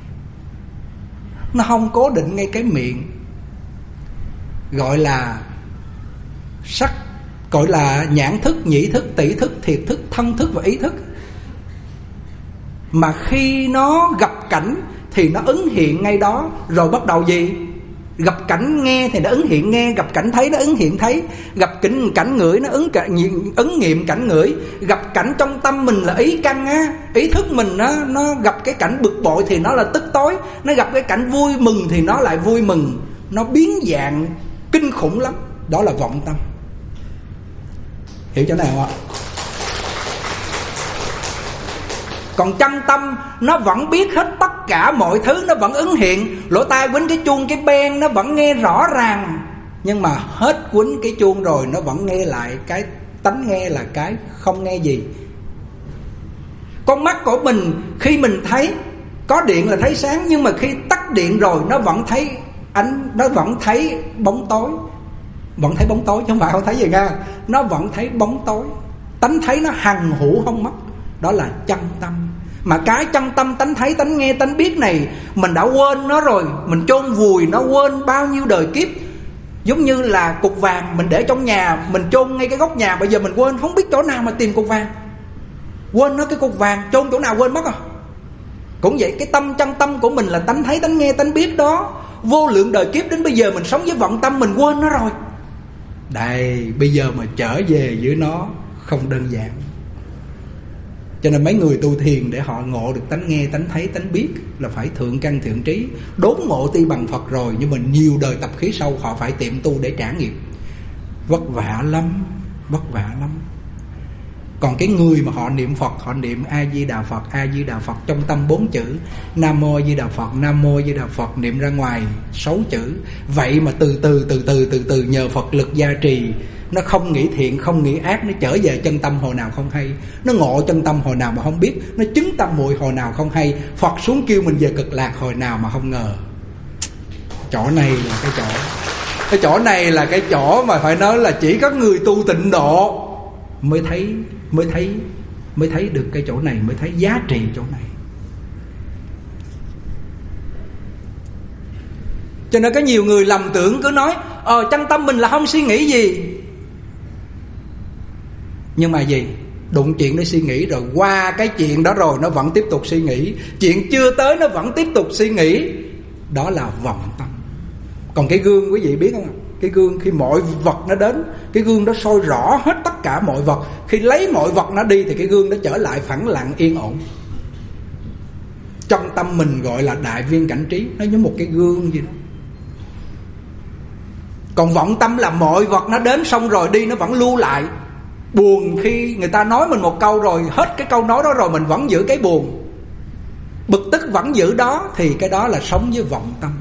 nó không cố định ngay cái miệng. Gọi là sắc, gọi là nhãn thức, nhĩ thức, tỷ thức, thiệt thức, thân thức và ý thức. Mà khi nó gặp cảnh thì nó ứng hiện ngay đó. Rồi bắt đầu gì? Gặp cảnh nghe thì nó ứng hiện nghe, gặp cảnh thấy nó ứng hiện thấy, gặp cảnh ngửi nó ứng nghiệm cảnh ngửi, gặp cảnh trong tâm mình là ý căn á, ý thức mình nó gặp cái cảnh bực bội thì nó là tức tối, nó gặp cái cảnh vui mừng thì nó lại vui mừng. Nó biến dạng kinh khủng lắm. Đó là vọng tâm. Hiểu chỗ này không ạ? Còn chân tâm nó vẫn biết hết tất cả mọi thứ, nó vẫn ứng hiện. Lỗ tai quýnh cái chuông cái ben nó vẫn nghe rõ ràng. Nhưng mà hết quýnh cái chuông rồi nó vẫn nghe lại cái tánh nghe là cái không nghe gì. Con mắt của mình khi mình thấy có điện là thấy sáng, nhưng mà khi tắt điện rồi nó vẫn thấy ánh, nó vẫn thấy bóng tối. Vẫn thấy bóng tối chứ không phải không thấy gì nha. Nó vẫn thấy bóng tối. Tánh thấy nó hằng hữu không mất. Đó là chân tâm. Mà cái chân tâm tánh thấy, tánh nghe, tánh biết này mình đã quên nó rồi. Mình chôn vùi nó quên bao nhiêu đời kiếp. Giống như là cục vàng mình để trong nhà, mình chôn ngay cái góc nhà, bây giờ mình quên, không biết chỗ nào mà tìm cục vàng. Quên nó cái cục vàng, chôn chỗ nào quên mất à. Cũng vậy, cái tâm chân tâm của mình là tánh thấy, tánh nghe, tánh biết đó. Vô lượng đời kiếp đến bây giờ mình sống với vọng tâm, mình quên nó rồi. Đây, bây giờ mà trở về với nó không đơn giản. Cho nên mấy người tu thiền để họ ngộ được tánh nghe, tánh thấy, tánh biết là phải thượng căn thượng trí. Đốn ngộ tuy bằng Phật rồi, nhưng mà nhiều đời tập khí sâu họ phải tiệm tu để trả nghiệp. Vất vả lắm, vất vả lắm. Còn cái người mà họ niệm Phật, họ niệm A-di-đà Phật, A-di-đà Phật trong tâm 4 chữ Nam Mô A-di-đà Phật, Nam Mô A-di-đà Phật, niệm ra ngoài 6 chữ. Vậy mà từ từ nhờ Phật lực gia trì, nó không nghĩ thiện, không nghĩ ác, nó trở về chân tâm hồi nào không hay. Nó ngộ chân tâm hồi nào mà không biết, nó chứng tâm muội hồi nào không hay. Phật xuống kêu mình về cực lạc hồi nào mà không ngờ. Chỗ này là cái chỗ, cái chỗ này là cái chỗ mà phải nói là chỉ có người tu tịnh độ mới thấy được cái chỗ này, mới thấy giá trị chỗ này. Cho nên có nhiều người lầm tưởng cứ nói chân tâm mình là không suy nghĩ gì. Nhưng mà gì? Đụng chuyện để suy nghĩ rồi, qua cái chuyện đó rồi nó vẫn tiếp tục suy nghĩ. Chuyện chưa tới nó vẫn tiếp tục suy nghĩ. Đó là vọng tâm. Còn cái gương quý vị biết không? Cái gương khi mọi vật nó đến, cái gương đó soi rõ hết tất cả mọi vật. Khi lấy mọi vật nó đi thì cái gương nó trở lại phẳng lặng yên ổn. Trong tâm mình gọi là đại viên cảnh trí, nó như một cái gương gì đó. Còn vọng tâm là mọi vật nó đến xong rồi đi nó vẫn lưu lại. Buồn khi người ta nói mình một câu rồi, hết cái câu nói đó rồi mình vẫn giữ cái buồn, bực tức vẫn giữ đó, thì cái đó là sống với vọng tâm.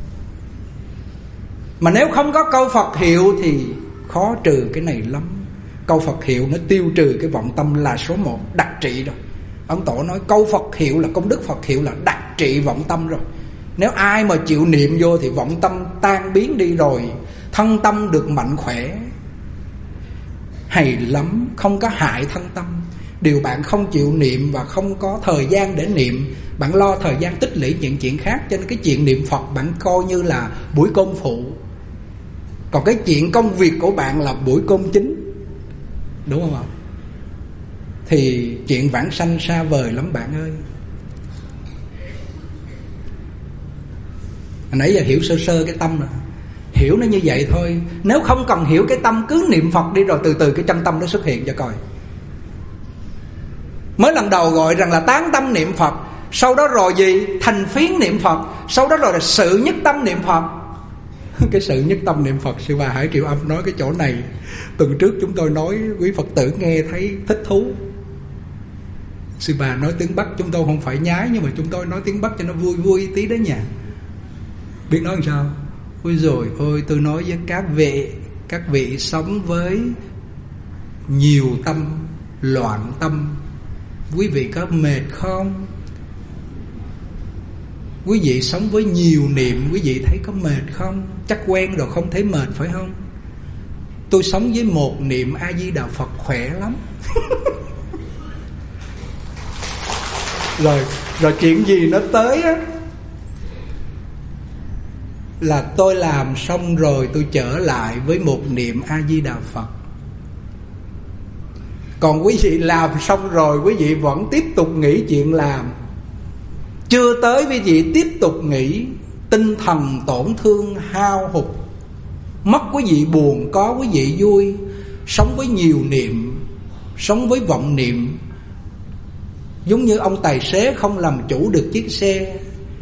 Mà nếu không có câu Phật hiệu thì khó trừ cái này lắm. Câu Phật hiệu nó tiêu trừ cái vọng tâm là số 1, đặc trị rồi. Ông Tổ nói câu Phật hiệu là công đức Phật hiệu là đặc trị vọng tâm rồi. Nếu ai mà chịu niệm vô thì vọng tâm tan biến đi rồi, thân tâm được mạnh khỏe. Hay lắm, không có hại thân tâm. Điều bạn không chịu niệm và không có thời gian để niệm, bạn lo thời gian tích lũy những chuyện khác. Cho nên cái chuyện niệm Phật bạn coi như là buổi cơm phụ, còn cái chuyện công việc của bạn là buổi cơm chính. Đúng không ạ? Thì chuyện vãng sanh xa vời lắm bạn ơi. Hồi nãy giờ hiểu sơ sơ cái tâm rồi, hiểu nó như vậy thôi. Nếu không cần hiểu cái tâm, cứ niệm Phật đi rồi từ từ cái chân tâm nó xuất hiện cho coi. Mới lần đầu gọi rằng là tán tâm niệm Phật, sau đó rồi gì? Thành phiến niệm Phật, sau đó rồi là sự nhất tâm niệm Phật. Cái sự nhất tâm niệm Phật, sư bà Hải Triệu Âm nói cái chỗ này tuần trước chúng tôi nói quý Phật tử nghe thấy thích thú. Sư bà nói tiếng Bắc chúng tôi không phải nhái, nhưng mà chúng tôi nói tiếng Bắc cho nó vui vui tí đó nha. Biết nói làm sao? Ôi rồi ôi, tôi nói với các vị sống với nhiều tâm, loạn tâm. Quý vị có mệt không? Quý vị sống với nhiều niệm, quý vị thấy có mệt không? Chắc quen rồi không thấy mệt phải không? Tôi sống với một niệm A Di Đà Phật khỏe lắm. Rồi chuyện gì nó tới á là tôi làm xong rồi tôi trở lại với một niệm A Di Đà Phật. Còn quý vị làm xong rồi quý vị vẫn tiếp tục nghĩ chuyện làm. Chưa tới quý vị tiếp tục nghĩ, tinh thần tổn thương hao hụt, mất quý vị buồn có quý vị vui. Sống với nhiều niệm, sống với vọng niệm, giống như ông tài xế không làm chủ được chiếc xe,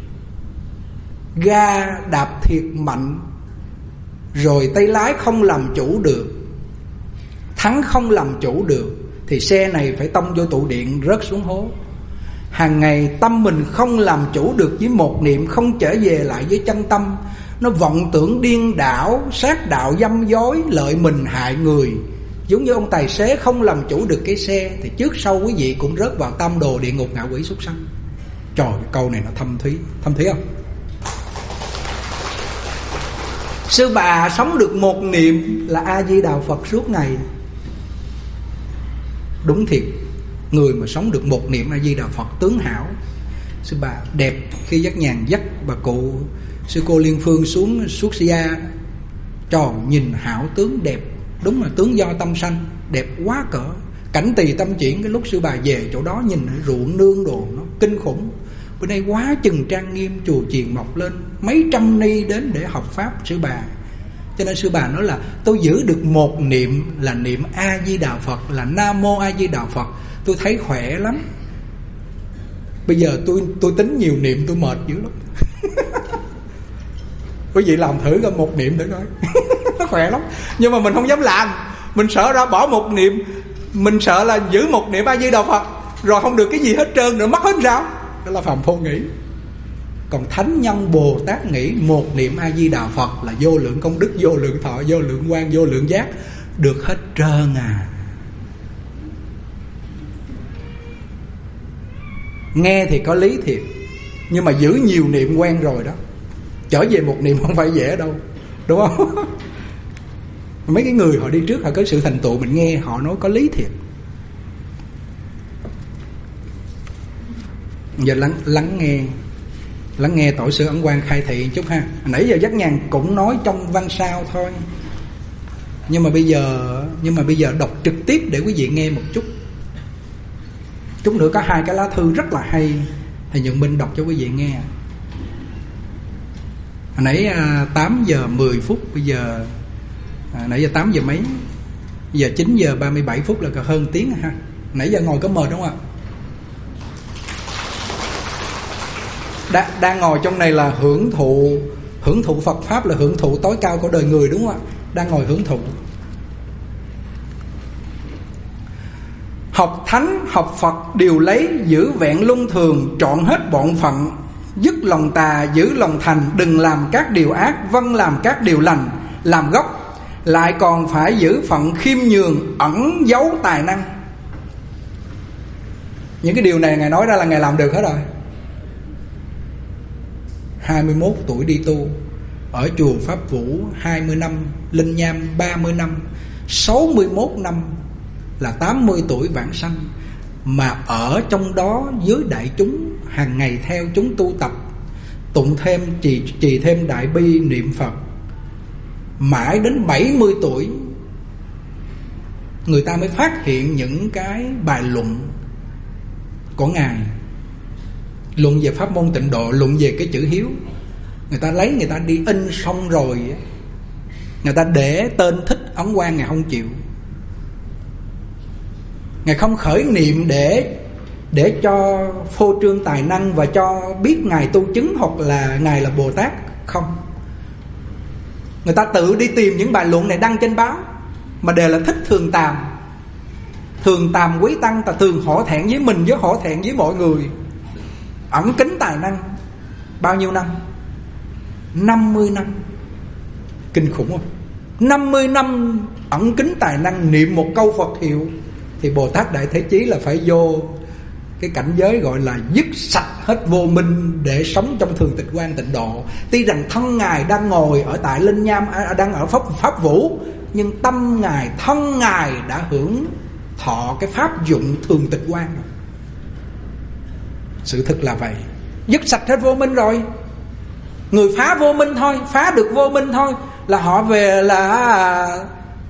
ga đạp thiệt mạnh, rồi tay lái không làm chủ được, thắng không làm chủ được, thì xe này phải tông vô trụ điện rớt xuống hố. Hàng ngày tâm mình không làm chủ được với một niệm, không trở về lại với chân tâm, nó vọng tưởng điên đảo, sát đạo dâm dối, lợi mình hại người. Giống như ông tài xế không làm chủ được cái xe, thì trước sau quý vị cũng rớt vào tam đồ địa ngục ngạ quỷ súc sanh. Trời, câu này nó thâm thúy không? Sư bà sống được một niệm là A Di Đà Phật suốt ngày. Đúng thiệt, người mà sống được một niệm A Di Đà Phật tướng hảo. Sư bà đẹp khi dắt nhàn dắt bà cụ sư cô Liên Phương xuống Xuất-si-a, tròn nhìn hảo tướng đẹp. Đúng là tướng do tâm sanh, đẹp quá cỡ. Cảnh tỳ tâm chuyển, cái lúc sư bà về chỗ đó nhìn ruộng nương đồ nó kinh khủng. Bữa nay quá chừng trang nghiêm, chùa chiền mọc lên, mấy trăm ni đến để học pháp sư bà. Cho nên sư bà nói là tôi giữ được một niệm là niệm A Di Đà Phật, là Nam Mô A Di Đà Phật, tôi thấy khỏe lắm. Bây giờ tôi tính nhiều niệm tôi mệt dữ lắm. Quý vị làm thử coi một niệm để coi. Nó khỏe lắm. Nhưng mà mình không dám làm. Mình sợ ra bỏ một niệm. Mình sợ là giữ một niệm A Di Đà Phật rồi không được cái gì hết trơn, rồi mất hết sao? Đó là phàm phu nghĩ. Còn thánh nhân Bồ Tát nghĩ một niệm A Di Đà Phật là vô lượng công đức, vô lượng thọ, vô lượng quang, vô lượng giác, được hết trơn à. Nghe thì có lý thiệt, nhưng mà giữ nhiều niệm quen rồi đó, trở về một niệm không phải dễ đâu, đúng không? Mấy cái người họ đi trước họ có sự thành tựu, mình nghe họ nói có lý thiệt. Giờ lắng nghe tổ sư Ấn Quang khai thị chút ha. Nãy giờ Giác Nhàn cũng nói trong văn sao thôi, nhưng mà bây giờ đọc trực tiếp để quý vị nghe một chút. Chút nữa có 2 cái lá thư rất là hay, thầy Nhuận Minh đọc cho quý vị nghe. Hồi nãy 8 giờ 10 phút, bây giờ nãy giờ 8 giờ mấy, bây giờ 9 giờ 37 phút là còn hơn tiếng ha. Nãy giờ ngồi có mệt đúng không ạ? Đang ngồi trong này là hưởng thụ Phật Pháp, là hưởng thụ tối cao của đời người đúng không ạ? Đang ngồi hưởng thụ. Học thánh, học Phật đều lấy giữ vẹn luân thường, trọn hết bộn phận, dứt lòng tà, giữ lòng thành, đừng làm các điều ác, vâng làm các điều lành, làm gốc, lại còn phải giữ phận khiêm nhường, ẩn giấu tài năng. Những cái điều này Ngài nói ra là Ngài làm được hết rồi. 21 tuổi đi tu, ở chùa Pháp Vũ 20 năm, Linh Nham 30 năm, 61 năm là 80 tuổi vãng sanh. Mà ở trong đó với đại chúng, hàng ngày theo chúng tu tập, tụng thêm, trì thêm đại bi niệm Phật, mãi đến 70 tuổi người ta mới phát hiện những cái bài luận của Ngài. Luận về pháp môn tịnh độ, luận về cái chữ hiếu. Người ta lấy, người ta đi in xong rồi, người ta để tên Thích Ấn Quang, Ngài không chịu. Ngài không khởi niệm để cho phô trương tài năng và cho biết Ngài tu chứng hoặc là Ngài là Bồ Tát. Không. Người ta tự đi tìm những bài luận này đăng trên báo, mà đều là thích thường tàm. Thường tàm quý tăng, ta thường hổ thẹn với mình, với hổ thẹn với mọi người. Ẩn kính tài năng. Bao nhiêu năm? 50 năm. Kinh khủng không? 50 năm ẩn kính tài năng, niệm một câu Phật hiệu, thì Bồ Tát Đại Thế Chí là phải vô cái cảnh giới gọi là dứt sạch hết vô minh để sống trong thường tịch quan tịnh độ. Tuy rằng thân Ngài đang ngồi ở tại Linh Nham, đang ở Pháp Vũ, nhưng tâm Ngài, thân Ngài đã hưởng thọ cái pháp dụng thường tịch quan. Sự thực là vậy. Dứt sạch hết vô minh rồi, người phá vô minh thôi, phá được vô minh thôi là họ về là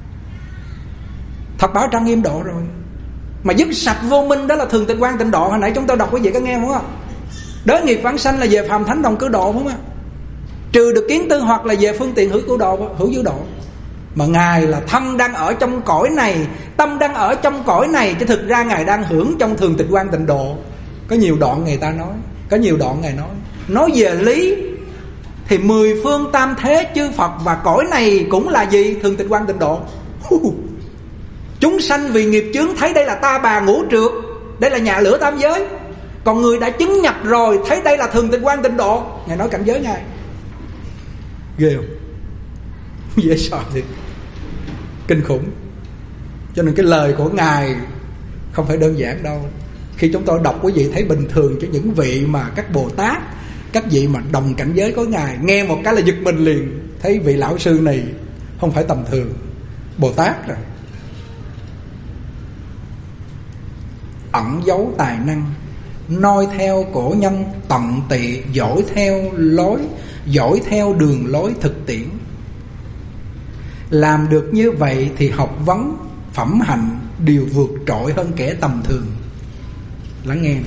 thật báo trang nghiêm độ rồi. Mà dứt sạch vô minh đó là thường tịch quan tịnh độ. Hồi nãy chúng tôi đọc quý vị có nghe không ạ? Đới nghiệp vãng sanh là về phàm thánh đồng cư độ, không ạ? Trừ được kiến tư hoặc là về phương tiện hữu dư độ. Mà Ngài là thân đang ở trong cõi này, tâm đang ở trong cõi này, chứ thực ra Ngài đang hưởng trong thường tịch quan tịnh độ. Có nhiều đoạn người ta nói, có nhiều đoạn Ngài nói về lý thì 10 phương tam thế chư Phật và cõi này cũng là gì? Thường tịch quan tịnh độ. Chúng sanh vì nghiệp chướng thấy đây là ta bà ngũ trượt, đây là nhà lửa tam giới. Còn người đã chứng nhập rồi thấy đây là thường tịch quan tịnh độ. Ngài nói cảnh giới Ngài ghê không? Dễ sợ thiệt, kinh khủng. Cho nên cái lời của Ngài không phải đơn giản đâu. Khi chúng tôi đọc, quý vị thấy bình thường cho những vị mà các Bồ Tát, các vị mà đồng cảnh giới của Ngài, nghe một cái là giật mình liền, thấy vị lão sư này không phải tầm thường, Bồ Tát rồi. Ẩn giấu tài năng, noi theo cổ nhân, tận tị, dõi theo đường lối thực tiễn. Làm được như vậy thì học vấn, phẩm hạnh đều vượt trội hơn kẻ tầm thường. Lắng nghe,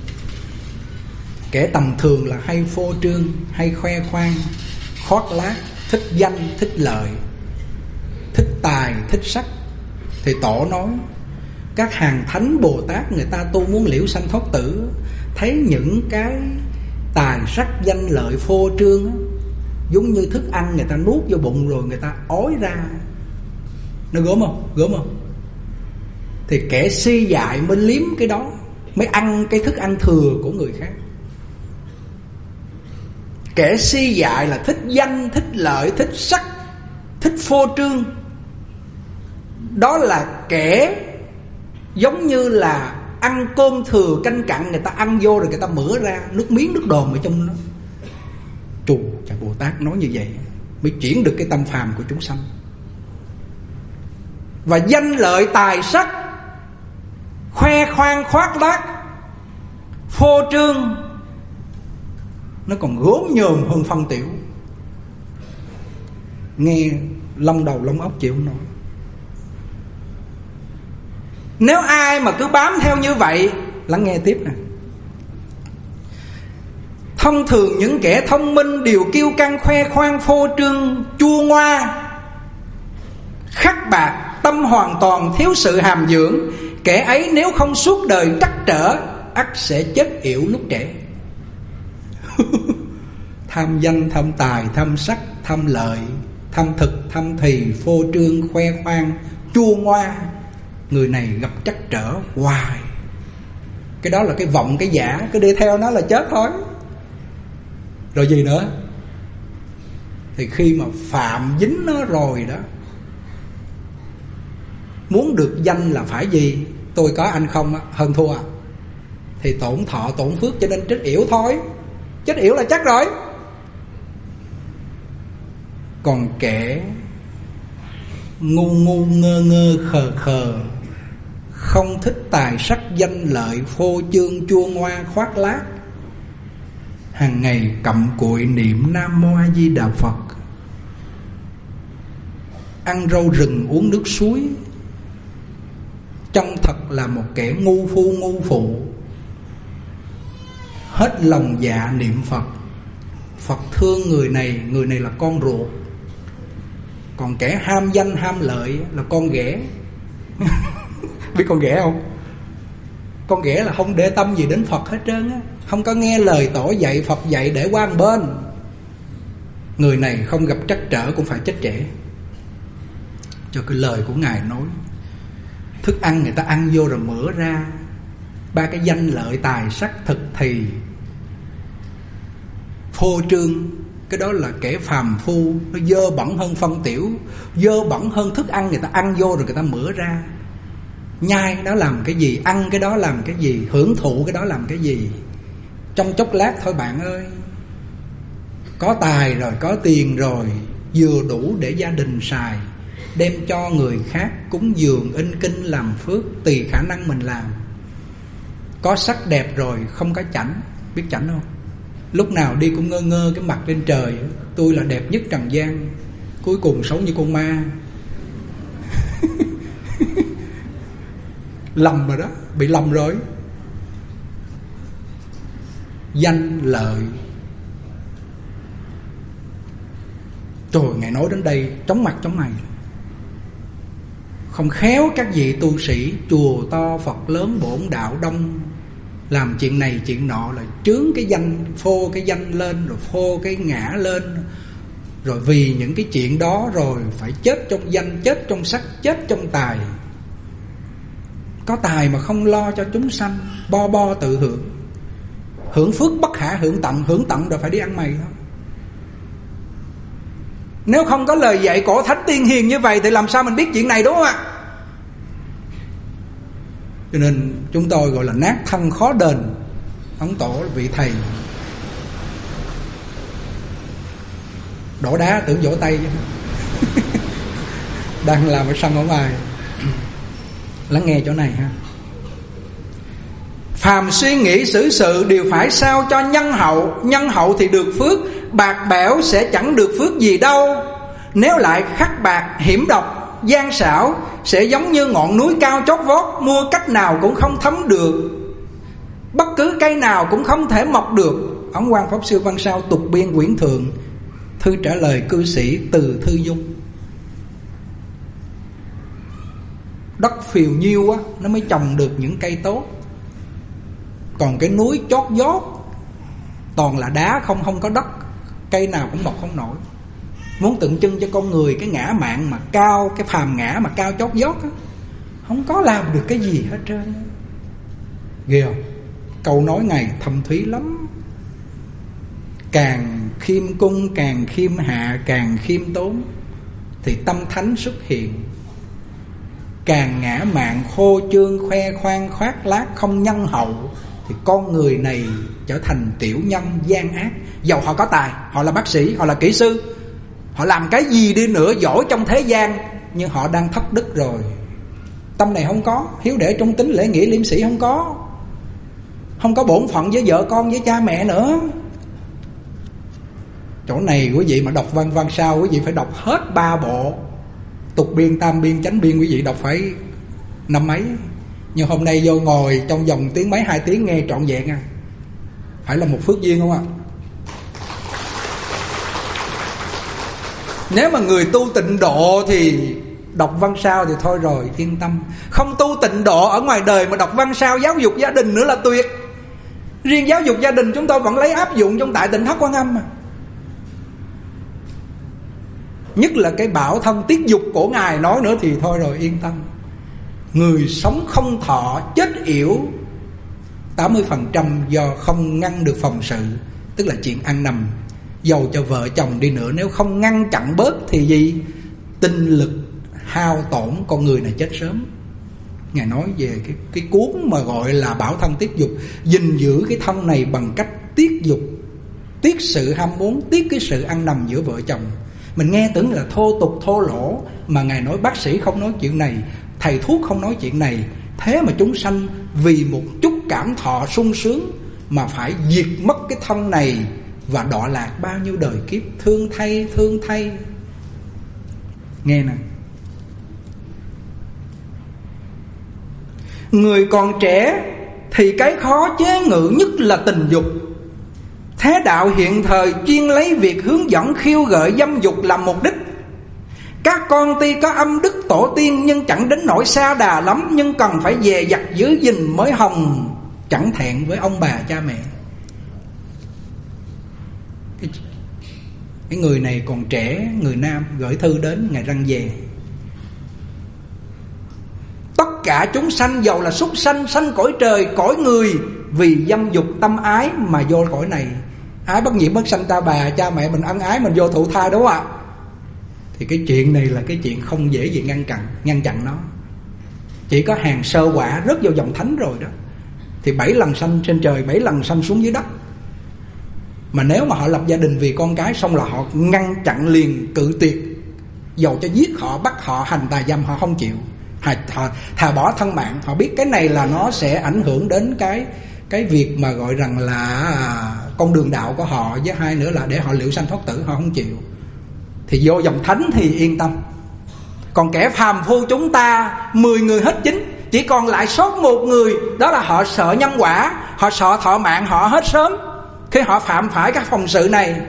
kẻ tầm thường là hay phô trương, hay khoe khoang, khoác lác, thích danh, thích lợi, thích tài, thích sắc. Thì Tổ nói các hàng thánh Bồ Tát người ta tu muốn liễu sanh thoát tử, thấy những cái tài sắc danh lợi phô trương á, giống như thức ăn người ta nuốt vô bụng rồi người ta ói ra. Nó gớm không? Gớm không? Thì kẻ si dại mới liếm cái đó, mới ăn cái thức ăn thừa của người khác. Kẻ si dại là thích danh, thích lợi, thích sắc, thích phô trương. Đó là kẻ giống như là ăn cơm thừa canh cặn, người ta ăn vô rồi người ta mửa ra nước miếng nước đồn ở trong nó. Chù, chà, Bồ Tát nói như vậy mới chuyển được cái tâm phàm của chúng sanh. Và danh lợi tài sắc, khoe khoang khoác lác, phô trương, nó còn gốm nhòm hơn phân tiểu. Nghe lông đầu lông óc chịu không nổi. Nếu ai mà cứ bám theo như vậy, lắng nghe tiếp nè. Thông thường những kẻ thông minh đều kiêu căng, khoe khoang, phô trương, chua ngoa, khắc bạc, tâm hoàn toàn thiếu sự hàm dưỡng. Kẻ ấy nếu không suốt đời trắc trở, ắt sẽ chết yểu lúc trẻ. Tham danh, tham tài, tham sắc, tham lợi, tham thực, tham thì, phô trương, khoe khoang, chua ngoa, người này gặp trắc trở hoài. Cái đó là cái vọng, cái giả, cứ đi theo nó là chết thôi. Rồi gì nữa? Thì khi mà phạm dính nó rồi đó, muốn được danh là phải gì? Tôi có anh không á, hơn thua à? Thì tổn thọ tổn phước, cho nên chết yểu thôi. Chết yểu là chắc rồi. Còn kẻ ngu ngu ngơ ngơ khờ khờ, không thích tài sắc danh lợi, phô trương chua ngoa khoác lác, hàng ngày cặm cụi niệm Nam Mô A Di Đà Phật, ăn rau rừng uống nước suối, chân thật là một kẻ ngu phu ngu phụ, hết lòng dạ niệm Phật. Phật thương người này là con ruột. Còn kẻ ham danh ham lợi là con ghẻ. Biết con ghẻ không? Con ghẻ là không để tâm gì đến Phật hết trơn á, không có nghe lời Tổ dạy, Phật dạy để qua một bên. Người này không gặp trắc trở cũng phải chết trẻ. Cho cái lời của Ngài nói, thức ăn người ta ăn vô rồi mửa ra, ba cái danh lợi tài sắc thực thì, phô trương Cái đó là kẻ phàm phu. Nó dơ bẩn hơn phân tiểu, dơ bẩn hơn thức ăn người ta ăn vô rồi người ta mửa ra. Nhai cái đó làm cái gì, ăn cái đó làm cái gì, hưởng thụ cái đó làm cái gì. Trong chốc lát thôi bạn ơi. Có tài rồi, có tiền rồi, vừa đủ để gia đình xài, đem cho người khác cúng dường in kinh làm phước, tùy khả năng mình làm. Có sắc đẹp rồi, không có chảnh. Biết chảnh không? Lúc nào đi cũng ngơ ngơ cái mặt lên trời. Tôi là đẹp nhất trần gian, cuối cùng sống như con ma. Lầm rồi đó, bị lầm rồi. Danh lợi. Trời, Ngài nói đến đây chóng mặt chóng mày. Không khéo các vị tu sĩ chùa to Phật lớn bổn đạo đông, làm chuyện này chuyện nọ là trướng cái danh, phô cái danh lên, rồi phô cái ngã lên. Rồi vì những cái chuyện đó rồi phải chết trong danh, chết trong sắc, chết trong tài. Có tài mà không lo cho chúng sanh, bo bo tự hưởng. Hưởng phước bất khả hưởng tận rồi phải đi ăn mày thôi. Nếu không có lời dạy cổ thánh tiên hiền như vậy thì làm sao mình biết chuyện này, đúng không ạ? Cho nên chúng tôi gọi là nát thân khó đền. Ấn Tổ là vị thầy đổ đá tưởng vỗ tay chứ. Đang làm ở sân ở ngoài. Lắng nghe chỗ này ha. Phàm suy nghĩ xử sự đều phải sao cho nhân hậu. Nhân hậu thì được phước, bạc bẽo sẽ chẳng được phước gì đâu. Nếu lại khắc bạc, hiểm độc, gian xảo, sẽ giống như ngọn núi cao chót vót, mua cách nào cũng không thấm được, bất cứ cây nào cũng không thể mọc được. Ấn Quang Pháp Sư Văn Sao tục biên quyển thượng, thư trả lời cư sĩ Từ Thư Dung. Đất phìu nhiêu á, nó mới trồng được những cây tốt. Còn cái núi chót vót toàn là đá không có đất, cây nào cũng mọc không nổi. Muốn tượng trưng cho con người cái ngã mạn mà cao, cái phàm ngã mà cao chót vót á, không có làm được cái gì hết trơn. Ghê không? Câu nói Ngài thâm thúy lắm. Càng khiêm cung, càng khiêm hạ, càng khiêm tốn thì tâm thánh xuất hiện. Càng ngã mạn khô trương, khoe khoang khoác lác, không nhân hậu thì con người này trở thành tiểu nhân gian ác. Dầu họ có tài, họ là bác sĩ, họ là kỹ sư, họ làm cái gì đi nữa giỏi trong thế gian, nhưng họ đang thất đức rồi. Tâm này không có, hiếu đệ trung tín lễ nghĩa liêm sĩ không có, không có bổn phận với vợ con, với cha mẹ nữa. Chỗ này quý vị mà đọc văn Văn Sao, quý vị phải đọc hết 3 bộ tục biên, tam biên, chánh biên. Quý vị đọc phải 5 mấy. Nhưng hôm nay vô ngồi trong vòng tiếng mấy 2 tiếng nghe trọn vẹn à. Phải là một phước duyên không ạ? Nếu mà người tu tịnh độ thì đọc văn sao thì thôi rồi, yên tâm. Không tu tịnh độ ở ngoài đời mà đọc văn sao giáo dục gia đình nữa là tuyệt. Riêng giáo dục gia đình chúng tôi vẫn lấy áp dụng trong Tại Tịnh Thất Quan Âm mà. Nhất là cái bảo thân tiết dục của Ngài nói nữa thì thôi rồi, yên tâm. Người sống không thọ, chết yểu 80% do không ngăn được phòng sự, tức là chuyện ăn nằm. Dầu cho vợ chồng đi nữa, nếu không ngăn chặn bớt thì gì? Tinh lực hao tổn, con người này chết sớm. Ngài nói về cái cuốn mà gọi là bảo thân tiết dục, gìn giữ cái thân này bằng cách tiết dục, tiết sự ham muốn, tiết cái sự ăn nằm giữa vợ chồng. Mình nghe tưởng là thô tục thô lỗ, mà Ngài nói bác sĩ không nói chuyện này, thầy thuốc không nói chuyện này. Thế mà chúng sanh vì một chút cảm thọ sung sướng mà phải diệt mất cái thân này và đọa lạc bao nhiêu đời kiếp. Thương thay, thương thay. Nghe nè. Người còn trẻ thì cái khó chế ngự nhất là tình dục. Thế đạo hiện thời chuyên lấy việc hướng dẫn khiêu gợi dâm dục làm mục đích. Các con tuy có âm đức tổ tiên nhưng chẳng đến nỗi xa đà lắm, nhưng cần phải dè dặt giữ gìn mới hồng, chẳng thẹn với ông bà cha mẹ. Cái người này còn trẻ, người nam gửi thư đến Ngài răn về. Tất cả chúng sanh dầu là súc sanh, sanh cõi trời, cõi người, vì dâm dục tâm ái mà vô cõi này. ái bất nhiễm bất sanh ta bà, cha mẹ mình ân ái mình vô thụ thai, đúng không ạ? Thì cái chuyện này là cái chuyện không dễ gì ngăn chặn nó. Chỉ có hàng sơ quả rớt vô dòng thánh rồi đó, thì 7 lần sanh trên trời, 7 lần sanh xuống dưới đất. Mà nếu mà họ lập gia đình vì con cái, xong là họ ngăn chặn liền, cự tuyệt. Dầu cho giết họ, bắt họ, hành tà dâm, họ không chịu. Họ thà bỏ thân mạng. Họ biết cái này là nó sẽ ảnh hưởng đến cái việc mà gọi rằng là con đường đạo của họ. Với hai nữa là để họ liệu sanh thoát tử, họ không chịu. Thì vô dòng thánh thì yên tâm. Còn kẻ phàm phu chúng ta 10 người hết 9, chỉ còn lại sót 1 người. Đó là họ sợ nhân quả, họ sợ thọ mạng họ hết sớm khi họ phạm phải các phòng sự này.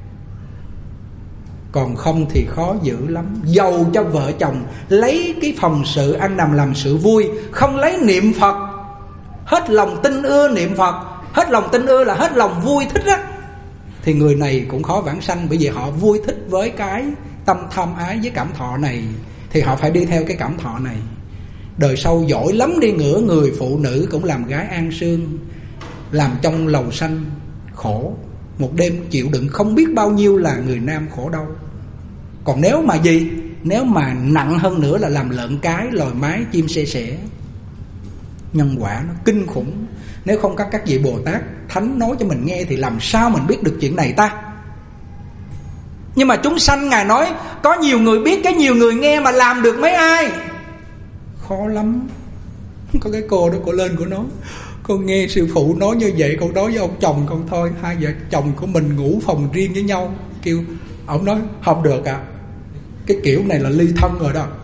Còn không thì khó dữ lắm. Dầu cho vợ chồng lấy cái phòng sự ăn nằm làm sự vui, không lấy niệm Phật, hết lòng tin ưa niệm Phật, hết lòng tin ưa là hết lòng vui thích á, thì người này cũng khó vãng sanh. Bởi vì họ vui thích với cái tâm tham ái với cảm thọ này, thì họ phải đi theo cái cảm thọ này. Đời sau giỏi lắm đi nữa, người phụ nữ cũng làm gái an sương, làm trong lầu xanh khổ. Một đêm chịu đựng không biết bao nhiêu là người nam khổ đau. Còn nếu mà gì? Nếu mà nặng hơn nữa là làm lợn cái, lòi mái, chim sẻ sẻ. Nhân quả nó kinh khủng. Nếu không có các vị Bồ Tát Thánh nói cho mình nghe thì làm sao mình biết được chuyện này ta? Nhưng mà chúng sanh Ngài nói có nhiều người biết, cái nhiều người nghe, mà làm được mấy ai? Khó lắm. Có cái cô đó, cô lên cô nói: con nghe sư phụ nói như vậy, con nói với ông chồng con thôi, hai vợ chồng của mình ngủ phòng riêng với nhau. Kêu ông nói không được ạ, cái kiểu này là ly thân rồi đó.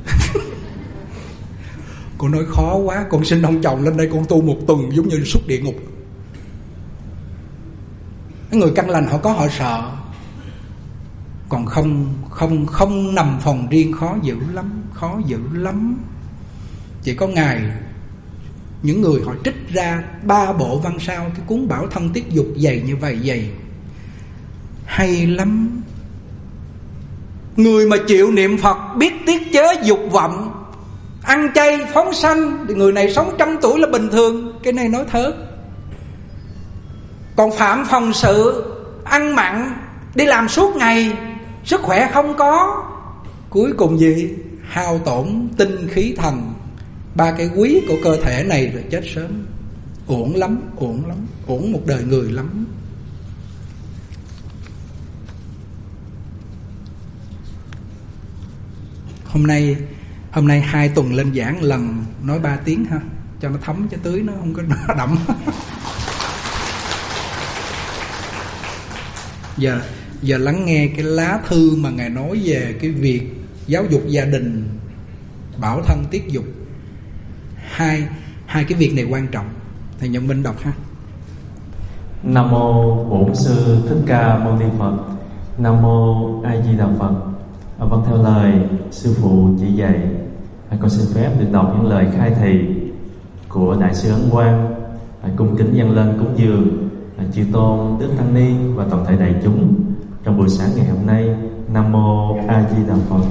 Cô nói khó quá, con xin ông chồng lên đây con tu 1 tuần giống như xuất địa ngục. Cái người căn lành họ có họ sợ. Còn không nằm phòng riêng khó dữ lắm, khó dữ lắm. Chỉ có Ngài, những người họ trích ra 3 bộ văn sao cái cuốn Bảo Thân Tiết Dục dày như vậy, dày hay lắm. Người mà chịu niệm Phật, biết tiết chế dục vọng, ăn chay phóng sanh, thì người này sống 100 tuổi là bình thường. Cái này nói thớt. Còn phạm phòng sự, ăn mặn, đi làm suốt ngày, sức khỏe không có, cuối cùng gì? Hao tổn tinh khí thần, 3 cái quý của cơ thể này rồi chết sớm. Uổng lắm, uổng lắm, uổng một đời người lắm. Hôm nay 2 tuần lên giảng lần, nói 3 tiếng ha, cho nó thấm cho tưới nó không có đậm. Giờ lắng nghe cái lá thư mà Ngài nói về cái việc giáo dục gia đình, bảo thân tiết dục. Hai cái việc này quan trọng. Thầy Nhuận Minh đọc ha. Nam mô Bổn Sư Thích Ca Mâu Ni Phật. Nam mô A Di Đà Phật. Vâng, theo lời sư phụ chỉ dạy, con xin phép được đọc những lời khai thị của Đại sư Ấn Quang, cung kính dâng lên cúng dường chư tôn Đức Tăng Ni và toàn thể đại chúng trong buổi sáng ngày hôm nay. Nam mô A Di Đà Phật.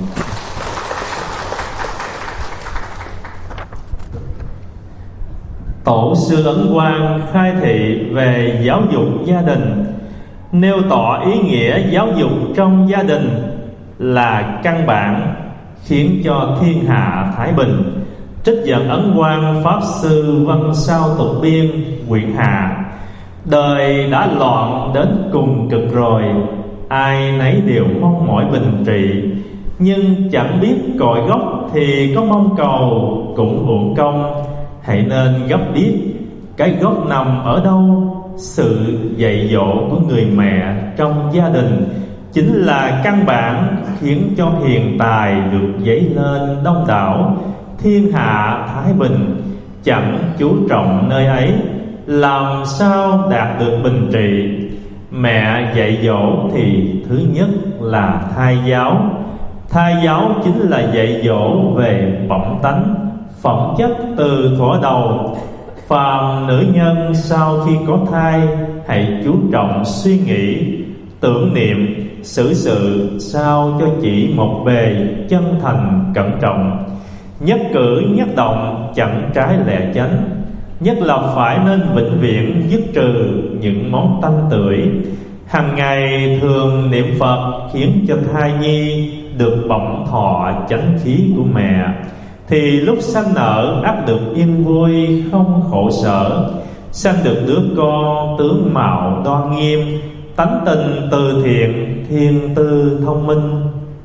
Tổ sư Ấn Quang khai thị về giáo dục gia đình, nêu tỏ ý nghĩa giáo dục trong gia đình là căn bản khiến cho thiên hạ thái bình. Trích dẫn Ấn Quang Pháp Sư Văn Sao Tục Biên quyển Hạ: đời đã loạn đến cùng cực rồi, ai nấy đều mong mỏi bình trị, nhưng chẳng biết cội gốc thì có mong cầu cũng uổng công. Hãy nên gấp biết cái gốc nằm ở đâu. Sự dạy dỗ của người mẹ trong gia đình chính là căn bản khiến cho hiền tài được dấy lên đông đảo, thiên hạ thái bình. Chẳng chú trọng nơi ấy, làm sao đạt được bình trị? Mẹ dạy dỗ thì thứ nhất là thai giáo. Thai giáo chính là dạy dỗ về bẩm tánh, phẩm chất từ thuở đầu. Phàm nữ nhân sau khi có thai, hãy chú trọng suy nghĩ, tưởng niệm, xử sự sao cho chỉ một bề chân thành cẩn trọng, nhất cử nhất động chẳng trái lẽ chánh. nhất là phải nên vĩnh viễn dứt trừ những món tanh tưởi. Hằng ngày thường niệm Phật khiến cho thai nhi được bỏng thọ chánh khí của mẹ, thì lúc sanh nở ắt được yên vui không khổ sở. Sanh được đứa con tướng mạo đoan nghiêm, tánh tình từ thiện, thiên tư thông minh.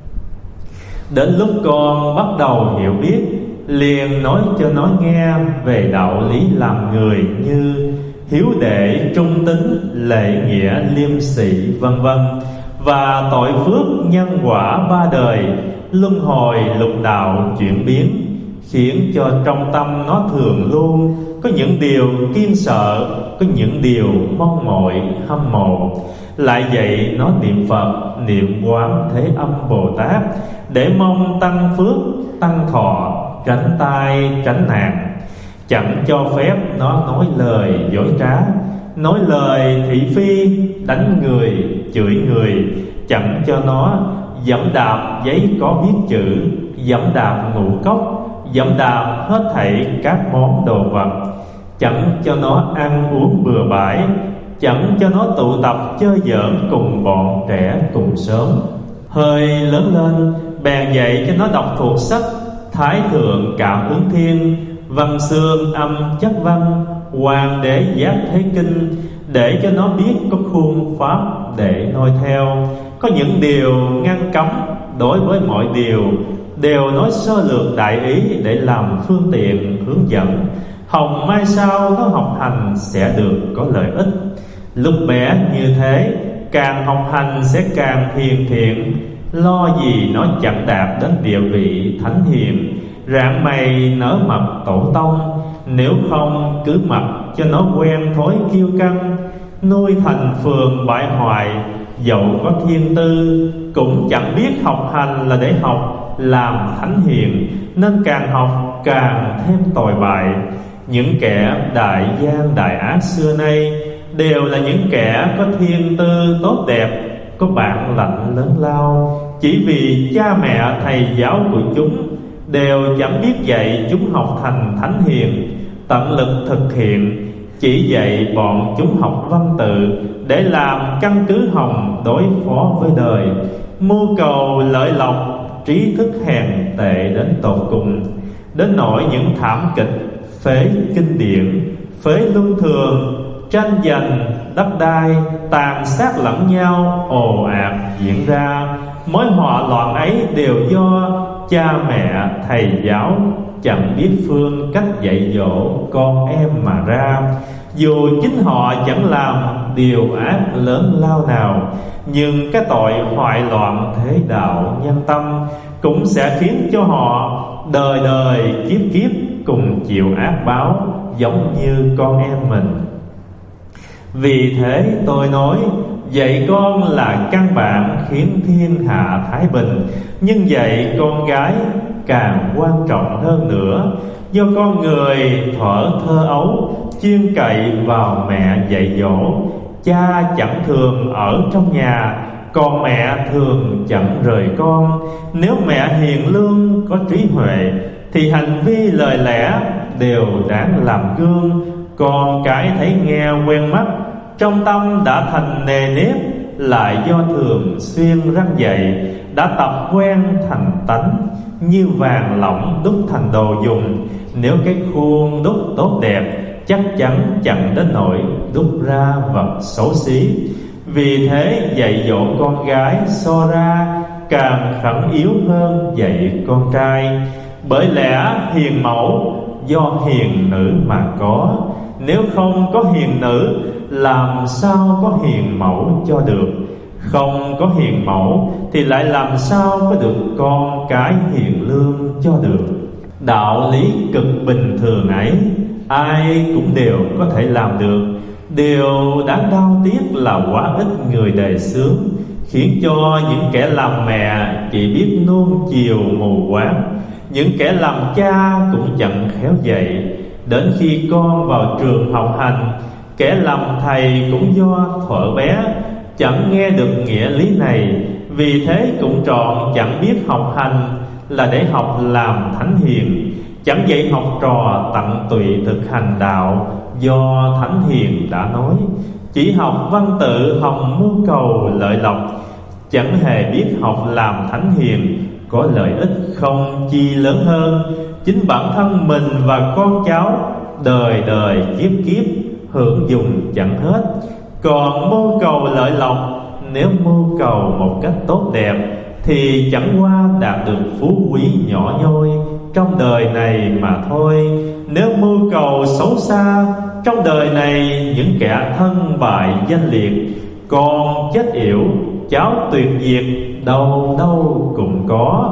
Đến lúc con bắt đầu hiểu biết, liền nói cho nó nghe về đạo lý làm người như hiếu đệ, trung tín, lệ nghĩa, liêm sĩ, vân vân, và tội phước nhân quả ba đời, luân hồi lục đạo chuyển biến, khiến cho trong tâm nó thường luôn có những điều kiên sợ, có những điều mong mỏi hâm mộ. Lại dạy nó niệm Phật, niệm Quán Thế Âm Bồ Tát để mong tăng phước, tăng thọ, tránh tai, tránh nạn. Chẳng cho phép nó nói lời dối trá, nói lời thị phi, đánh người, chửi người. Chẳng cho nó dẫm đạp giấy có viết chữ, dẫm đạp ngũ cốc, dẫm đạp hết thảy các món đồ vật. Chẳng cho nó ăn uống bừa bãi, chẳng cho nó tụ tập chơi giỡn cùng bọn trẻ cùng sớm. Hơi lớn lên bèn dạy cho nó đọc thuộc sách Thái Thượng Cảm Ứng Thiên, Văn Xương Âm Chất Văn, Hoàng Đế Giác Thế Kinh, để cho nó biết có khuôn pháp để noi theo. Có những điều ngăn cấm, đối với mọi điều đều nói sơ lược đại ý để làm phương tiện hướng dẫn. Hồng mai sau nó học hành sẽ được có lợi ích. Lúc bé như thế, càng học hành sẽ càng hiền thiện. Lo gì nó chẳng đạt đến địa vị thánh hiền, rạng mày nở mật tổ tông. Nếu không cứ mặc cho nó quen thói kiêu căng, nuôi thành phường bại hoại. Dẫu có thiên tư cũng chẳng biết học hành là để học làm thánh hiền, nên càng học càng thêm tồi bại. Những kẻ đại gian đại ác xưa nay đều là những kẻ có thiên tư tốt đẹp, có bản lãnh lớn lao. Chỉ vì cha mẹ thầy giáo của chúng đều chẳng biết dạy chúng học thành thánh hiền, tận lực thực hiện. Chỉ dạy bọn chúng học văn tự để làm căn cứ hồng đối phó với đời, mưu cầu lợi lộc, trí thức hèn tệ đến tột cùng. Đến nỗi những thảm kịch phế kinh điển, phế luân thường, tranh giành đất đai, tàn sát lẫn nhau ồ ạt diễn ra. Mối họa loạn ấy đều do cha mẹ thầy giáo chẳng biết phương cách dạy dỗ con em mà ra. Dù chính họ chẳng làm điều ác lớn lao nào, nhưng cái tội hoại loạn thế đạo nhân tâm cũng sẽ khiến cho họ đời đời kiếp kiếp cùng chịu ác báo, giống như con em mình. Vì thế tôi nói, dạy con là căn bản khiến thiên hạ thái bình, nhưng dạy con gái càng quan trọng hơn nữa. Do con người thuở thơ ấu chuyên cậy vào mẹ dạy dỗ. Cha chẳng thường ở trong nhà, còn mẹ thường chẳng rời con. Nếu mẹ hiền lương có trí huệ, thì hành vi lời lẽ đều đáng làm gương. Con cái thấy nghe quen mắt, trong tâm đã thành nề nếp, lại do thường xuyên răn dạy, đã tập quen thành tánh. Như vàng lỏng đúc thành đồ dùng, nếu cái khuôn đúc tốt đẹp, chắc chắn chẳng đến nỗi đúc ra vật xấu xí. Vì thế dạy dỗ con gái so ra càng khẩn yếu hơn dạy con trai. Bởi lẽ hiền mẫu do hiền nữ mà có, nếu không có hiền nữ làm sao có hiền mẫu cho được. Không có hiền mẫu thì lại làm sao có được con cái hiền lương cho được. Đạo lý cực bình thường ấy ai cũng đều có thể làm được. Điều đáng đau tiếc là quá ít người đề xướng, khiến cho những kẻ làm mẹ chỉ biết nuông chiều mù quáng. Những kẻ làm cha cũng chẳng khéo dạy. Đến khi con vào trường học hành, kẻ làm thầy cũng do thuở bé chẳng nghe được nghĩa lý này. Vì thế cũng trọn chẳng biết học hành là để học làm thánh hiền. chẳng dạy học trò tận tụy thực hành đạo do thánh hiền đã nói. Chỉ học văn tự hòng mưu cầu lợi lộc, chẳng hề biết học làm thánh hiền có lợi ích không chi lớn hơn. Chính bản thân mình và con cháu đời đời kiếp kiếp hưởng dùng chẳng hết. Còn mưu cầu lợi lộc, nếu mưu cầu một cách tốt đẹp thì chẳng qua đạt được phú quý nhỏ nhoi trong đời này mà thôi. Nếu mưu cầu xấu xa, trong đời này những kẻ thân bại danh liệt, con chết yểu, cháu tuyệt diệt, đâu đâu cũng có.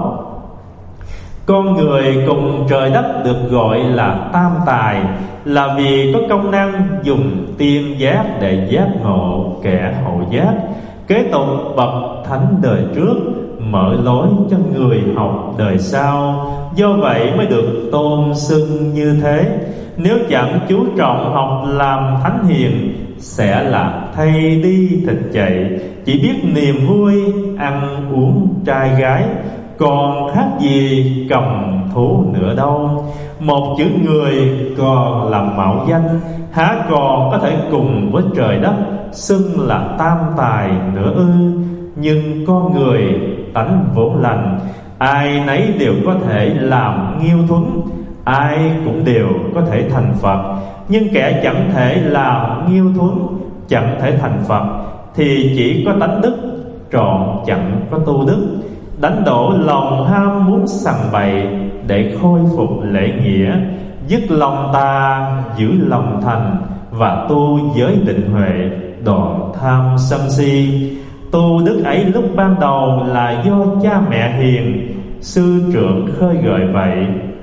Con người cùng trời đất được gọi là tam tài, là vì có công năng dùng tiên giác để giác ngộ kẻ hậu giác, kế tục bậc thánh đời trước, mở lối cho người học đời sau. Do vậy mới được tôn xưng như thế. Nếu chẳng chú trọng học làm thánh hiền, sẽ là thay đi thịt chạy, chỉ biết niềm vui ăn uống trai gái, còn khác gì cầm thú nữa đâu. Một chữ người còn làm mạo danh, há còn có thể cùng với trời đất xưng là tam tài nữa ư? Nhưng con người tánh vốn lành, ai nấy đều có thể làm nghiêu thuấn, ai cũng đều có thể thành Phật. Nhưng kẻ chẳng thể làm nghiêu thuấn, chẳng thể thành Phật thì chỉ có tánh đức, trọn chẳng có tu đức. Đánh đổ lòng ham muốn sằng bậy để khôi phục lễ nghĩa, dứt lòng ta giữ lòng thành, và tu giới định huệ đoạn tham sân si. Tu đức ấy lúc ban đầu là do cha mẹ hiền, sư trưởng khơi gợi vậy.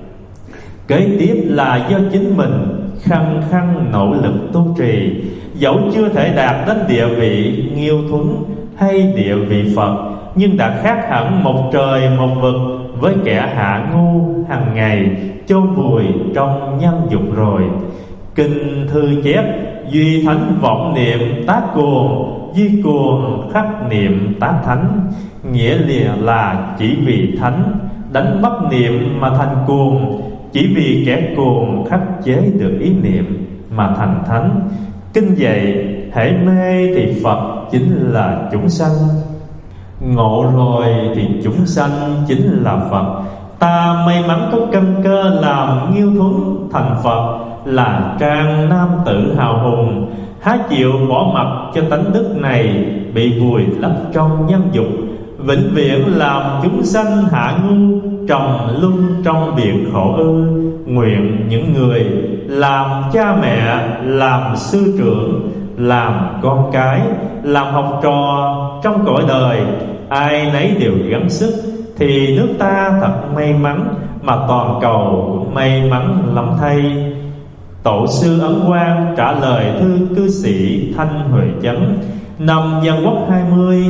Kế tiếp là do chính mình khăng khăng nỗ lực tu trì. Dẫu chưa thể đạt đến địa vị nghiêu thuấn hay địa vị Phật, nhưng đã khác hẳn một trời một vực với kẻ hạ ngu hàng ngày chôn vùi trong nhân dục rồi. Kinh thư chép: duy thánh vọng niệm tác cuồng, duy cuồng khắc niệm tác thánh. Nghĩa liền là chỉ vì thánh đánh mất niệm mà thành cuồng, chỉ vì kẻ cuồng khắc chế được ý niệm mà thành thánh. Kinh dạy hễ mê thì Phật chính là chúng sanh, ngộ rồi thì chúng sanh chính là Phật. Ta may mắn có căn cơ làm nghiêu thuấn thành Phật, là trang nam tử hào hùng, há chịu bỏ mặc cho tánh đức này bị vùi lấp trong nhân dục, vĩnh viễn làm chúng sanh hạ ngu trầm luân trong biển khổ ư? Nguyện những người làm cha mẹ, làm sư trưởng, làm con cái, làm học trò trong cõi đời, ai nấy đều gắng sức, thì nước ta thật may mắn, mà toàn cầu cũng may mắn lắm thay. Tổ sư Ấn Quang trả lời thư cư sĩ Thanh Huệ Chấn năm Dân Quốc 20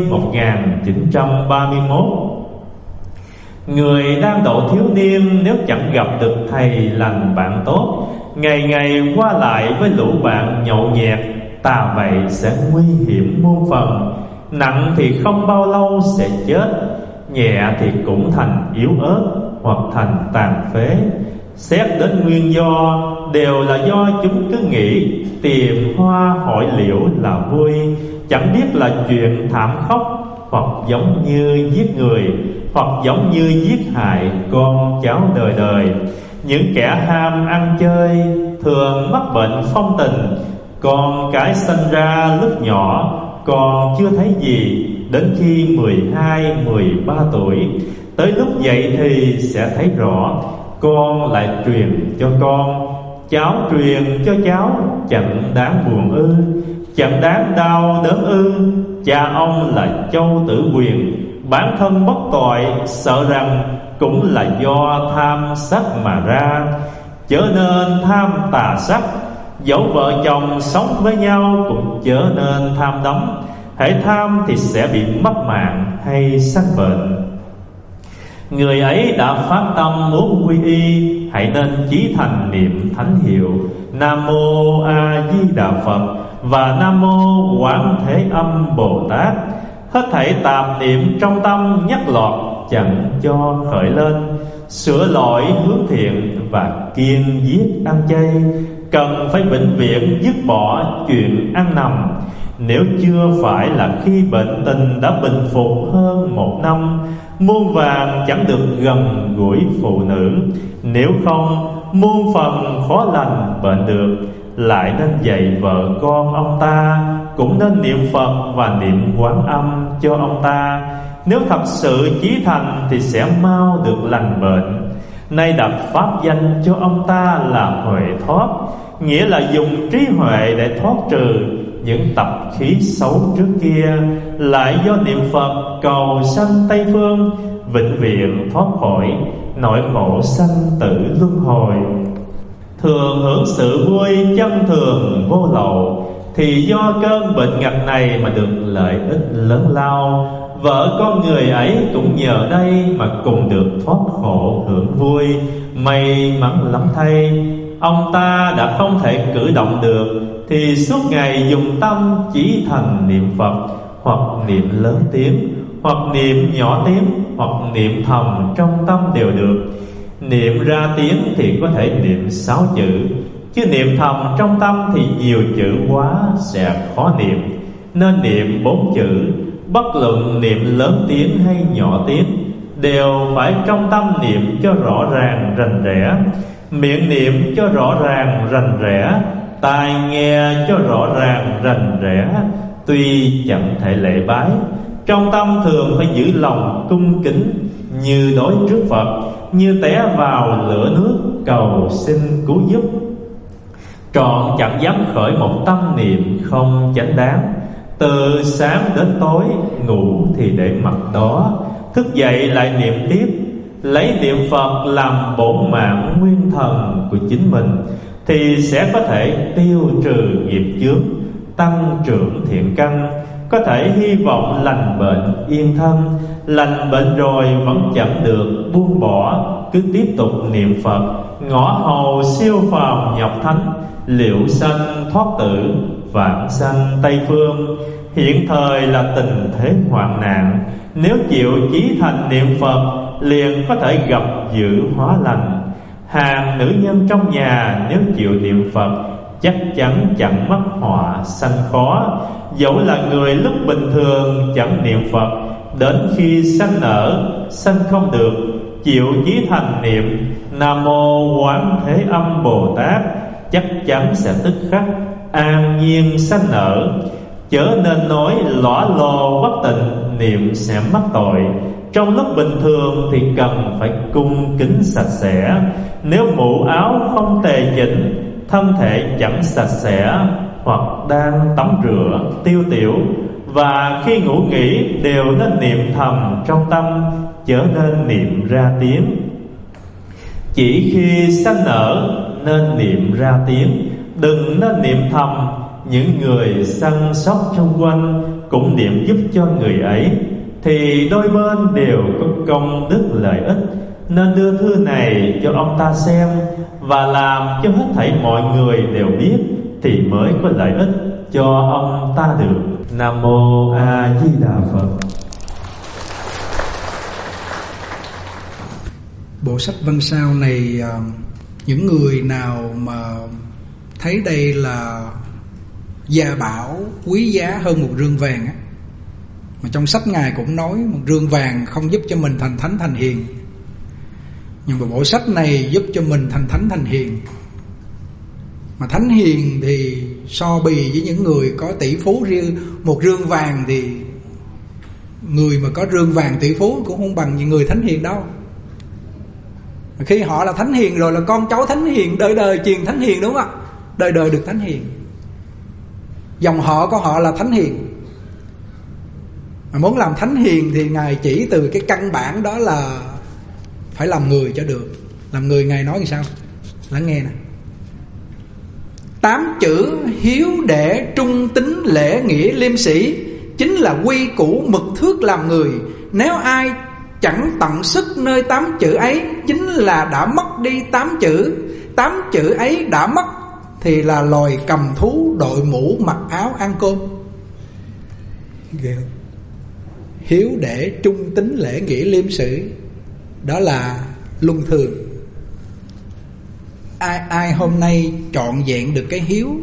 1931: người đang độ thiếu niên nếu chẳng gặp được thầy lành bạn tốt, ngày ngày qua lại với lũ bạn nhậu nhẹt, ta vậy sẽ nguy hiểm muôn phần. Nặng thì không bao lâu sẽ chết, nhẹ thì cũng thành yếu ớt hoặc thành tàn phế. Xét đến nguyên do đều là do chúng cứ nghĩ tìm hoa hỏi liễu là vui, chẳng biết là chuyện thảm khốc, hoặc giống như giết người, hoặc giống như giết hại con cháu đời đời. Những kẻ ham ăn chơi thường mắc bệnh phong tình, con cái sinh ra lúc nhỏ còn chưa thấy gì, đến khi 12, 13 tuổi, tới lúc dậy thì sẽ thấy rõ. Con lại truyền cho con, cháu truyền cho cháu, chẳng đáng buồn ư, chẳng đáng đau đớn ư? Cha ông là Châu Tử Quyền, bản thân bất tội, sợ rằng cũng là do tham sắc mà ra, chớ nên tham tà sắc. Dẫu vợ chồng sống với nhau cũng chớ nên tham đắm, hễ tham thì sẽ bị mất mạng hay sanh bệnh. Người ấy đã phát tâm muốn quy y, hãy nên chí thành niệm thánh hiệu Nam Mô A Di Đà Phật và Nam Mô Quán Thế Âm Bồ Tát. Hết thảy tạp niệm trong tâm nhắc lọt, chẳng cho khởi lên. sửa lỗi hướng thiện và kiêng giết ăn chay. Cần phải vĩnh viễn dứt bỏ chuyện ăn nằm. Nếu chưa phải là khi bệnh tình đã bình phục hơn 1 năm, muôn vàng chẳng được gần gũi phụ nữ. Nếu không, muôn phần khó lành bệnh được. Lại nên dạy vợ con ông ta, cũng nên niệm Phật và niệm Quán Âm cho ông ta. Nếu thật sự chí thành thì sẽ mau được lành bệnh. Nay đặt pháp danh cho ông ta là Huệ Thoát, nghĩa là dùng trí huệ để thoát trừ những tập khí xấu trước kia. Lại do niệm Phật cầu sanh Tây Phương, vĩnh viễn thoát khỏi nỗi khổ sanh tử luân hồi. Thường hưởng sự vui chân thường vô lậu, thì do cơn bệnh ngặt này mà được lợi ích lớn lao. Vợ con người ấy cũng nhờ đây mà cùng được thoát khổ hưởng vui. May mắn lắm thay, ông ta đã không thể cử động được, thì suốt ngày dùng tâm chỉ thành niệm Phật, hoặc niệm lớn tiếng, hoặc niệm nhỏ tiếng, hoặc niệm thầm trong tâm đều được. Niệm ra tiếng thì có thể niệm 6 chữ, chứ niệm thầm trong tâm thì nhiều chữ quá sẽ khó niệm, nên niệm 4 chữ. Bất luận niệm lớn tiếng hay nhỏ tiếng, đều phải trong tâm niệm cho rõ ràng rành rẽ. Miệng niệm cho rõ ràng rành rẽ, tai nghe cho rõ ràng rành rẽ. Tuy chẳng thể lễ bái, trong tâm thường phải giữ lòng cung kính, như đối trước Phật, như té vào lửa nước cầu xin cứu giúp. Trọn chẳng dám khởi một tâm niệm không chánh đáng. Từ sáng đến tối, ngủ thì để mặt đó, thức dậy lại niệm tiếp. Lấy niệm Phật làm bổn mạng nguyên thần của chính mình, thì sẽ có thể tiêu trừ nghiệp chướng, tăng trưởng thiện căn, có thể hy vọng lành bệnh yên thân. Lành bệnh rồi vẫn chẳng được buông bỏ, cứ tiếp tục niệm Phật, ngõ hầu siêu phàm nhập thánh, liệu sanh thoát tử, vãng sanh Tây Phương. Hiện thời là tình thế hoạn nạn, nếu chịu chí thành niệm Phật, liền có thể gặp dự hóa lành. Hàng nữ nhân trong nhà nếu chịu niệm Phật, chắc chắn chẳng mắc họa sanh khó. Dẫu là người lúc bình thường chẳng niệm Phật, đến khi sanh nở sanh không được, chịu chí thành niệm Nam Mô Quán Thế Âm Bồ Tát, chắc chắn sẽ tức khắc an nhiên sanh nở. Chớ nên nói lõa lồ bất tịnh, niệm sẽ mắc tội. Trong lúc bình thường thì cần phải cung kính sạch sẽ. Nếu mũ áo không tề chỉnh, thân thể chẳng sạch sẽ, hoặc đang tắm rửa tiêu tiểu, và khi ngủ nghỉ đều nên niệm thầm trong tâm, chớ nên niệm ra tiếng. Chỉ khi sanh nở nên niệm ra tiếng, đừng nên niệm thầm. Những người săn sóc xung quanh cũng niệm giúp cho người ấy, thì đôi bên đều có công đức lợi ích. Nên đưa thư này cho ông ta xem, và làm cho hết thảy mọi người đều biết, thì mới có lợi ích cho ông ta được. Nam Mô A Di Đà Phật. Bộ sách văn sao này, những người nào mà thấy đây là gia bảo quý giá hơn một rương vàng á, mà trong sách Ngài cũng nói một rương vàng không giúp cho mình thành thánh thành hiền, nhưng mà bộ sách này giúp cho mình thành thánh thành hiền. Mà thánh hiền thì so bì với những người có tỷ phú riêng một rương vàng, thì người mà có rương vàng tỷ phú cũng không bằng những người thánh hiền đâu. Khi họ là thánh hiền rồi là con cháu thánh hiền, đời đời truyền thánh hiền, đúng không ạ? Đời đời được thánh hiền, dòng họ của họ là thánh hiền. Mà muốn làm thánh hiền thì Ngài chỉ từ cái căn bản đó là phải làm người cho được. Làm người Ngài nói như sao? Lắng nghe nè. 8 chữ hiếu đệ trung tín lễ nghĩa liêm sĩ chính là quy củ mực thước làm người. Nếu ai chẳng tận sức nơi 8 chữ ấy, chính là đã mất đi 8 chữ. 8 chữ ấy đã mất thì là loài cầm thú đội mũ mặc áo ăn cơm. Hiếu đệ trung tín lễ nghĩa liêm sĩ, đó là luân thường. Ai hôm nay trọn vẹn được cái hiếu,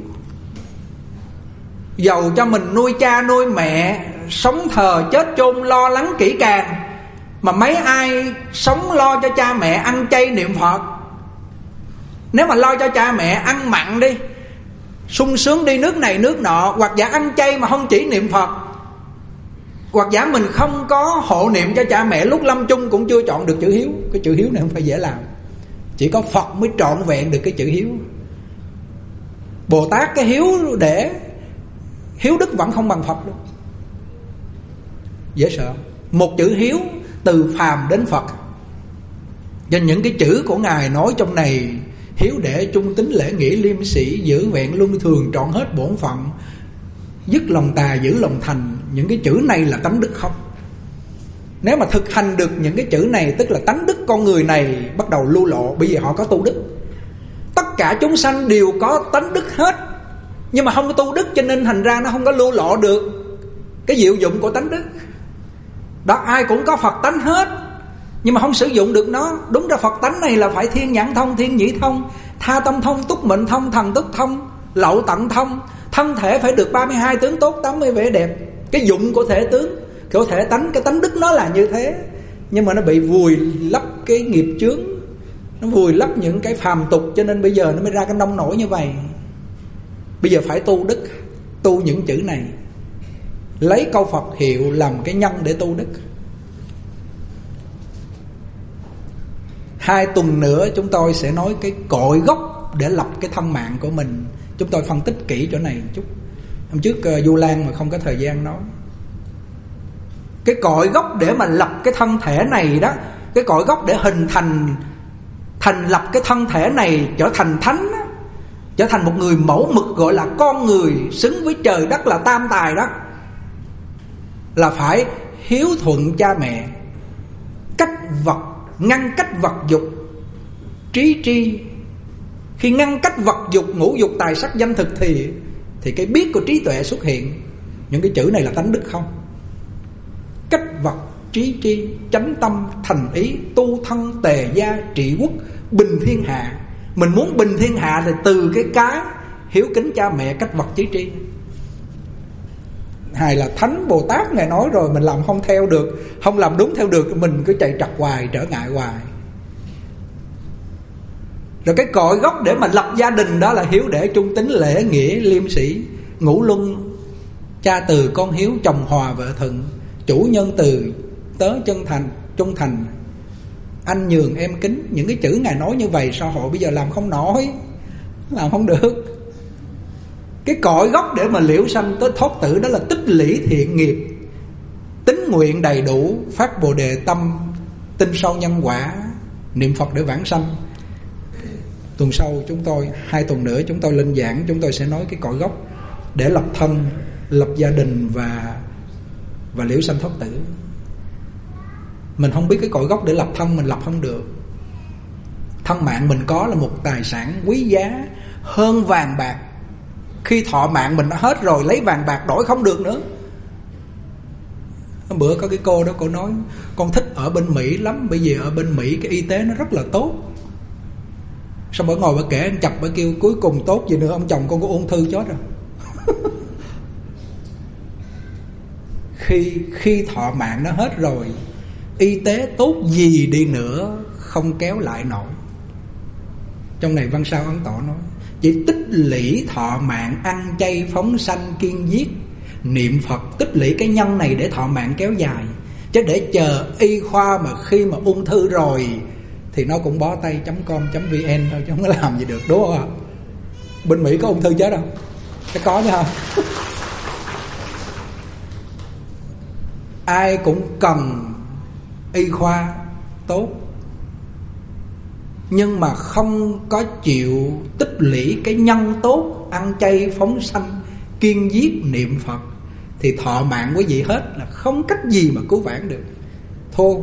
dầu cho mình nuôi cha nuôi mẹ, sống thờ chết chôn lo lắng kỹ càng, mà mấy ai sống lo cho cha mẹ ăn chay niệm Phật. Nếu mà lo cho cha mẹ ăn mặn đi, sung sướng đi nước này nước nọ, hoặc giả ăn chay mà không chỉ niệm Phật, hoặc giả mình không có hộ niệm cho cha mẹ lúc lâm chung cũng chưa chọn được chữ hiếu. Cái chữ hiếu này không phải dễ làm, chỉ có Phật mới trọn vẹn được cái chữ hiếu. Bồ Tát cái hiếu để hiếu đức vẫn không bằng Phật đâu, dễ sợ. Một chữ hiếu từ phàm đến Phật. Cho những cái chữ của Ngài nói trong này: hiếu để trung tín lễ nghĩa liêm sĩ, giữ vẹn luân thường, trọn hết bổn phận, dứt lòng tà giữ lòng thành. Những cái chữ này là tánh đức không. Nếu mà thực hành được những cái chữ này, tức là tánh đức con người này bắt đầu lưu lộ. Bây giờ họ có tu đức. Tất cả chúng sanh đều có tánh đức hết, nhưng mà không có tu đức, cho nên thành ra nó không có lưu lộ được cái diệu dụng của tánh đức. Đó, ai cũng có Phật tánh hết, nhưng mà không sử dụng được nó. Đúng ra Phật tánh này là phải thiên nhãn thông, thiên nhĩ thông, tha tâm thông, túc mệnh thông, thần túc thông, lậu tận thông. Thân thể phải được 32 tướng tốt, 80 vẻ đẹp. Cái dụng của thể tướng, của thể tánh, cái tánh đức nó là như thế. Nhưng mà nó bị vùi lấp cái nghiệp chướng, nó vùi lấp những cái phàm tục, cho nên bây giờ nó mới ra cái nông nổi như vậy. Bây giờ phải tu đức, tu những chữ này, lấy câu Phật hiệu làm cái nhân để tu đức. 2 tuần nữa chúng tôi sẽ nói cái cội gốc để lập cái thân mạng của mình. Chúng tôi phân tích kỹ chỗ này một chút. Hôm trước Du Lan mà không có thời gian nói. Cái cội gốc để mà lập cái thân thể này đó, cái cội gốc để hình thành lập cái thân thể này trở thành thánh đó, trở thành một người mẫu mực, gọi là con người xứng với trời đất là tam tài đó, là phải hiếu thuận cha mẹ, ngăn cách vật dục, trí tri. Khi ngăn cách vật dục, ngũ dục, tài sắc, danh thực thì cái biết của trí tuệ xuất hiện. Những cái chữ này là tánh đức không. Cách vật, trí tri, chánh tâm, thành ý, tu thân, tề gia, trị quốc, bình thiên hạ. Mình muốn bình thiên hạ thì từ cái hiếu kính cha mẹ, cách vật, trí tri. Hay là Thánh Bồ Tát Ngài nói rồi, mình làm không theo được, không làm đúng theo được, mình cứ chạy trật hoài, trở ngại hoài. Rồi cái cội gốc để mà lập gia đình đó là hiếu để trung tín lễ nghĩa liêm sĩ, ngũ luân, cha từ con hiếu, chồng hòa vợ thuận, chủ nhân từ tớ chân thành, trung thành, anh nhường em kính. Những cái chữ Ngài nói như vậy, xã hội bây giờ làm không nổi, làm không được. Cái cội gốc để mà liễu sanh tới thoát tử đó là tích lũy thiện nghiệp, tín nguyện đầy đủ, phát bồ đề tâm, tin sâu nhân quả, niệm Phật để vãng sanh. Tuần sau 2 tuần nữa chúng tôi lên giảng, chúng tôi sẽ nói cái cội gốc để lập thân, lập gia đình và liễu sanh thoát tử. Mình không biết cái cội gốc để lập thân, mình lập không được. Thân mạng mình có là một tài sản quý giá hơn vàng bạc. Khi thọ mạng mình đã hết rồi, lấy vàng bạc đổi không được nữa. Hôm bữa có cái cô đó, cô nói con thích ở bên Mỹ lắm, bây giờ ở bên Mỹ cái y tế nó rất là tốt. Xong bữa ngồi bà kể, anh chập bà kêu cuối cùng tốt gì nữa, ông chồng con có ung thư chết rồi. Khi thọ mạng nó hết rồi, y tế tốt gì đi nữa không kéo lại nổi. Trong này Văn Sao Ấn Tọ nói chỉ tích lũy thọ mạng, ăn chay phóng sanh kiên giết, niệm Phật, tích lũy cái nhân này để thọ mạng kéo dài. Chứ để chờ y khoa mà khi mà ung thư rồi thì nó cũng bó tay .com.vn thôi, chứ không có làm gì được, đúng không ạ? Bên Mỹ có ung thư chết không? Cái có chứ không? Ai cũng cần y khoa tốt, nhưng mà không có chịu tích lũy cái nhân tốt, ăn chay phóng sanh kiên giết niệm Phật, thì thọ mạng quý vị hết là không cách gì mà cứu vãn được. Thôi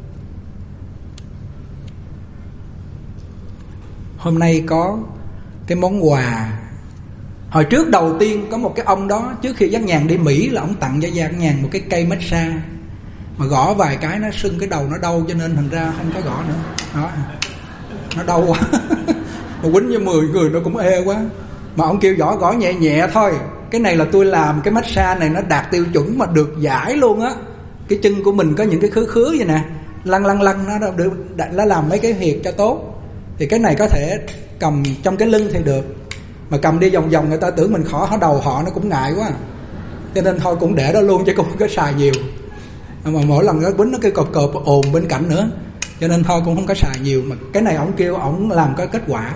hôm nay có cái món quà. Hồi trước đầu tiên có một cái ông đó, trước khi Giác Nhàn đi Mỹ là ông tặng cho Giác Nhàn một cái cây massage. mà gõ vài cái nó sưng cái đầu nó đau, cho nên thành ra không có gõ nữa. Đó, nó đau quá. Mà quýnh với 10 người nó cũng ê quá. Mà ông kêu gõ nhẹ nhẹ thôi. Cái này là tôi làm cái massage này nó đạt tiêu chuẩn mà được giải luôn á. Cái chân của mình có những cái khứa vậy nè, lăn nó được, nó làm mấy cái huyệt cho tốt. Thì cái này có thể cầm trong cái lưng thì được, mà cầm đi vòng vòng người ta tưởng mình khỏi đầu họ, nó cũng ngại quá. Cho nên thôi cũng để đó luôn chứ cũng không có xài nhiều. Mà mỗi lần nó quýnh nó cái cộp ồn bên cạnh nữa, cho nên thôi cũng không có xài nhiều. Mà cái này ổng kêu ổng làm có kết quả.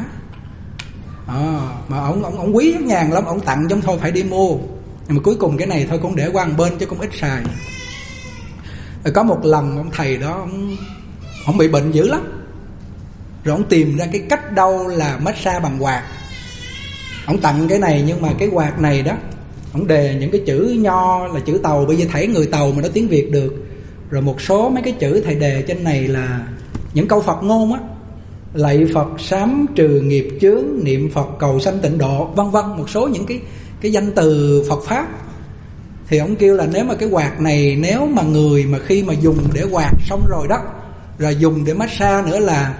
Mà ổng quý Giác Nhàn lắm, ổng tặng trong thôi phải đi mua. Nhưng mà cuối cùng cái này thôi cũng để qua một bên chứ cũng ít xài. Rồi có một lần ông thầy đó ông bị bệnh dữ lắm, rồi ông tìm ra cái cách đâu là massage bằng quạt. Ông tặng cái này, nhưng mà cái quạt này đó ông đề những cái chữ nho là chữ Tàu, bây giờ thảy người Tàu mà nói tiếng Việt được. Rồi một số mấy cái chữ thầy đề trên này là những câu Phật ngôn á: lạy Phật sám trừ nghiệp chướng, niệm Phật cầu sanh tịnh độ, vân vân, một số những cái danh từ Phật pháp. Thì ông kêu là nếu mà cái quạt này, nếu mà người mà khi mà dùng để quạt xong rồi đó, rồi dùng để massage nữa là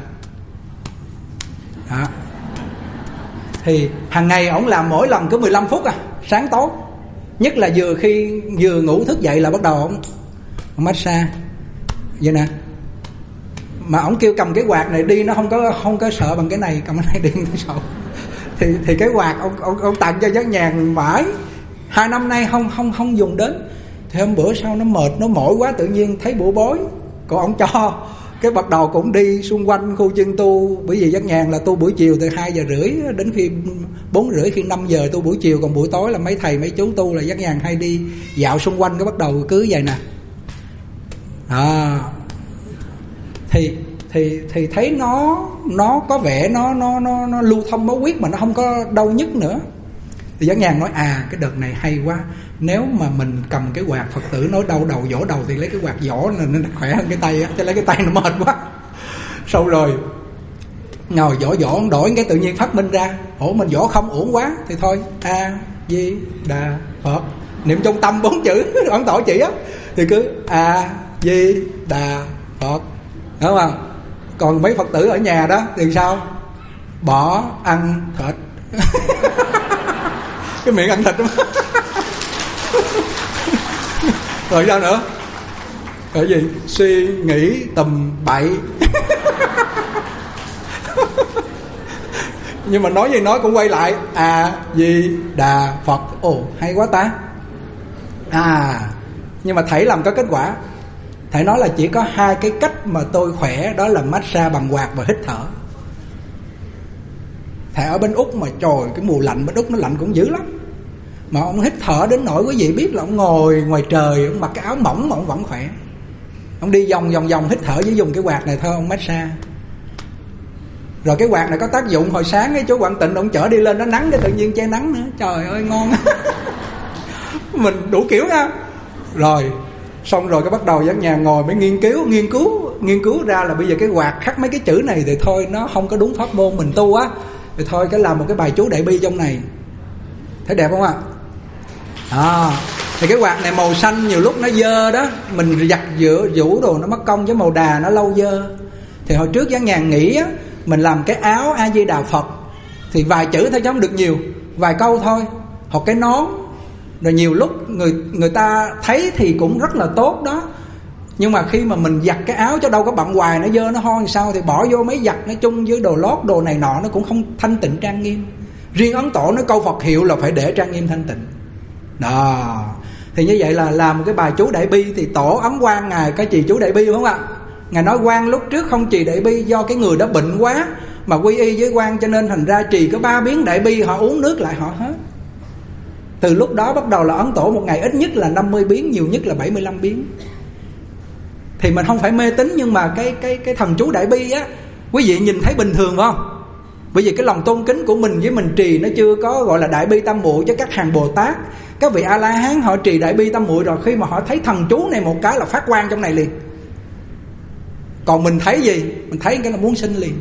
đó, thì hàng ngày ổng làm mỗi lần cứ 15 phút sáng tối. Nhất là vừa ngủ thức dậy là bắt đầu ổng massage vậy nè. Mà ổng kêu cầm cái quạt này đi nó không có sợ bằng cái này, cầm cái này đi nó sợ. Thì cái quạt ông tặng cho Giác Nhàn mãi 2 năm nay không dùng đến. Thì hôm bữa sau nó mệt, nó mỏi quá, tự nhiên thấy bủa bối, còn ông cho cái bắt đầu cũng đi xung quanh khu chân tu. Bởi vì Giác Nhàn là tu buổi chiều từ 2 giờ rưỡi đến khi 4 rưỡi, khi 5 giờ tu buổi chiều, còn buổi tối là mấy thầy mấy chú tu là Giác Nhàn hay đi dạo xung quanh. Cái bắt đầu cứ vậy nè. Thì thấy nó có vẻ nó lưu thông máu huyết mà nó không có đau nhức nữa. Thì Giác Nhàn nói cái đợt này hay quá, nếu mà mình cầm cái quạt, Phật tử nói đau đầu vỗ đầu thì lấy cái quạt vỗ là nó khỏe hơn cái tay á, chứ lấy cái tay nó mệt quá. Sau rồi ngồi vỗ đổi cái tự nhiên phát minh ra, mình vỗ không uổng quá thì thôi A Di Đà Phật, niệm trong tâm 4 chữ Ấn Tổ chỉ á, thì cứ A Di Đà Phật, đúng không? Còn mấy Phật tử ở nhà đó thì sao? Bỏ ăn thịt. Cái miệng ăn thịt đó. Rồi sao nữa? Cái gì? Suy nghĩ tầm bậy. Nhưng mà nói gì nói cũng quay lại A Di Đà Phật. Ồ hay quá ta. Nhưng mà thầy làm có kết quả. Thầy nói là chỉ có 2 cái cách mà tôi khỏe, đó là massage bằng quạt và hít thở. Thầy ở bên Úc mà trời, cái mùa lạnh bên Úc nó lạnh cũng dữ lắm. Mà ông hít thở đến nỗi quý vị biết là ông ngồi ngoài trời, ông mặc cái áo mỏng mà ông vẫn khỏe. Ông đi vòng hít thở với dùng cái quạt này thôi, ông massage. Rồi cái quạt này có tác dụng, hồi sáng cái chú Quảng Tịnh ông chở đi lên nó nắng, cái tự nhiên che nắng nữa. Trời ơi ngon. Mình đủ kiểu nha. Rồi xong rồi cái bắt đầu Giác Nhàn ngồi mới nghiên cứu ra là bây giờ cái quạt khắc mấy cái chữ này thì thôi nó không có đúng pháp môn mình tu á, thì thôi cái làm một cái bài chú đại bi trong này. Thấy đẹp không ạ? Thì cái quạt này màu xanh nhiều lúc nó dơ đó, mình giặt vũ đồ nó mất công, chứ màu đà nó lâu dơ. Thì hồi trước Giác Nhàn nghĩ á, mình làm cái áo A Di Đà Phật thì vài chữ thôi chứ không được nhiều, vài câu thôi, hoặc cái nón. Rồi nhiều lúc người ta thấy thì cũng rất là tốt đó, nhưng mà khi mà mình giặt cái áo cho đâu có bận hoài, nó dơ nó hôi làm sao, thì bỏ vô máy giặt nói chung với đồ lót đồ này nọ nó cũng không thanh tịnh trang nghiêm. Riêng Ấn Tổ nói câu Phật hiệu là phải để trang nghiêm thanh tịnh đó. Thì như vậy là làm một cái bài chú đại bi. Thì Tổ Ấn Quang Ngài có trì chú đại bi không ạ? Ngài nói Quang lúc trước không trì đại bi do cái người đó bệnh quá mà quy y với Quang, cho nên thành ra trì có 3 biến đại bi, họ uống nước lại họ hết. Từ lúc đó bắt đầu là Ấn Tổ một ngày ít nhất là 50 biến, nhiều nhất là 75 biến. Thì mình không phải mê tín, nhưng mà cái thần chú đại bi á, quý vị nhìn thấy bình thường phải không? Bởi vì cái lòng tôn kính của mình với mình trì nó chưa có gọi là đại bi tam muội. Chứ các hàng Bồ Tát, các vị A La Hán họ trì đại bi tam muội rồi, khi mà họ thấy thần chú này một cái là phát quang trong này liền. Còn mình thấy gì? Mình thấy cái là muốn sinh liền.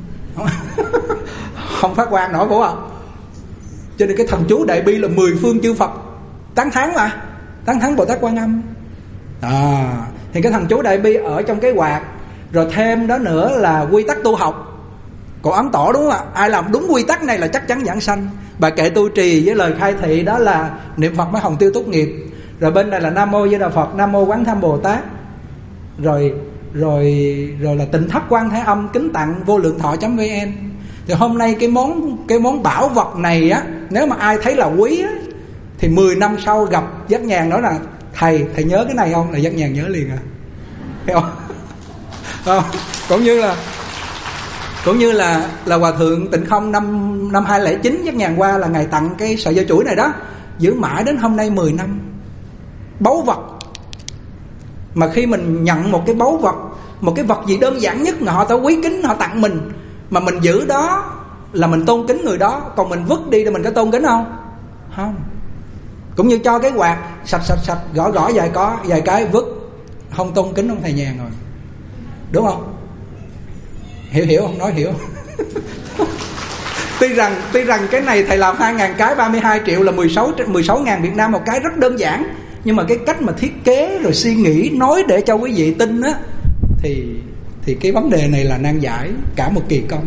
Không phát quang nổi, phải không? Cho nên cái thần chú đại bi là 10 phương chư Phật tán thán mà, tán thán Bồ Tát Quan Âm. Thì cái thằng chú đại bi ở trong cái quạt. Rồi thêm đó nữa là quy tắc tu học của Ấn Tổ, đúng không ạ? Ai làm đúng quy tắc này là chắc chắn giảng sanh. Bài kệ tu trì với lời khai thị đó là niệm Phật mới hồng tiêu tốt nghiệp. Rồi bên này là Nam Mô Di Đà Phật, Nam Mô Quán Tham Bồ Tát. Rồi là Tịnh Thất Quan Thế Âm, kính tặng vô lượng thọ.vn. Thì hôm nay cái món bảo vật này á, nếu mà ai thấy là quý á, thì 10 năm sau gặp Giác Nhàn nói là thầy nhớ cái này không, là Giác Nhàn nhớ liền à. Thấy không? Cũng như là Hòa Thượng Tịnh Không năm 2009 Giác Nhàn qua là ngài tặng cái sợi dây chuỗi này đó, giữ mãi đến hôm nay 10 năm. Báu vật. Mà khi mình nhận một cái báu vật, một cái vật gì đơn giản nhất mà họ ta quý kính, họ tặng mình, mà mình giữ đó là mình tôn kính người đó. Còn mình vứt đi thì mình có tôn kính không? Không. Cũng như cho cái quạt sạch gõ vài cái vứt, không tôn kính ông thầy Nhàn rồi, đúng không? Hiểu không? Nói hiểu. Tuy rằng cái này thầy làm 2.000 cái 32 triệu là 16.000 Việt Nam một cái, rất đơn giản. Nhưng mà cái cách mà thiết kế rồi suy nghĩ nói để cho quý vị tin á, thì cái vấn đề này là nan giải cả một kỳ công.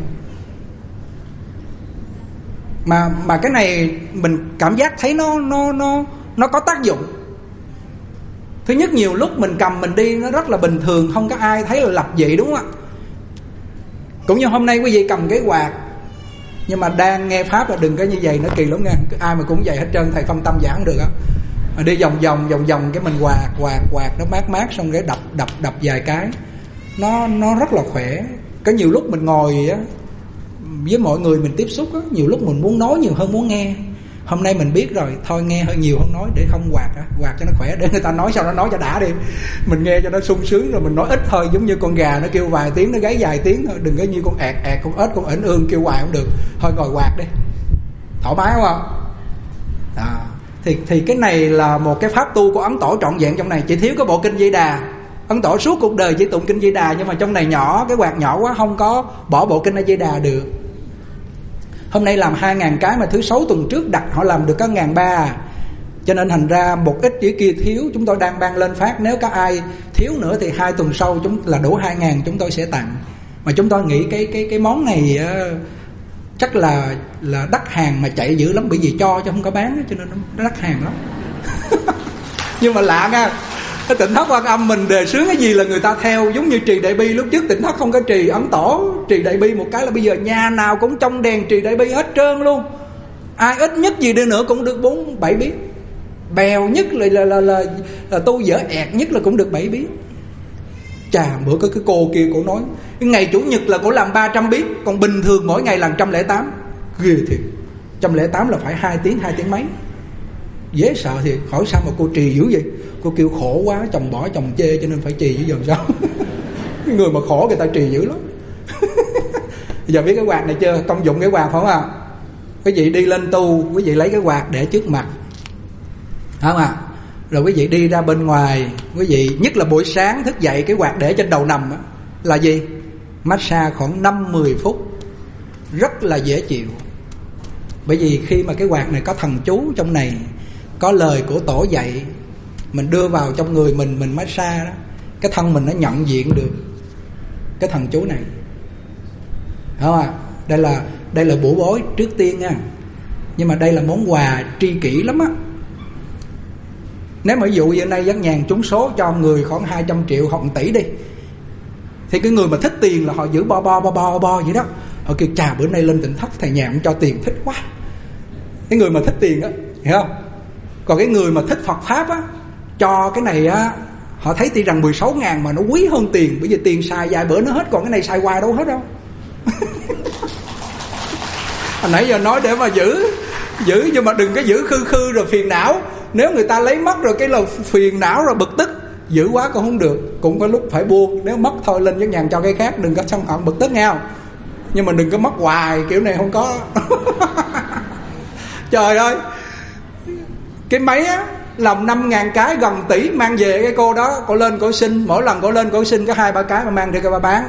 Mà cái này mình cảm giác thấy nó có tác dụng. Thứ nhất, nhiều lúc mình cầm mình đi nó rất là bình thường, không có ai thấy là lập dị, đúng không ạ? Cũng như hôm nay quý vị cầm cái quạt, nhưng mà đang nghe pháp là đừng có như vậy, nó kỳ lắm nha. Ai mà cũng vậy hết trơn, thầy phân tâm giảng được á. Đi vòng vòng cái mình quạt nó mát xong cái đập vài cái, nó rất là khỏe. Có nhiều lúc mình ngồi á với mọi người mình tiếp xúc á, nhiều lúc mình muốn nói nhiều hơn muốn nghe. Hôm nay mình biết rồi, thôi nghe hơi nhiều không nói, để không quạt cho nó khỏe, để người ta nói sao nó nói cho đã đi, mình nghe cho nó sung sướng. Rồi mình nói ít thôi, giống như con gà nó kêu vài tiếng, nó gáy vài tiếng thôi, đừng có như con ẹt, con ếch, con ẩn ương kêu hoài không được. Thôi ngồi quạt đi, thoải mái đúng không? Thì cái này là một cái pháp tu của Ấn Tổ trọn vẹn. Trong này chỉ thiếu cái bộ kinh Di Đà. Ấn Tổ suốt cuộc đời chỉ tụng kinh Di Đà, nhưng mà trong này nhỏ, cái quạt nhỏ quá, không có bỏ bộ kinh Di Đà được. Hôm nay làm 2.000 cái, mà thứ 6 tuần trước đặt họ làm được có 1.300. Cho nên thành ra một ít chữ kia thiếu, chúng tôi đang ban lên phát. Nếu có ai thiếu nữa thì 2 tuần sau chúng là đủ 2.000 chúng tôi sẽ tặng. Mà chúng tôi nghĩ cái món này chắc là đắt hàng mà chạy dữ lắm, bởi vì cho chứ không có bán, cho nên nó đắt hàng lắm. Nhưng mà lạ nha, cái Tịnh Thất Quan Âm mình đề xướng cái gì là người ta theo. Giống như trì Đại Bi, lúc trước Tịnh Thất không có trì, Ấn Tổ trì Đại Bi một cái là bây giờ nhà nào cũng trong đèn trì Đại Bi hết trơn luôn. Ai ít nhất gì đi nữa cũng được 4-7 biến. Bèo nhất là tu dở ẹt nhất là cũng được 7 biến. Chà, bữa có cái cô kia cổ nói cái ngày Chủ nhật là cổ làm 300 biến, còn bình thường mỗi ngày làm 108. Ghê thiệt. 108 là phải 2 tiếng mấy. Dễ sợ thiệt. Hỏi sao mà cô trì dữ vậy? Cô kêu khổ quá, chồng bỏ chồng chê cho nên phải trì dữ giờ sao? Cái người mà khổ người ta trì dữ lắm. Giờ biết cái quạt này chưa? Công dụng cái quạt phải không ạ? Quý vị đi lên tu, quý vị lấy cái quạt để trước mặt, phải không ạ? Rồi quý vị đi ra bên ngoài, quý vị nhất là buổi sáng thức dậy, cái quạt để trên đầu nằm á, là gì? Massage khoảng 5-10 phút, rất là dễ chịu. Bởi vì khi mà cái quạt này có thần chú trong này, có lời của Tổ dạy, mình đưa vào trong người mình massage đó, cái thân mình nó nhận diện được cái thần chú này, đúng không ạ? Đây là bổ bối trước tiên nha. Nhưng mà đây là món quà tri kỷ lắm á. Nếu mà ví dụ như nay Giác Nhàn trúng số cho người khoảng 200 triệu hoặc 1 tỷ đi, thì cái người mà thích tiền là họ giữ bo vậy đó. Họ kêu chà bữa nay lên Tịnh Thất thầy Nhàn cho tiền thích quá. Cái người mà thích tiền á, hiểu không? Còn cái người mà thích Phật Pháp á, cho cái này á, họ thấy tuy rằng 16.000 mà nó quý hơn tiền. Bởi vì tiền xài vài bữa nó hết, còn cái này xài hoài đâu hết đâu. Hồi nãy giờ nói để mà giữ, nhưng mà đừng có giữ khư rồi phiền não. Nếu người ta lấy mất rồi cái là phiền não rồi bực tức. Giữ quá cũng không được, cũng có lúc phải buông. Nếu mất thôi lên Giác Nhàn cho cái khác, đừng có sân hận bực tức nghe không? Nhưng mà đừng có mất hoài, kiểu này không có. Trời ơi, cái máy á làm 5.000 cái gần tỷ, mang về cái cô đó, cô lên cô xin, mỗi lần cô lên cô xin có 2-3 cái mà mang đi cho bà bán.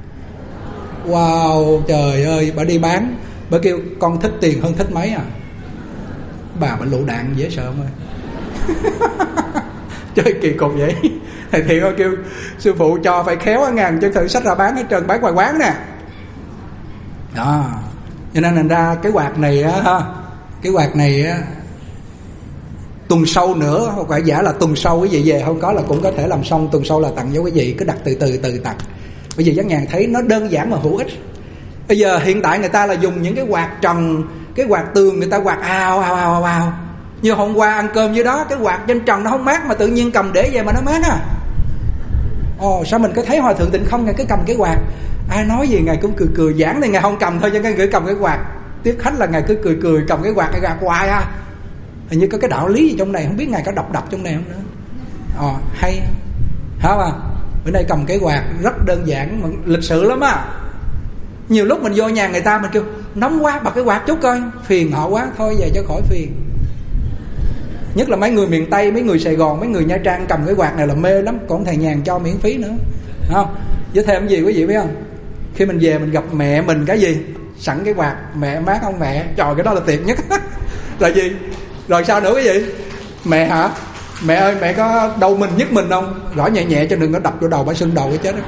Wow, trời ơi, bà đi bán, bà kêu con thích tiền hơn thích máy à. Bà lụ đạn dễ sợ không ơi. Chơi kỳ cục vậy. Thầy Thiện ơi, kêu sư phụ cho phải khéo ngàn chứ thử sách ra bán hết trơn, bán ngoài quán nè. Đó, cho nên thành ra cái quạt này á ha, cái quạt này á, tuần sau nữa, không phải giả là tuần sau quý vị về không có là cũng có thể làm xong, tuần sau là tặng cho quý vị, cứ đặt từ từ tặng. Bây giờ Giác Nhàn thấy nó đơn giản mà hữu ích. Bây giờ hiện tại người ta là dùng những cái quạt trần, cái quạt tường người ta quạt ào. Như hôm qua ăn cơm dưới đó, cái quạt trên trần nó không mát mà tự nhiên cầm để về mà nó mát à. Ồ, sao mình có thấy Hòa Thượng Tịnh Không Ngài cứ cầm cái quạt, ai nói gì Ngài cũng cười giảng thì Ngài không cầm thôi, chứ Ngài cứ cầm cái quạt. Tiếp khách là Ngài cứ cười cầm cái quạt hoài à. Hình như có cái đạo lý gì trong này, không biết Ngài có đọc trong này không nữa. Hay hả mà. Bữa nay cầm cái quạt rất đơn giản mà lịch sự lắm á. Nhiều lúc mình vô nhà người ta mình kêu nóng quá bật cái quạt chút coi, phiền họ quá, thôi về cho khỏi phiền. Nhất là mấy người miền Tây, mấy người Sài Gòn, mấy người Nha Trang cầm cái quạt này là mê lắm. Còn thầy Nhàn cho miễn phí nữa, không? Với thêm gì quý vị biết không? Khi mình về mình gặp mẹ mình cái gì, sẵn cái quạt, mẹ mát không mẹ? Trời, cái đó là tuyệt nhất. Là gì? Rồi sao nữa quý vị? Mẹ hả? Mẹ ơi, mẹ có đầu mình nhức mình không? Gõ nhẹ nhẹ cho đừng có đập vô đầu, bà sưng đầu cái chết đó.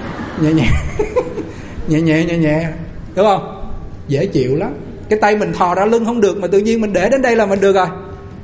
Nhẹ, đúng không? Dễ chịu lắm. Cái tay mình thò ra lưng không được, mà tự nhiên mình để đến đây là mình được rồi.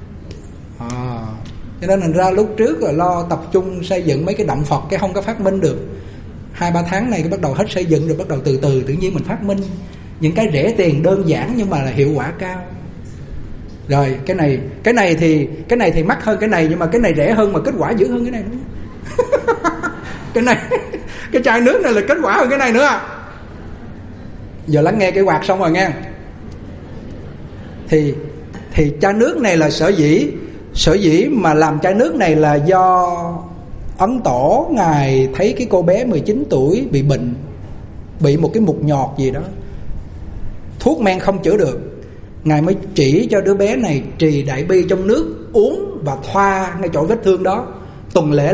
Cho nên thành ra lúc trước là lo tập trung xây dựng mấy cái động Phật, cái không có phát minh được. 2-3 tháng này cái bắt đầu hết xây dựng rồi, bắt đầu từ từ tự nhiên mình phát minh những cái rẻ tiền đơn giản nhưng mà là hiệu quả cao. Rồi cái này thì mắc hơn cái này, nhưng mà cái này rẻ hơn mà kết quả dữ hơn cái này nữa. Cái này, cái chai nước này là kết quả hơn cái này nữa à. Giờ lắng nghe cái quạt xong rồi nghe. Thì chai nước này là sở dĩ mà làm chai nước này là do Ấn Tổ Ngài thấy cái cô bé 19 tuổi bị bệnh, bị một cái mụn nhọt gì đó, thuốc men không chữa được. Ngài mới chỉ cho đứa bé này trì đại bi trong nước uống và thoa ngay chỗ vết thương đó, tuần lễ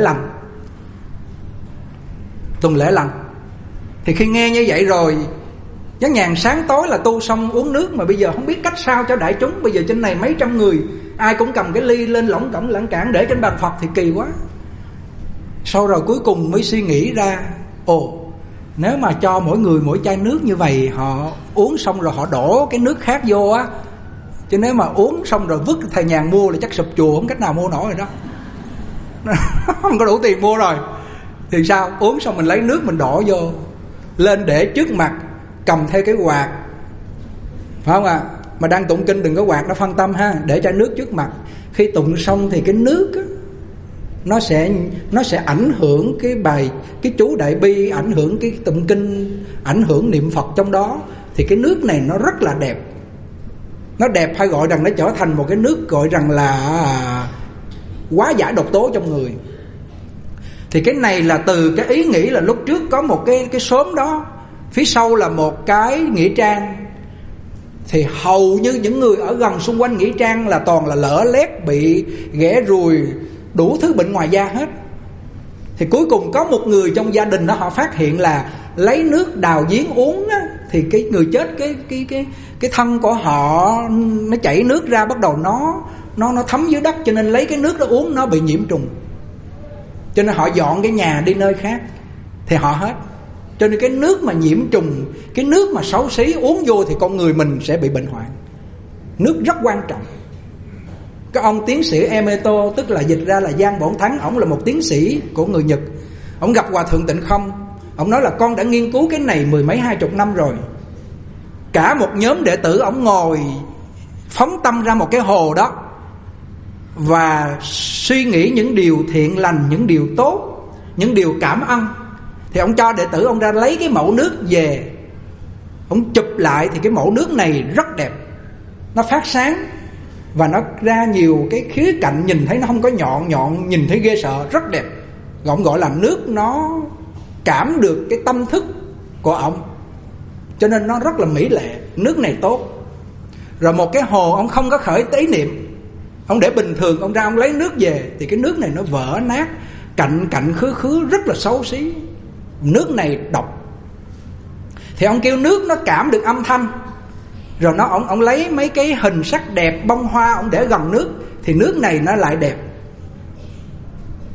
lành. Thì khi nghe như vậy rồi, Giác Nhàn sáng tối là tu xong uống nước, mà bây giờ không biết cách sao cho đại chúng. Bây giờ trên này mấy trăm người, ai cũng cầm cái ly lên lỏng cổng lãng cản để trên bàn Phật thì kỳ quá. Sau rồi cuối cùng mới suy nghĩ ra, nếu mà cho mỗi người mỗi chai nước như vậy, họ uống xong rồi họ đổ cái nước khác vô á, chứ nếu mà uống xong rồi vứt thầy Nhàn mua là chắc sụp chùa, không cách nào mua nổi rồi đó. Không có đủ tiền mua rồi. Thì sao? Uống xong mình lấy nước mình đổ vô, lên để trước mặt, cầm theo cái quạt, phải không ạ? Mà đang tụng kinh đừng có quạt nó phân tâm ha, để chai nước trước mặt. Khi tụng xong thì cái nước á, nó sẽ ảnh hưởng cái chú đại bi, ảnh hưởng cái tụng kinh, ảnh hưởng niệm Phật trong đó. Thì cái nước này nó rất là đẹp. Nó đẹp hay gọi rằng nó trở thành một cái nước gọi rằng là hóa giải độc tố trong người. Thì cái này là từ cái ý nghĩ là lúc trước có một cái xóm đó, phía sau là một cái nghĩa trang. Thì hầu như những người ở gần xung quanh nghĩa trang là toàn là lở lét, bị ghẻ ruồi, đủ thứ bệnh ngoài da hết. Thì cuối cùng có một người trong gia đình đó, họ phát hiện là lấy nước đào giếng uống á, thì cái người chết, cái thân của họ nó chảy nước ra, bắt đầu nó thấm dưới đất, cho nên lấy cái nước đó uống nó bị nhiễm trùng. Cho nên họ dọn cái nhà đi nơi khác thì họ hết. Cho nên cái nước mà nhiễm trùng, cái nước mà xấu xí uống vô thì con người mình sẽ bị bệnh hoạn. Nước rất quan trọng. Cái ông tiến sĩ Emeto, tức là dịch ra là Giang Bổn Thắng, ổng là một tiến sĩ của người Nhật. Ổng gặp Hòa Thượng Tịnh Không, ổng nói là con đã nghiên cứu cái này 10 mấy 20 năm rồi. Cả một nhóm đệ tử ổng ngồi phóng tâm ra một cái hồ đó và suy nghĩ những điều thiện lành, những điều tốt, những điều cảm ơn. Thì ông cho đệ tử ông ra lấy cái mẫu nước về, ông chụp lại thì cái mẫu nước này rất đẹp, nó phát sáng và nó ra nhiều cái khía cạnh, nhìn thấy nó không có nhọn, nhìn thấy ghê sợ, rất đẹp. Ông gọi là nước nó cảm được cái tâm thức của ông, cho nên nó rất là mỹ lệ. Nước này tốt. Rồi một cái hồ ông không có khởi ý niệm, ông để bình thường, ông ra ông lấy nước về thì cái nước này nó vỡ nát, cạnh khứ rất là xấu xí. Nước này độc. Thì ông kêu nước nó cảm được âm thanh. Rồi ông lấy mấy cái hình sắc đẹp, bông hoa, ông để gần nước thì nước này nó lại đẹp.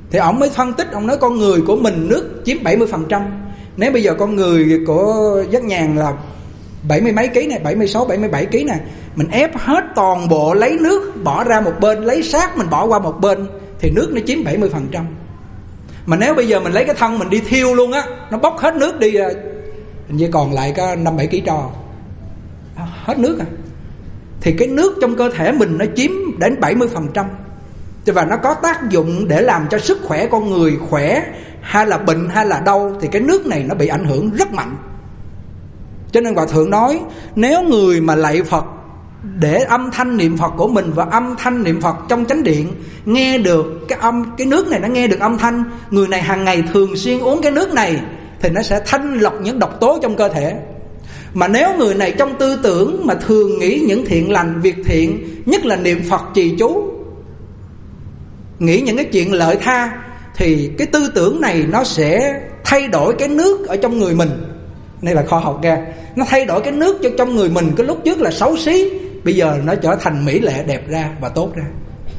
Thì ông mới phân tích, ông nói con người của mình nước chiếm 70%. Nếu bây giờ con người của Giác Nhàn là 70 mấy ký này, 76, 77 ký này, mình ép hết toàn bộ, lấy nước bỏ ra một bên, lấy xác mình bỏ qua một bên, thì nước nó chiếm 70%. Mà nếu bây giờ mình lấy cái thân mình đi thiêu luôn á, nó bốc hết nước đi, hình như còn lại có 5-7 ký tro, hết nước à. Thì cái nước trong cơ thể mình nó chiếm đến 70%. Và nó có tác dụng để làm cho sức khỏe con người khỏe, hay là bệnh hay là đau, thì cái nước này nó bị ảnh hưởng rất mạnh. Cho nên Hòa Thượng nói, nếu người mà lạy Phật để âm thanh niệm Phật của mình và âm thanh niệm Phật trong chánh điện nghe được cái nước này, nó nghe được âm thanh, người này hàng ngày thường xuyên uống cái nước này thì nó sẽ thanh lọc những độc tố trong cơ thể. Mà nếu người này trong tư tưởng mà thường nghĩ những thiện lành, việc thiện, nhất là niệm Phật trì chú, nghĩ những cái chuyện lợi tha, thì cái tư tưởng này nó sẽ thay đổi cái nước ở trong người mình. Đây là khoa học ra. Nó thay đổi cái nước cho trong người mình, cái lúc trước là xấu xí, bây giờ nó trở thành mỹ lệ, đẹp ra và tốt ra.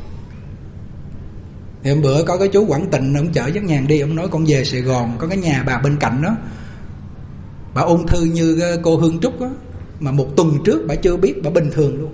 Thì hôm bữa có cái chú Quảng Tịnh, ông chở Giác Nhàn đi, ông nói con về Sài Gòn có cái nhà bà bên cạnh đó, bà ung thư như cô Hương Trúc đó, mà một tuần trước bà chưa biết, bà bình thường luôn.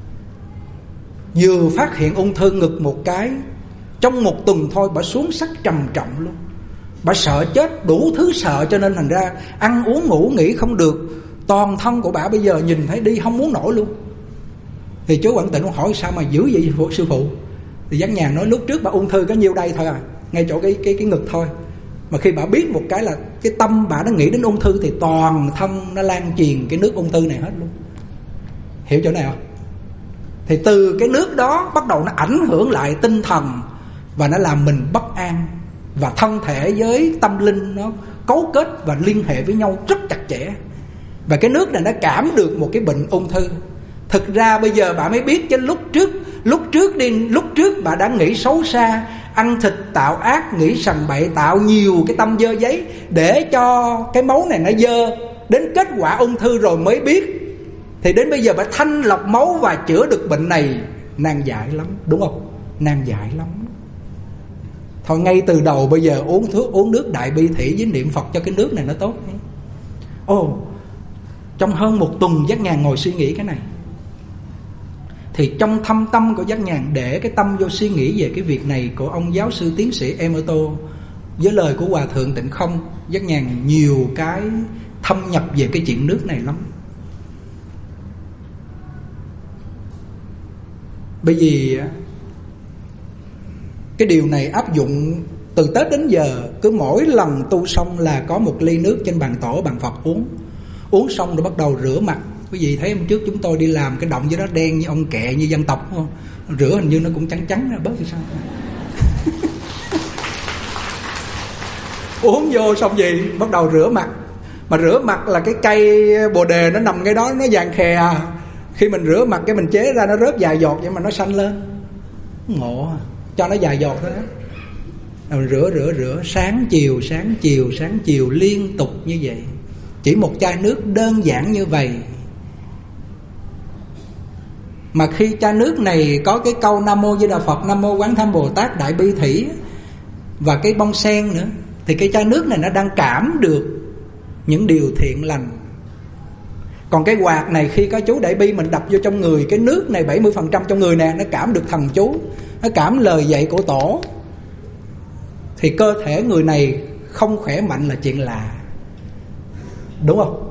Vừa phát hiện ung thư ngực một cái, trong một tuần thôi bà xuống sắc trầm trọng luôn. Bà sợ chết, đủ thứ sợ, cho nên thành ra ăn uống ngủ nghỉ không được. Toàn thân của bà bây giờ nhìn thấy đi không muốn nổi luôn. Thì chú Quảng Tịnh hỏi sao mà dữ vậy sư phụ? Thì Giác Nhàn nói lúc trước bà ung thư có nhiêu đây thôi à, ngay chỗ cái ngực thôi. Mà khi bà biết một cái là cái tâm bà nó nghĩ đến ung thư, thì toàn thân nó lan truyền cái nước ung thư này hết luôn. Hiểu chỗ này không? Thì từ cái nước đó bắt đầu nó ảnh hưởng lại tinh thần, và nó làm mình bất an. Và thân thể với tâm linh nó cấu kết và liên hệ với nhau rất chặt chẽ. Và cái nước này nó cảm được một cái bệnh ung thư. Thực ra bây giờ bà mới biết, chứ lúc trước bà đã nghĩ xấu xa, ăn thịt tạo ác, nghĩ sằng bậy, tạo nhiều cái tâm dơ giấy để cho cái máu này nó dơ, đến kết quả ung thư rồi mới biết. Thì đến bây giờ bà thanh lọc máu và chữa được bệnh này, nan giải lắm, đúng không? Nan giải lắm. Thôi ngay từ đầu bây giờ uống nước Đại Bi Thủy với niệm Phật cho cái nước này nó tốt. Trong hơn một tuần Giác Nhàn ngồi suy nghĩ cái này, thì trong thâm tâm của Giác Nhàn để cái tâm vô suy nghĩ về cái việc này của ông giáo sư tiến sĩ Emoto với lời của Hòa Thượng Tịnh Không, Giác Nhàn nhiều cái thâm nhập về cái chuyện nước này lắm. Bởi vì cái điều này áp dụng từ Tết đến giờ, cứ mỗi lần tu xong là có một ly nước trên bàn tổ bàn Phật uống xong rồi bắt đầu rửa mặt. Quý vị thấy hôm trước chúng tôi đi làm cái động dưới đó đen như ông kẹ, như dân tộc không? Rửa hình như nó cũng trắng trắng, bớt thì sao? Uống vô xong gì bắt đầu rửa mặt. Mà rửa mặt là cái cây bồ đề nó nằm ngay đó, nó vàng khè à. Khi mình rửa mặt cái mình chế ra nó rớt vài giọt vậy mà nó xanh lên. Ngộ, cho nó vài giọt thôi đó. Rồi rửa sáng chiều liên tục như vậy. Chỉ một chai nước đơn giản như vậy. Mà khi chai nước này có cái câu Nam Mô Di Đà Phật, Nam Mô Quán Tham Bồ Tát, Đại Bi Thủy và cái bông sen nữa, thì cái chai nước này nó đang cảm được những điều thiện lành. Còn cái quạt này khi có chú Đại Bi mình đập vô trong người, cái nước này 70% trong người nè, nó cảm được thần chú, nó cảm lời dạy của tổ, thì cơ thể người này không khỏe mạnh là chuyện lạ, đúng không?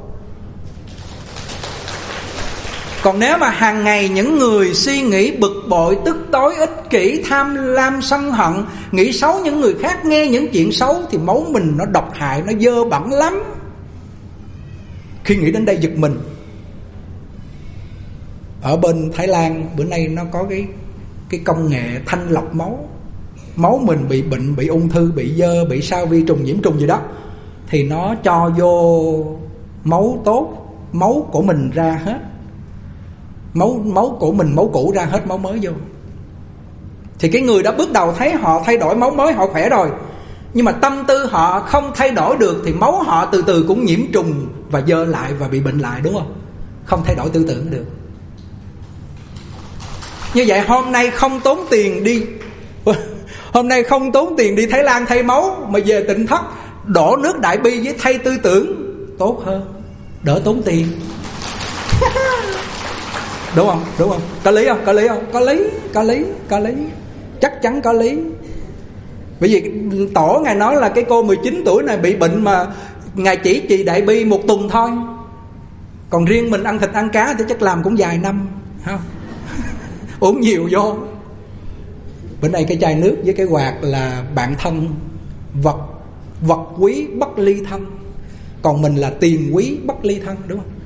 Còn nếu mà hàng ngày những người suy nghĩ bực bội, tức tối, ích kỷ, tham lam, sân hận, nghĩ xấu những người khác, nghe những chuyện xấu, thì máu mình nó độc hại, nó dơ bẩn lắm. Khi nghĩ đến đây giật mình. Ở bên Thái Lan bữa nay nó có cái công nghệ thanh lọc máu. Máu mình bị bệnh, bị ung thư, bị dơ, bị sao vi trùng, nhiễm trùng gì đó, thì nó cho vô máu tốt, máu của mình ra hết. Máu của mình, máu cũ ra hết, máu mới vô. Thì cái người đó bước đầu thấy họ thay đổi máu mới, họ khỏe rồi. Nhưng mà tâm tư họ không thay đổi được, thì máu họ từ từ cũng nhiễm trùng và dơ lại và bị bệnh lại, đúng không? Không thay đổi tư tưởng được. Như vậy hôm nay không tốn tiền đi Hôm nay không tốn tiền đi Thái Lan thay máu, mà về Tịnh Thất đổ nước Đại Bi với thay tư tưởng tốt hơn, đỡ tốn tiền. Đúng không? Đúng không? Có lý không? Có lý không? Có lý. Chắc chắn có lý. Bởi vì Tổ Ngài nói là cái cô 19 tuổi này bị bệnh mà Ngài chỉ trì Đại Bi 1 tuần thôi. Còn riêng mình ăn thịt ăn cá thì chắc làm cũng vài năm, không? Uống nhiều vô. Bữa nay cái chai nước với cái quạt là bạn thân, vật quý bất ly thân. Còn mình là tiền quý bất ly thân, đúng không?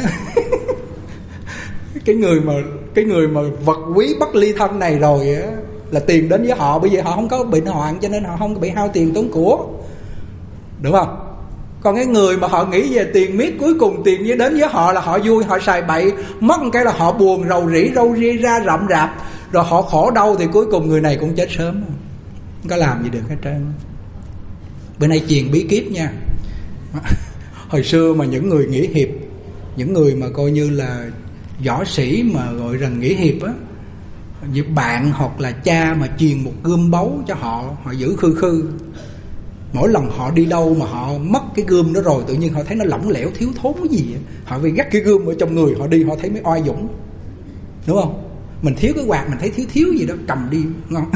Cái người mà vật quý bất ly thân này rồi á, là tiền đến với họ, bởi vì họ không có bệnh hoạn, cho nên họ không bị hao tiền tốn của, đúng không? Còn cái người mà họ nghĩ về tiền miết, cuối cùng tiền đến với họ là họ vui, họ xài bậy, mất một cái là họ buồn, rầu rĩ ra rậm rạp, rồi họ khổ đau, thì cuối cùng người này cũng chết sớm, không có làm gì được hết trơn. Bữa nay truyền bí kíp nha. Hồi xưa mà những người nghỉ hiệp, những người mà coi như là võ sĩ mà gọi rằng nghỉ hiệp á, như bạn hoặc là cha mà truyền một gươm báu cho họ, họ giữ khư. Mỗi lần họ đi đâu mà họ mất cái gươm đó rồi, tự nhiên họ thấy nó lỏng lẻo, thiếu thốn cái gì vậy? Họ phải gắt cái gươm ở trong người, họ đi họ thấy mới oai dũng, đúng không? Mình thiếu cái quạt mình thấy thiếu gì đó, cầm đi ngon.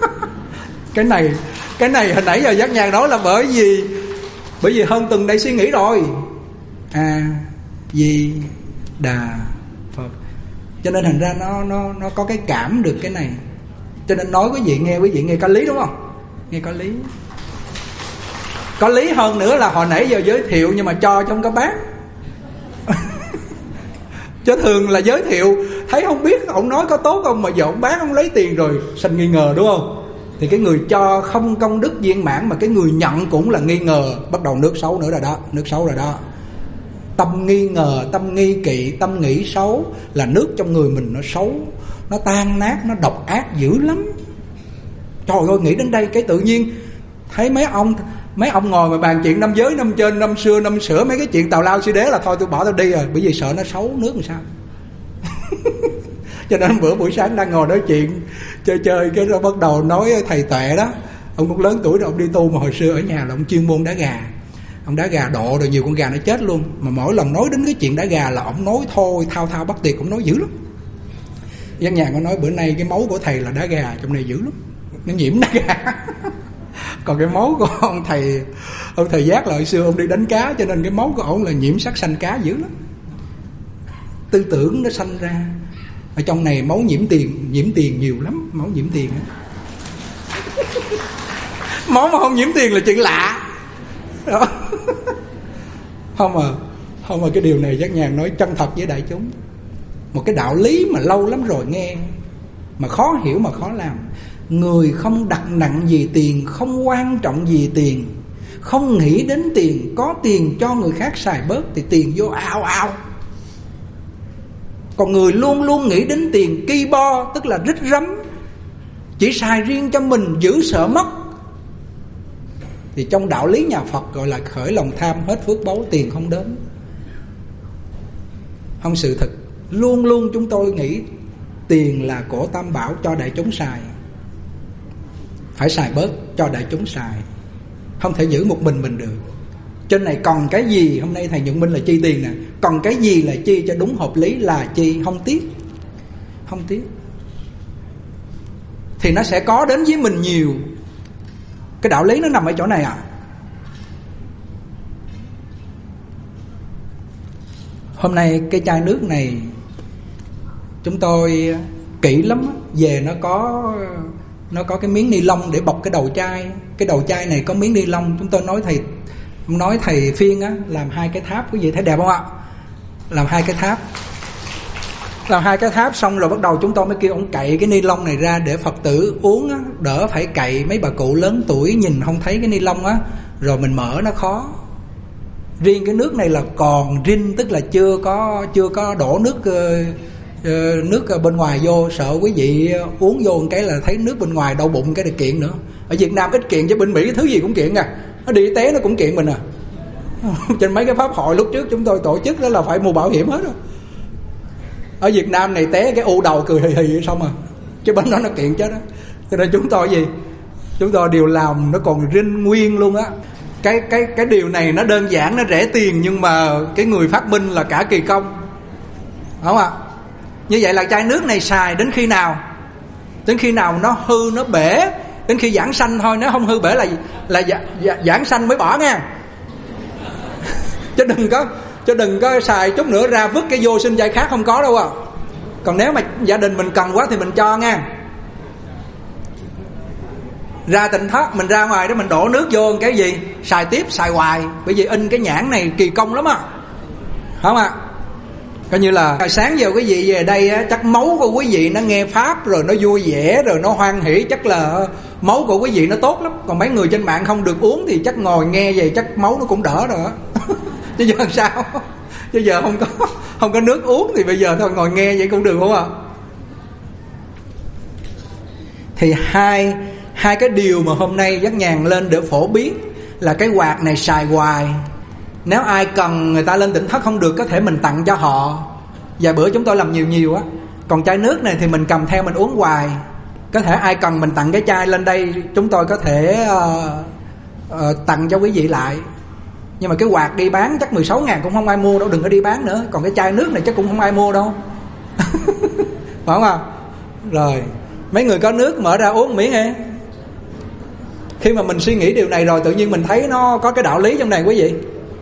Cái này hồi nãy giờ Giác Nhàn nói là bởi vì Hơn Tuần đây suy nghĩ rồi. Di Đà Phật. Cho nên thành ra nó có cái cảm được cái này. Cho nên nói quý vị nghe có lý, đúng không? Nghe có lý. Có lý hơn nữa là hồi nãy giờ giới thiệu nhưng mà cho trong cái bát. Chứ thường là giới thiệu thấy không biết ông nói có tốt không, mà giờ ông bán ông lấy tiền rồi sanh nghi ngờ, đúng không? Thì cái người cho không công đức viên mãn, mà cái người nhận cũng là nghi ngờ. Bắt đầu nước xấu nữa rồi đó. Tâm nghi ngờ, tâm nghi kỵ, tâm nghĩ xấu là nước trong người mình nó xấu, nó tan nát, nó độc ác dữ lắm. Trời ơi, nghĩ đến đây cái tự nhiên thấy mấy ông ngồi mà bàn chuyện năm giới, năm trên, năm xưa, năm sửa, mấy cái chuyện tào lao si đế là thôi tôi bỏ tôi đi rồi, bởi vì sợ nó xấu nước làm sao. Cho nên bữa buổi sáng đang ngồi nói chuyện chơi cái rồi bắt đầu nói thầy Tuệ đó, ông cũng lớn tuổi rồi, ông đi tu mà hồi xưa ở nhà là ông chuyên môn đá gà. Ông đá gà độ rồi nhiều con gà nó chết luôn, mà mỗi lần nói đến cái chuyện đá gà là ông nói thôi thao bắt tiệc, ông nói dữ lắm. Giác Nhàn có nói bữa nay cái máu của thầy là đá gà trong này dữ lắm, nó nhiễm đá gà. Còn cái máu của ông thầy Giác là hồi xưa ông đi đánh cá, cho nên cái máu của ông là nhiễm sắc xanh cá dữ lắm. Tư tưởng nó sanh ra ở trong này, máu nhiễm tiền nhiều lắm, máu nhiễm tiền á. Máu mà không nhiễm tiền là chuyện lạ đó. Không mà cái điều này Giác Nhàn nói chân thật với đại chúng. Một cái đạo lý mà lâu lắm rồi nghe, mà khó hiểu mà khó làm. Người không đặt nặng gì tiền, không quan trọng gì tiền, không nghĩ đến tiền, có tiền cho người khác xài bớt thì tiền vô ao. Còn người luôn luôn nghĩ đến tiền, ki bo tức là rít rắm, chỉ xài riêng cho mình, giữ sợ mất, thì trong đạo lý nhà Phật gọi là khởi lòng tham, hết phước báu, tiền không đến. Không, sự thực luôn luôn chúng tôi nghĩ tiền là của Tam Bảo cho đại chúng xài, phải xài bớt cho đại chúng xài, không thể giữ một mình được. Trên này còn cái gì, hôm nay thầy Nhuận Minh là chi tiền nè, còn cái gì là chi cho đúng hợp lý là chi, không tiếc. Thì nó sẽ có đến với mình nhiều. Cái đạo lý nó nằm ở chỗ này à. Hôm nay cái chai nước này chúng tôi kỹ lắm, về nó có cái miếng ni lông để bọc cái đầu chai. Cái đầu chai này có miếng ni lông. Chúng tôi nói thầy Phiên á, làm 2 cái tháp, quý vị thấy đẹp không ạ? Làm 2 cái tháp xong rồi bắt đầu chúng tôi mới kêu ông cậy cái ni lông này ra để Phật tử uống á, đỡ phải cậy mấy bà cụ lớn tuổi nhìn không thấy cái ni lông á, rồi mình mở nó khó. Riêng cái nước này là còn rin, tức là chưa có đổ nước bên ngoài vô, sợ quý vị uống vô một cái là thấy nước bên ngoài đau bụng cái là kiện nữa. Ở Việt Nam ít kiện, chứ bên Mỹ cái thứ gì cũng kiện à, nó đi té nó cũng kiện mình à. Trên mấy cái pháp hội lúc trước chúng tôi tổ chức đó là phải mua bảo hiểm hết rồi. Ở Việt Nam này té cái u đầu cười hì hì xong à, chứ bên đó nó kiện chết đó. Cho nên chúng tôi gì chúng tôi điều làm nó còn rinh nguyên luôn á. Cái điều này nó đơn giản, nó rẻ tiền, nhưng mà cái người phát minh là cả kỳ công, đúng không ạ? Như vậy là chai nước này xài đến khi nào? Đến khi nào nó hư, nó bể, đến khi giảng sanh thôi. Nếu không hư bể là giảng sanh mới bỏ nha. Chứ đừng có xài chút nữa ra vứt cái vô sinh chai khác, không có đâu à. Còn nếu mà gia đình mình cần quá thì mình cho nha. Ra Tịnh Thất mình ra ngoài đó mình đổ nước vô cái gì xài tiếp, xài hoài. Bởi vì in cái nhãn này kỳ công lắm á, không ạ? Coi như là sáng giờ quý vị về đây á, chắc máu của quý vị nó nghe pháp rồi nó vui vẻ rồi nó hoan hỷ, chắc là máu của quý vị nó tốt lắm. Còn mấy người trên mạng không được uống thì chắc ngồi nghe về chắc máu nó cũng đỡ rồi á. Chứ giờ sao? Chứ giờ không có nước uống thì bây giờ thôi ngồi nghe vậy cũng được, không ạ? Thì hai cái điều mà hôm nay Giác Nhàn lên để phổ biến là cái quạt này xài hoài. Nếu ai cần, người ta lên Tịnh Thất không được, có thể mình tặng cho họ. Vài bữa chúng tôi làm nhiều á. Còn chai nước này thì mình cầm theo mình uống hoài. Có thể ai cần mình tặng cái chai lên đây, chúng tôi có thể tặng cho quý vị lại. Nhưng mà cái quạt đi bán chắc 16.000 cũng không ai mua đâu, đừng có đi bán nữa. Còn cái chai nước này chắc cũng không ai mua đâu. Phải không ạ? Rồi mấy người có nước mở ra uống miếng nghe. Khi mà mình suy nghĩ điều này rồi, tự nhiên mình thấy nó có cái đạo lý trong này quý vị.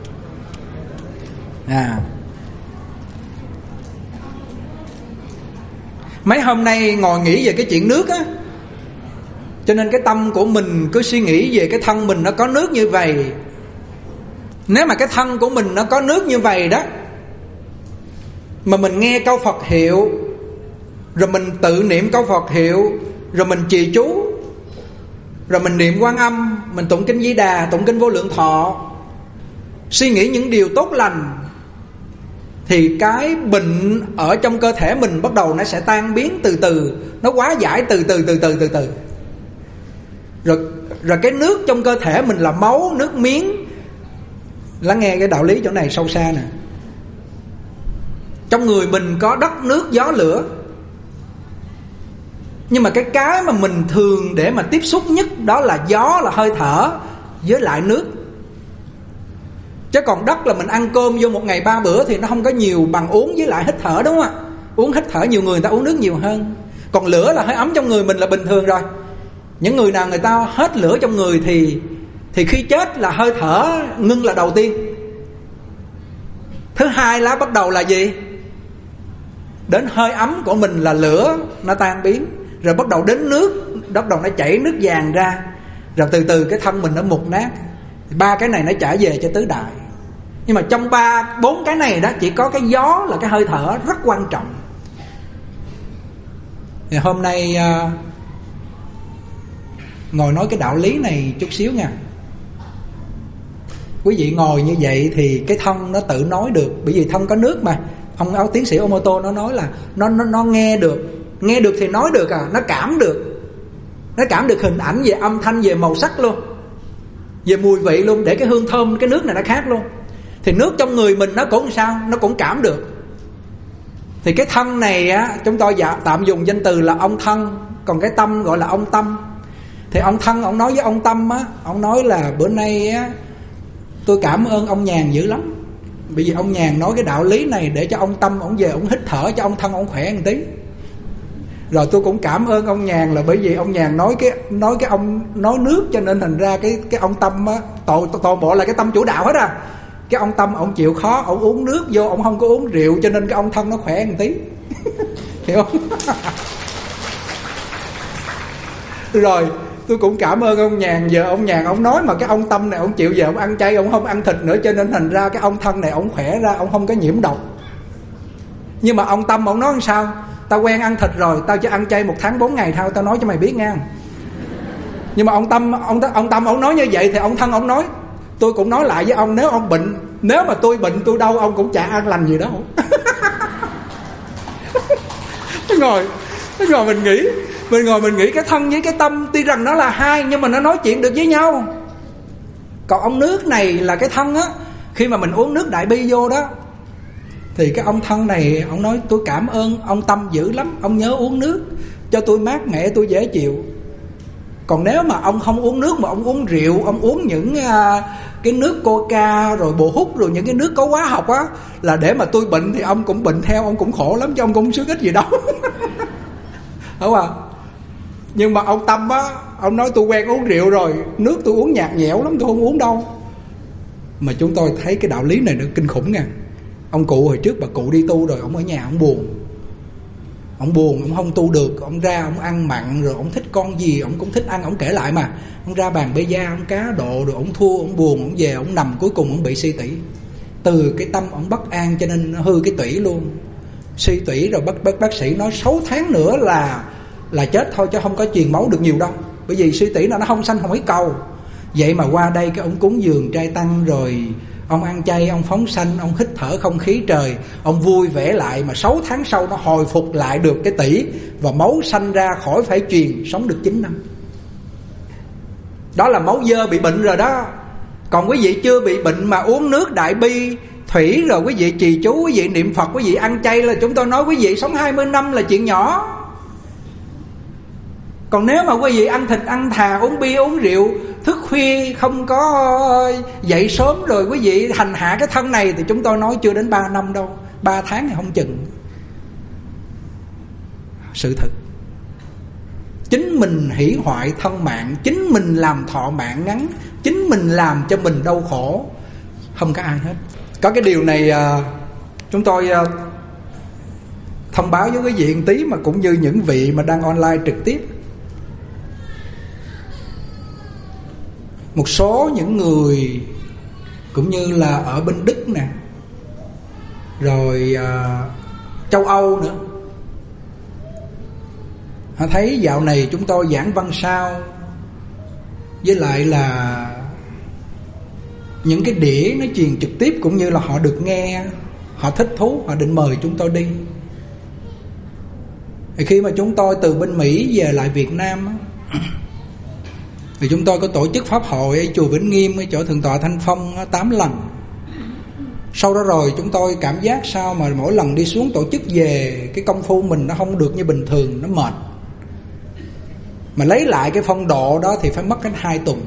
Mấy hôm nay ngồi nghĩ về cái chuyện nước á, cho nên cái tâm của mình cứ suy nghĩ về cái thân mình nó có nước như vậy. Nếu mà cái thân của mình nó có nước như vậy đó, mà mình nghe câu Phật hiệu, rồi mình tự niệm câu Phật hiệu, rồi mình trì chú, rồi mình niệm Quan Âm, mình tụng kinh Di Đà, tụng kinh Vô Lượng Thọ, suy nghĩ những điều tốt lành, thì cái bệnh ở trong cơ thể mình bắt đầu nó sẽ tan biến từ từ, nó hóa giải từ từ. Rồi cái nước trong cơ thể mình là máu, nước miếng. Lắng nghe cái đạo lý chỗ này sâu xa nè. Trong người mình có đất, nước, gió, lửa. Nhưng mà cái mà mình thường để mà tiếp xúc nhất đó là gió, là hơi thở, với lại nước. Chứ còn đất là mình ăn cơm vô một ngày 3 bữa thì nó không có nhiều bằng uống với lại hít thở, đúng không ạ? Uống hít thở nhiều người ta uống nước nhiều hơn. Còn lửa là hơi ấm trong người mình là bình thường rồi. Những người nào người ta hết lửa trong người thì khi chết là hơi thở ngưng là đầu tiên. Thứ hai là bắt đầu là gì? Đến hơi ấm của mình là lửa nó tan biến. Rồi bắt đầu đến nước, bắt đầu nó chảy nước vàng ra. Rồi từ từ cái thân mình nó mục nát. 3 cái này nó trả về cho tứ đại. Nhưng mà trong 4 cái này đó, chỉ có cái gió là cái hơi thở rất quan trọng. Thì hôm nay ngồi nói cái đạo lý này chút xíu nha. Quý vị ngồi như vậy thì cái thân nó tự nói được. Bởi vì thân có nước mà. Ông áo tiến sĩ Omoto nó nói là nó nghe được. Nghe được thì nói được à. Nó cảm được. Nó cảm được hình ảnh về âm thanh, về màu sắc luôn, về mùi vị luôn. Để cái hương thơm cái nước này nó khác luôn. Thì nước trong người mình nó cũng sao? Nó cũng cảm được. Thì cái thân này á, chúng tôi tạm dùng danh từ là ông thân. Còn cái tâm gọi là ông tâm. Thì ông thân, ông nói với ông tâm á, ông nói là bữa nay á, tôi cảm ơn ông Nhàn dữ lắm. Bởi vì ông Nhàn nói cái đạo lý này để cho ông tâm ông về ông hít thở cho ông thân ông khỏe một tí. Rồi tôi cũng cảm ơn ông Nhàn là bởi vì ông Nhàn nói cái ông nói nước, cho nên thành ra cái ông tâm á, toàn bộ là cái tâm chủ đạo hết à. Cái ông tâm ông chịu khó, ông uống nước vô, ông không có uống rượu, cho nên cái ông thân nó khỏe một tí. Hiểu không? Rồi tôi cũng cảm ơn ông Nhàn. Giờ ông Nhàn ông nói mà cái ông tâm này ông chịu về ông ăn chay, ông không ăn thịt nữa, cho nên thành ra cái ông thân này ông khỏe ra, ông không có nhiễm độc. Nhưng mà ông tâm ông nói làm sao? Tao quen ăn thịt rồi, tao chỉ ăn chay 1 tháng 4 ngày thôi, tao nói cho mày biết nha. Nhưng mà ông tâm ông nói như vậy thì ông thân ông nói, tôi cũng nói lại với ông, nếu ông bệnh, nếu mà tôi bệnh tôi đau, ông cũng chả ăn lành gì đâu. Ngồi mình nghĩ cái thân với cái tâm tuy rằng nó là hai, nhưng mà nó nói chuyện được với nhau. Còn ông nước này là cái thân á, khi mà mình uống nước đại bi vô đó, thì cái ông thân này ông nói tôi cảm ơn ông tâm dữ lắm, ông nhớ uống nước cho tôi mát mẻ, tôi dễ chịu. Còn nếu mà ông không uống nước mà ông uống rượu, ông uống những cái nước Coca rồi bồ hút rồi những cái nước có hóa học á, là để mà tôi bệnh thì ông cũng bệnh theo, ông cũng khổ lắm chứ ông cũng sướng ích gì đâu. Đúng không? Nhưng mà ông Tâm á, ông nói tôi quen uống rượu rồi, nước tôi uống nhạt nhẽo lắm, tôi không uống đâu. Mà chúng tôi thấy cái đạo lý này nó kinh khủng nha. Ông cụ hồi trước bà cụ đi tu rồi, ông ở nhà ông buồn, ông không tu được, ông ra ông ăn mặn rồi ông thích con gì ông cũng thích ăn, ông kể lại mà. Ông ra bàn bê gia, ông cá độ rồi ông thua, ông buồn, ông về ông nằm, cuối cùng ông bị si tủy. Từ cái tâm ông bất an cho nên nó hư cái tủy luôn. Si tủy rồi bác sĩ nói 6 tháng nữa là chết thôi, chứ không có truyền máu được nhiều đâu. Bởi vì si tủy nó không sanh không ấy cầu. Vậy mà qua đây cái ông cúng dường trai tăng rồi ông ăn chay, ông phóng sanh, ông hít thở không khí trời, ông vui vẻ lại, mà 6 tháng sau nó hồi phục lại được cái tỷ và máu sanh ra khỏi phải truyền, sống được 9 năm. Đó là máu dơ bị bệnh rồi đó. Còn quý vị chưa bị bệnh mà uống nước Đại Bi thủy rồi quý vị trì chú, quý vị niệm Phật, quý vị ăn chay là chúng tôi nói quý vị sống 20 năm là chuyện nhỏ. Còn nếu mà quý vị ăn thịt ăn thà, uống bia uống rượu, thức khuya không có dậy sớm, rồi quý vị hành hạ cái thân này thì chúng tôi nói chưa đến 3 năm đâu, 3 tháng thì không chừng. Sự thật, chính mình hủy hoại thân mạng, chính mình làm thọ mạng ngắn, chính mình làm cho mình đau khổ, không có ai hết. Có cái điều này chúng tôi thông báo với quý vị một tí, mà cũng như những vị mà đang online trực tiếp. Một số những người cũng như là ở bên Đức nè, rồi châu Âu nữa, họ thấy dạo này chúng tôi giảng văn sao, với lại là những cái đĩa nó truyền trực tiếp, cũng như là họ được nghe, họ thích thú, họ định mời chúng tôi đi. Thì khi mà chúng tôi từ bên Mỹ về lại Việt Nam thì chúng tôi có tổ chức pháp hội ở chùa Vĩnh Nghiêm, ở chỗ Thượng tọa Thanh Phong 8 lần. Sau đó rồi chúng tôi cảm giác sao mà mỗi lần đi xuống tổ chức về, cái công phu mình nó không được như bình thường, nó mệt. Mà lấy lại cái phong độ đó thì phải mất đến 2 tuần.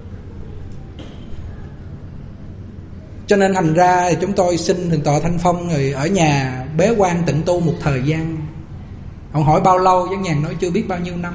Cho nên thành ra thì chúng tôi xin Thượng tọa Thanh Phong rồi ở nhà bế quan tịnh tu một thời gian. Ông hỏi bao lâu, Văn Nhàn nói chưa biết bao nhiêu năm.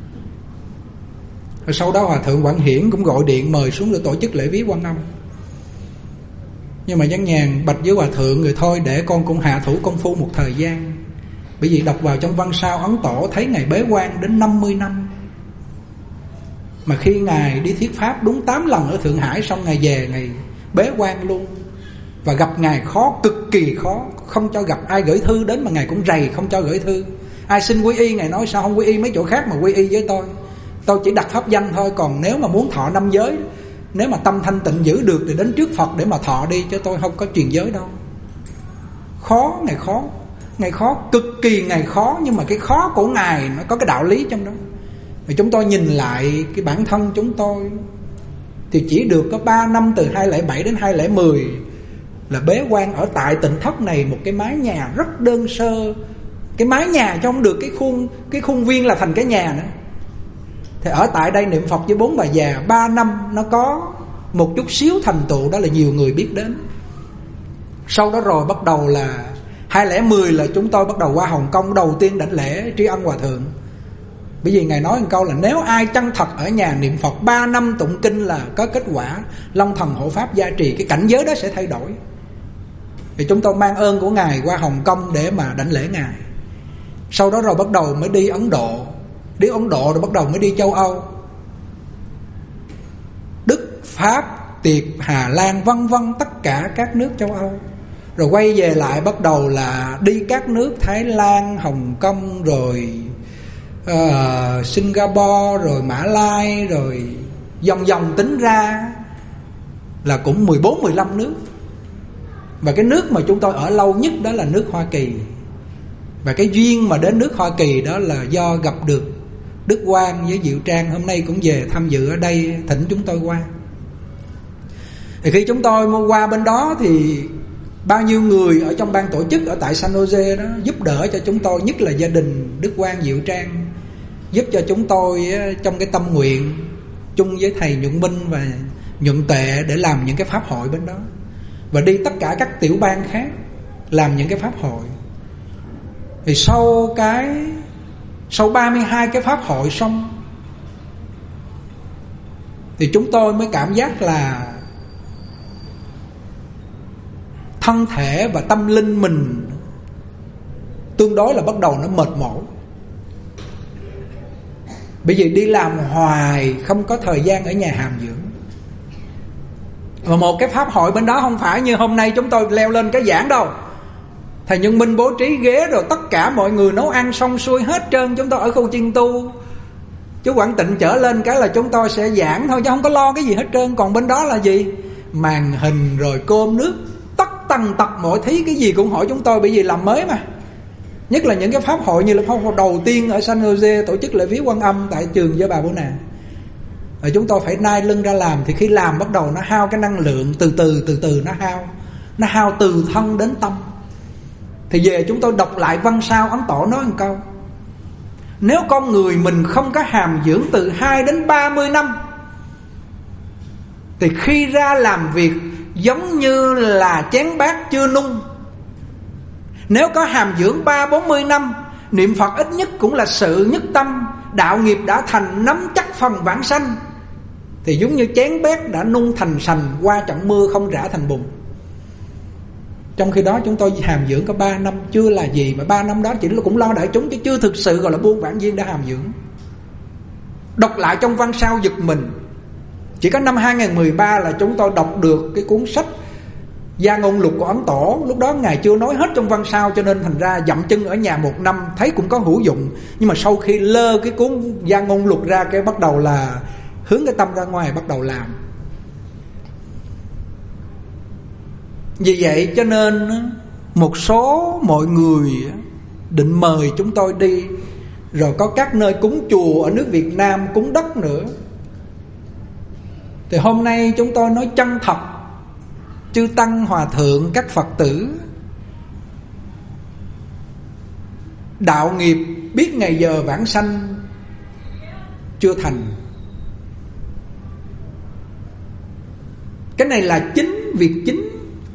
Rồi sau đó Hòa Thượng Quảng Hiển cũng gọi điện mời xuống để tổ chức lễ viếng Quan Âm. Nhưng mà Văn Nhàn bạch với Hòa Thượng rồi thôi để con cũng hạ thủ công phu một thời gian. Bởi vì đọc vào trong văn sao Ấn Tổ thấy Ngài bế quan đến 50 năm. Mà khi Ngài đi thuyết pháp đúng 8 lần ở Thượng Hải, xong Ngài về Ngài bế quan luôn. Và gặp Ngài khó, cực kỳ khó, không cho gặp ai gửi thư đến, mà Ngài cũng rầy không cho gửi thư. Ai xin quy y Ngài nói sao không quy y mấy chỗ khác mà quy y với tôi chỉ đặt pháp danh thôi. Còn nếu mà muốn thọ 5 giới, nếu mà tâm thanh tịnh giữ được thì đến trước Phật để mà thọ đi, chứ tôi không có truyền giới đâu. Khó, Ngài khó, cực kỳ Ngài khó. Nhưng mà cái khó của Ngài nó có cái đạo lý trong đó. Và chúng tôi nhìn lại cái bản thân chúng tôi thì chỉ được có 3 năm, từ 2007 đến 2010 là bế quan ở tại Tịnh Thất này, một cái mái nhà rất đơn sơ. Cái mái nhà cho không được cái khuôn viên là thành cái nhà nữa. Thì ở tại đây niệm Phật với 4 bà già 3 năm nó có một chút xíu thành tựu, đó là nhiều người biết đến. Sau đó rồi bắt đầu là 2010 là chúng tôi bắt đầu qua Hồng Kông đầu tiên đảnh lễ tri ân Hòa Thượng. Bởi vì Ngài nói một câu là nếu ai chân thật ở nhà niệm Phật 3 năm tụng kinh là có kết quả, Long Thần Hộ Pháp gia trì, cái cảnh giới đó sẽ thay đổi. Thì chúng tôi mang ơn của Ngài qua Hồng Kông để mà đảnh lễ Ngài. Sau đó rồi bắt đầu mới đi Ấn Độ. Đi Ấn Độ rồi bắt đầu mới đi châu Âu, Đức, Pháp, Tiệp, Hà Lan, vân vân, tất cả các nước châu Âu. Rồi quay về lại bắt đầu là đi các nước Thái Lan, Hồng Kông, rồi Singapore, rồi Mã Lai, rồi dòng tính ra là cũng 14-15 nước. Và cái nước mà chúng tôi ở lâu nhất đó là nước Hoa Kỳ. Và cái duyên mà đến nước Hoa Kỳ đó là do gặp được Đức Quang với Diệu Trang, hôm nay cũng về tham dự ở đây, thỉnh chúng tôi qua. Thì khi chúng tôi mua qua bên đó thì bao nhiêu người ở trong ban tổ chức ở tại San Jose đó giúp đỡ cho chúng tôi, nhất là gia đình Đức Quang Diệu Trang. giúp cho chúng tôi trong cái tâm nguyện chung với thầy Nhuận Minh và Nhuận Tệ để làm những cái pháp hội bên đó, và đi tất cả các tiểu bang khác làm những cái pháp hội. Thì sau 32 cái pháp hội xong thì chúng tôi mới cảm giác là thân thể và tâm linh mình tương đối là bắt đầu nó mệt mỏi. Bởi vì đi làm hoài không có thời gian ở nhà hàm dưỡng. Và một cái pháp hội bên đó không phải như hôm nay chúng tôi leo lên cái giảng đâu. Thầy Nhân Minh bố trí ghế rồi tất cả mọi người nấu ăn xong xuôi hết trơn. Chúng tôi ở khu chiên tu, chú Quảng Tịnh trở lên cái là chúng tôi sẽ giảng thôi, chứ không có lo cái gì hết trơn. Còn bên đó là gì? Màn hình rồi cơm nước, tất tần tật mọi thứ, cái gì cũng hỏi chúng tôi, bởi vì làm mới mà. Nhất là những cái pháp hội như là pháp hội đầu tiên ở San Jose tổ chức lễ viếng Quan Âm tại trường Gia Bà Bố Nà. Rồi chúng tôi phải nai lưng ra làm. Thì khi làm bắt đầu nó hao cái năng lượng, từ từ nó hao từ thân đến tâm. Thì về chúng tôi đọc lại văn sao Ấn Tổ nói một câu: nếu con người mình không có hàm dưỡng từ 2 đến 30 năm thì khi ra làm việc giống như là chén bát chưa nung. Nếu có hàm dưỡng 30-40 năm, niệm Phật ít nhất cũng là sự nhất tâm, đạo nghiệp đã thành, nắm chắc phần vãng sanh, thì giống như chén bát đã nung thành sành, qua trận mưa không rã thành bùn. Trong khi đó chúng tôi hàm dưỡng có 3 năm chưa là gì, mà 3 năm đó chỉ là cũng lo đại chúng, chứ chưa thực sự gọi là buôn vãn viên đã hàm dưỡng. Đọc lại trong văn sao giật mình. Chỉ có năm 2013 là chúng tôi đọc được cái cuốn sách Gia Ngôn Lục của Ấn Tổ. Lúc đó Ngài chưa nói hết trong văn sao, cho nên thành ra dậm chân ở nhà 1 năm, thấy cũng có hữu dụng. Nhưng mà sau khi lơ cái cuốn Gia Ngôn Lục ra, cái bắt đầu là hướng cái tâm ra ngoài, bắt đầu làm. Vì vậy cho nên một số mọi người định mời chúng tôi đi, rồi có các nơi cúng chùa ở nước Việt Nam, cúng đất nữa. Thì hôm nay chúng tôi nói chân thật, chư tăng hòa thượng các Phật tử, đạo nghiệp biết ngày giờ vãng sanh chưa thành. Cái này là chính, việc chính.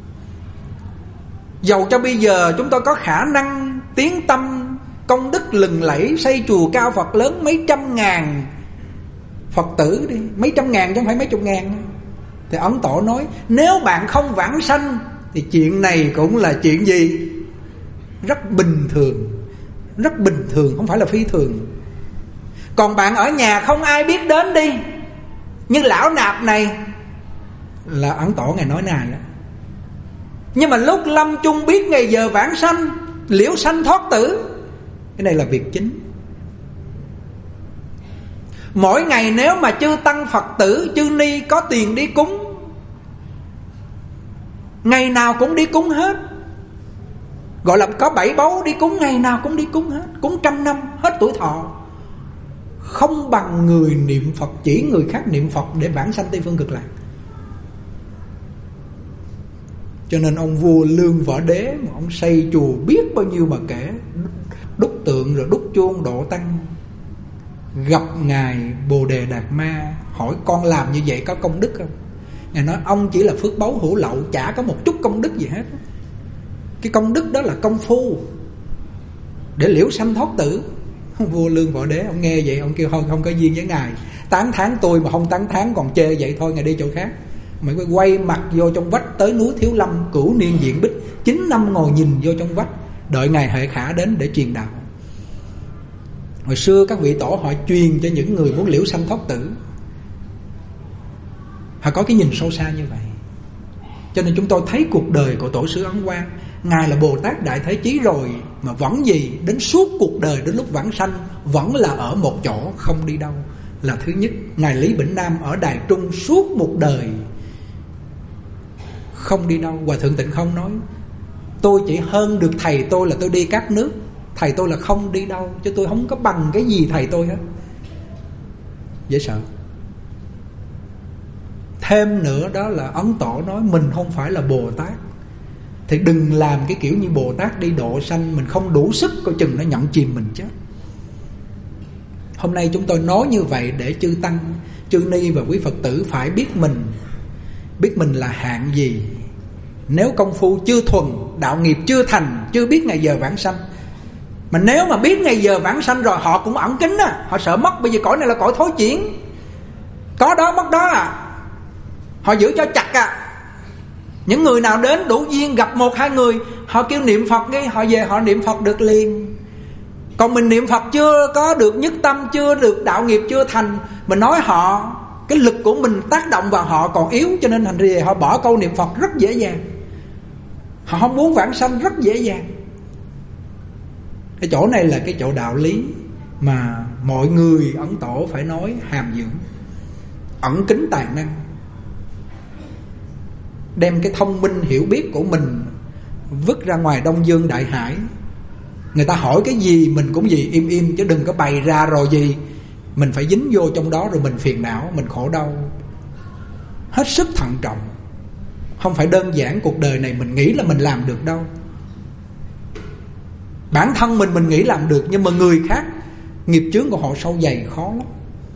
Dầu cho bây giờ chúng tôi có khả năng tiến tâm công đức lừng lẫy, xây chùa cao Phật lớn mấy trăm ngàn Phật tử đi, mấy trăm ngàn chứ không phải mấy chục ngàn. Thì Ấn Tổ nói nếu bạn không vãng sanh thì chuyện này cũng là chuyện gì? Rất bình thường. Rất bình thường, không phải là phi thường. Còn bạn ở nhà không ai biết đến đi, như lão nạp này, là Ấn Tổ Ngài nói này đó. Nhưng mà lúc lâm chung biết ngày giờ vãng sanh, liễu sanh thoát tử, cái này là việc chính. Mỗi ngày nếu mà chư tăng Phật tử, chư ni có tiền đi cúng, ngày nào cũng đi cúng hết. Gọi là có 7 báu đi cúng, ngày nào cũng đi cúng hết, cúng 100 năm, hết tuổi thọ. Không bằng người niệm Phật, chỉ người khác niệm Phật để vãng sanh Tây Phương Cực Lạc. Cho nên ông vua Lương Võ Đế mà ông xây chùa biết bao nhiêu mà kể, đúc tượng rồi đúc chuông độ tăng. Gặp Ngài Bồ Đề Đạt Ma, hỏi con làm như vậy có công đức không? Ngài nói ông chỉ là phước báu hữu lậu, chả có một chút công đức gì hết. Cái công đức đó là công phu để liễu sanh thoát tử. Vua Lương Võ Đế ông nghe vậy, ông kêu thôi không có duyên với Ngài, tán thán tôi mà không tán thán còn chê vậy thôi, Ngài đi chỗ khác. Mày quay mặt vô trong vách, tới núi Thiếu Lâm, Cửu Niên Diện Bích, 9 năm ngồi nhìn vô trong vách, đợi Ngài Hệ Khả đến để truyền đạo. Hồi xưa các vị tổ họ truyền cho những người muốn liễu sanh thoát tử, họ có cái nhìn sâu xa như vậy. Cho nên chúng tôi thấy cuộc đời của Tổ sư Ấn Quang, Ngài là Bồ Tát Đại Thế Chí rồi, mà vẫn gì, đến suốt cuộc đời, đến lúc vãng sanh vẫn là ở một chỗ, không đi đâu. Là thứ nhất. Ngài Lý Bỉnh Nam ở Đài Trung suốt một đời không đi đâu. Hòa Thượng Tịnh Không nói tôi chỉ hơn được thầy tôi là tôi đi các nước, thầy tôi là không đi đâu, chứ tôi không có bằng cái gì thầy tôi hết. Dễ sợ. Thêm nữa đó là Ấn Tổ nói mình không phải là Bồ Tát, thì đừng làm cái kiểu như Bồ Tát đi độ sanh, mình không đủ sức coi chừng nó nhận chìm mình chết. Hôm nay chúng tôi nói như vậy để chư Tăng, chư Ni và quý Phật tử phải biết mình là hạng gì. Nếu công phu chưa thuần, đạo nghiệp chưa thành, chưa biết ngày giờ vãng sanh. Mà nếu mà biết ngày giờ vãng sanh rồi, họ cũng ẩn kín á, họ sợ mất. Bởi vì cõi này là cõi thối chuyển, có đó mất đó à. Họ giữ cho chặt à. Những người nào đến đủ duyên gặp 1-2 người, họ kêu niệm Phật đi, họ về họ niệm Phật được liền. Còn mình niệm Phật chưa có được nhất tâm, chưa được đạo nghiệp chưa thành, mình nói họ, cái lực của mình tác động vào họ còn yếu, cho nên thành ra họ bỏ câu niệm Phật rất dễ dàng. Họ không muốn vãng sanh rất dễ dàng. Cái chỗ này là cái chỗ đạo lý mà mọi người Ấn Tổ phải nói hàm dưỡng, ẩn kín tài năng, đem cái thông minh hiểu biết của mình vứt ra ngoài Đông Dương Đại Hải. Người ta hỏi cái gì mình cũng gì im im, chứ đừng có bày ra rồi gì mình phải dính vô trong đó rồi mình phiền não, mình khổ đau. Hết sức thận trọng. Không phải đơn giản cuộc đời này mình nghĩ là mình làm được đâu. Bản thân mình nghĩ làm được, nhưng mà người khác nghiệp chướng của họ sâu dày khó lắm.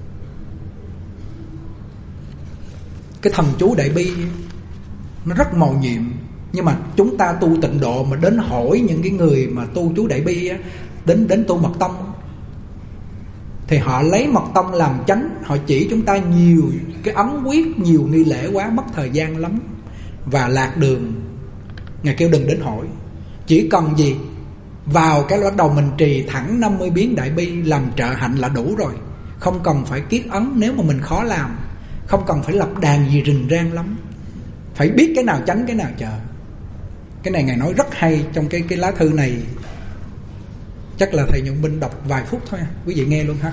Cái thần chú Đại Bi nó rất mầu nhiệm. Nhưng mà chúng ta tu tịnh độ mà đến hỏi những cái người mà tu chú Đại Bi á, đến tu mật tông, thì họ lấy mật tông làm chánh. Họ chỉ chúng ta nhiều cái ấn quyết, nhiều nghi lễ quá, mất thời gian lắm và lạc đường. Ngài kêu đừng đến hỏi. Chỉ cần gì vào cái bắt đầu mình trì thẳng 50 biến Đại Bi làm trợ hạnh là đủ rồi. Không cần phải kiết ấn nếu mà mình khó làm. Không cần phải lập đàn gì rình rang lắm. Phải biết cái nào chánh cái nào trợ. Cái này Ngài nói rất hay trong cái lá thư này. Chắc là thầy Nhuận Minh đọc vài phút thôi, quý vị nghe luôn ha.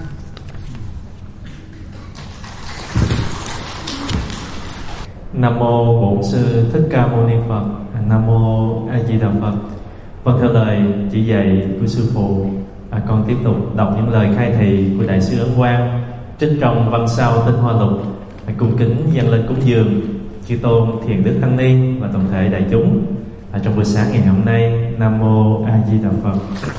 Nam mô Bổn Sư Thích Ca Mâu Ni Phật. Nam mô A Di Đà Phật. Vâng, theo lời chỉ dạy của sư phụ, con tiếp tục đọc những lời khai thị của Đại sư Ấn Quang trích trong văn sao Tinh Hoa Lục, cung kính dâng lên cúng dường chư tôn Thiền Đức Tăng Ni và toàn thể đại chúng trong buổi sáng ngày hôm nay. Nam mô A Di Đà Phật.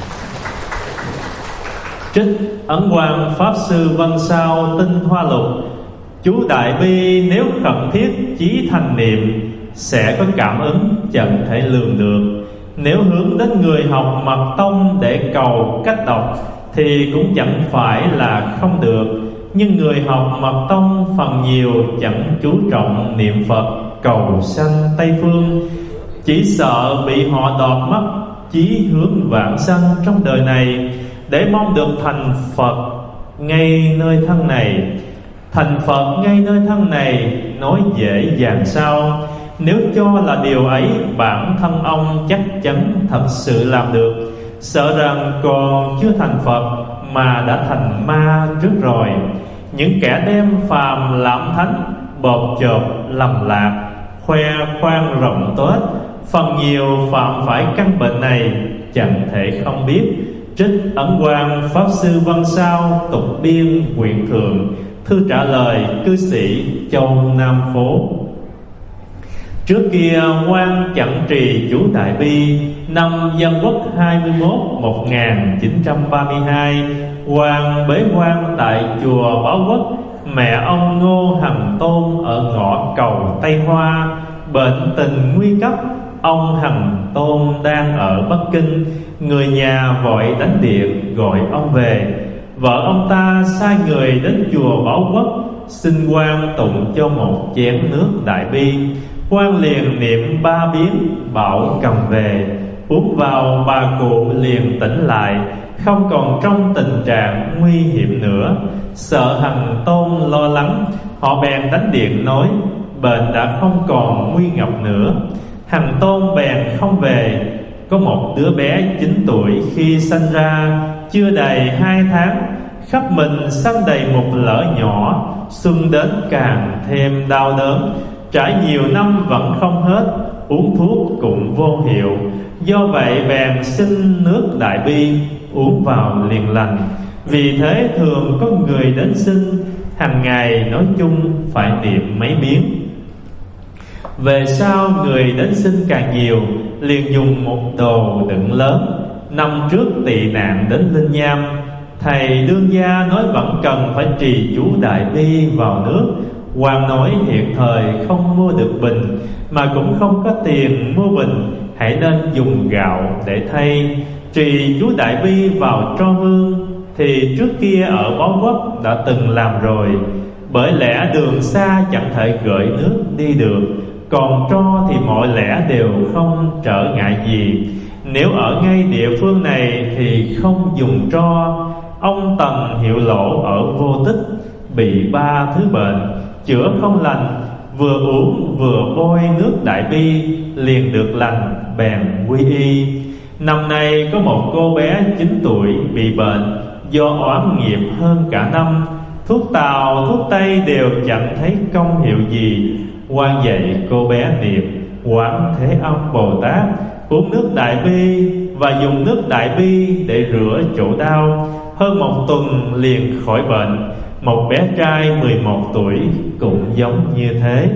Trích Ấn Quang Pháp Sư văn sao Tinh Hoa Lục. Chú Đại Bi nếu khẩn thiết chí thành niệm, sẽ có cảm ứng chẳng thể lường được. Nếu hướng đến người học mật tông để cầu cách đọc thì cũng chẳng phải là không được. Nhưng người học mật tông phần nhiều chẳng chú trọng niệm Phật cầu sanh Tây Phương, chỉ sợ bị họ đọt mất chí hướng vãng sanh trong đời này. Để mong được thành Phật ngay nơi thân này, thành Phật ngay nơi thân này nói dễ dàng sao? Nếu cho là điều ấy bản thân ông chắc chắn thật sự làm được. Sợ rằng còn chưa thành Phật mà đã thành ma trước rồi. Những kẻ đem phàm làm thánh, bộp chộp lầm lạc, khoe khoang rộng toét, phần nhiều phạm phải căn bệnh này chẳng thể không biết. Trích Ấn Quang Pháp Sư văn sao Tục Biên Quyện Thượng, thư trả lời cư sĩ Châu Nam Phố. Trước kia Quang chẳng trì chú Đại Bi. Năm Dân Quốc 21 1932, Quang bế quan tại chùa Báo Quốc. Mẹ ông Ngô Hằng Tôn ở ngõ cầu Tây Hoa bệnh tình nguy cấp. Ông Hằng Tôn đang ở Bắc Kinh. Người nhà vội đánh điện gọi ông về. Vợ ông ta sai người đến chùa Bảo Quốc xin Quang tụng cho một chén nước Đại Bi. Quang liền niệm 3 biến bảo cầm về. Uống vào bà cụ liền tỉnh lại, không còn trong tình trạng nguy hiểm nữa. Sợ Hằng Tôn lo lắng, họ bèn đánh điện nói bệnh đã không còn nguy ngập nữa. Hằng Tôn bèn không về. Có một đứa bé 9 tuổi khi sanh ra, chưa đầy 2 tháng, khắp mình sanh đầy một lở nhỏ. Xuân đến càng thêm đau đớn, trải nhiều năm vẫn không hết, uống thuốc cũng vô hiệu. Do vậy bèn xin nước Đại Bi, uống vào liền lành. Vì thế thường có người đến xin, hàng ngày nói chung phải niệm mấy biến. Về sau người đến xin càng nhiều, liền dùng một đồ đựng lớn. Năm trước tị nạn đến Linh Nham, Thầy đương gia nói vẫn cần phải trì chú đại bi vào nước. Hoàng nói hiện thời không mua được bình, mà cũng không có tiền mua bình, hãy nên dùng gạo để thay. Trì chú đại bi vào tro hương thì trước kia ở Bó Quốc đã từng làm rồi. Bởi lẽ đường xa chẳng thể gửi nước đi được, còn tro thì mọi lẽ đều không trở ngại gì. Nếu ở ngay địa phương này thì không dùng tro. Ông Tần Hiệu Lộ ở Vô Tích bị 3 thứ bệnh chữa không lành, vừa uống vừa bôi nước đại bi liền được lành, bèn quy y. Năm nay có một cô bé 9 tuổi bị bệnh do oán nghiệp hơn cả năm. Thuốc Tàu thuốc Tây đều chẳng thấy công hiệu gì. Quan dạy cô bé niệm Quán Thế Âm Bồ Tát, uống nước đại bi và dùng nước đại bi để rửa chỗ đau. Hơn 1 tuần liền khỏi bệnh. Một bé trai 11 tuổi cũng giống như thế.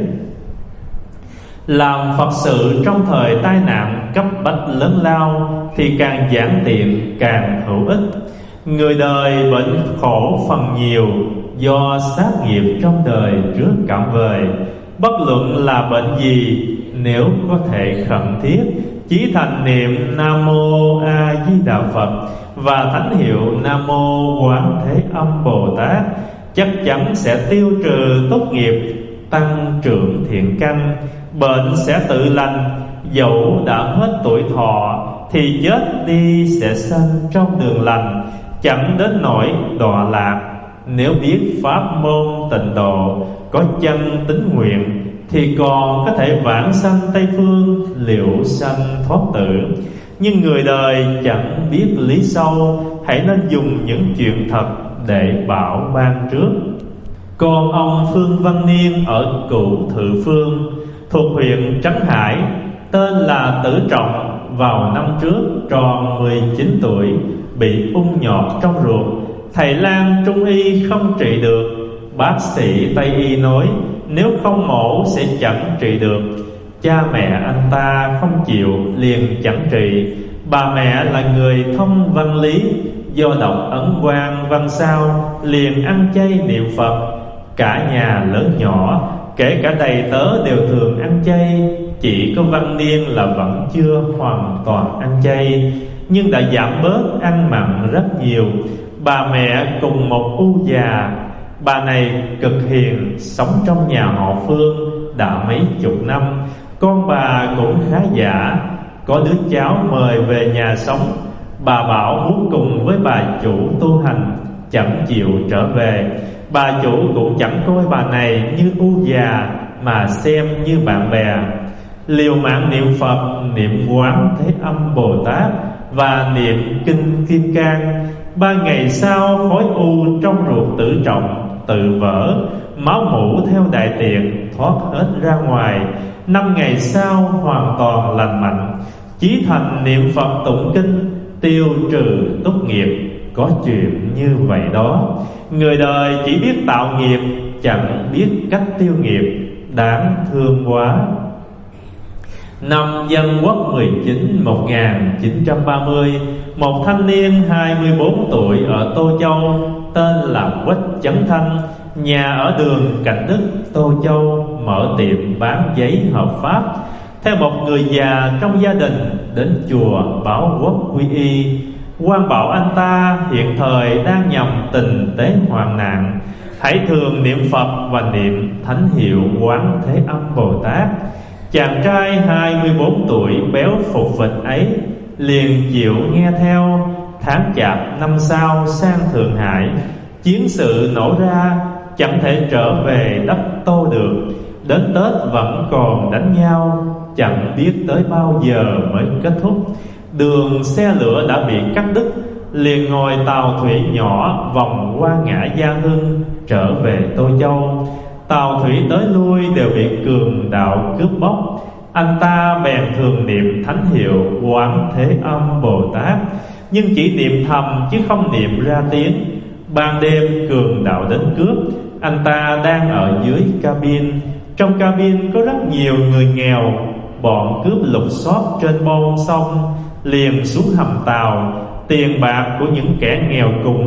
Làm Phật sự trong thời tai nạn cấp bách lớn lao thì càng giản tiện càng hữu ích. Người đời bệnh khổ phần nhiều do sát nghiệp trong đời trước cảm vời. Bất luận là bệnh gì, nếu có thể khẩn thiết chí thành niệm Nam Mô A Di Đà Phật và thánh hiệu Nam Mô Quán Thế Âm Bồ Tát, chắc chắn sẽ tiêu trừ tốt nghiệp, tăng trưởng thiện căn, bệnh sẽ tự lành. Dẫu đã hết tuổi thọ thì chết đi sẽ sanh trong đường lành, chẳng đến nỗi đọa lạc. Nếu biết pháp môn tịnh độ, có chân tín nguyện, thì còn có thể vãng sanh Tây Phương, liễu sanh thoát tử. Nhưng người đời chẳng biết lý sâu, hãy nên dùng những chuyện thật để bảo ban trước. Còn ông Phương Văn Niên ở Cụ Thự Phương thuộc huyện Trấn Hải, tên là Tử Trọng, vào năm trước tròn 19 tuổi, bị ung nhọt trong ruột. Thầy lang Trung y không trị được. Bác sĩ Tây y nói nếu không mổ sẽ chẳng trị được. Cha mẹ anh ta không chịu, liền chẳng trị. Bà mẹ là người thông văn lý, do đọc Ấn Quang văn sao, liền ăn chay niệm Phật. Cả nhà lớn nhỏ, kể cả đầy tớ đều thường ăn chay. Chỉ có Văn Niên là vẫn chưa hoàn toàn ăn chay, nhưng đã giảm bớt ăn mặn rất nhiều. Bà mẹ cùng một u già. Bà này cực hiền, sống trong nhà họ Phương đã mấy chục năm. Con bà cũng khá giả, có đứa cháu mời về nhà sống. Bà bảo muốn cùng với bà chủ tu hành, chẳng chịu trở về. Bà chủ cũng chẳng coi bà này như u già, mà xem như bạn bè. Liều mạng niệm Phật, niệm Quán Thế Âm Bồ Tát và niệm Kinh Kim Cang. 3 ngày sau, khối u trong ruột Tử Trọng tự vỡ, máu mủ theo đại tiện thoát hết ra ngoài. 5 ngày sau hoàn toàn lành mạnh. Chí thành niệm Phật tụng kinh, tiêu trừ tốt nghiệp. Có chuyện như vậy đó. Người đời chỉ biết tạo nghiệp, chẳng biết cách tiêu nghiệp, đáng thương quá. Năm Dân Quốc 19 1930, một thanh niên 24 tuổi ở Tô Châu tên là Quách Chấn Thanh, nhà ở đường Cảnh Đức, Tô Châu, mở tiệm bán giấy hợp pháp. Theo một người già trong gia đình đến chùa báo quốc quy y. Quan bảo anh ta hiện thời đang nhầm tình tế hoạn nạn, hãy thường niệm Phật và niệm thánh hiệu Quán Thế Âm Bồ Tát. Chàng trai 24 tuổi béo phục phịch ấy liền chịu nghe theo. Tháng Chạp năm sau sang Thượng Hải, chiến sự nổ ra, chẳng thể trở về đất Tô được. Đến Tết vẫn còn đánh nhau, chẳng biết tới bao giờ mới kết thúc. Đường xe lửa đã bị cắt đứt, liền ngồi tàu thủy nhỏ vòng qua ngã Gia Hưng trở về Tô Châu. Tàu thủy tới lui đều bị cường đạo cướp bóc. Anh ta bèn thường niệm thánh hiệu Quán Thế Âm Bồ Tát, nhưng chỉ niệm thầm chứ không niệm ra tiếng. Ban đêm cường đạo đến cướp. Anh ta đang ở dưới cabin. Trong cabin có rất nhiều người nghèo. Bọn cướp lục soát trên bon sông, liền xuống hầm tàu. Tiền bạc của những kẻ nghèo cùng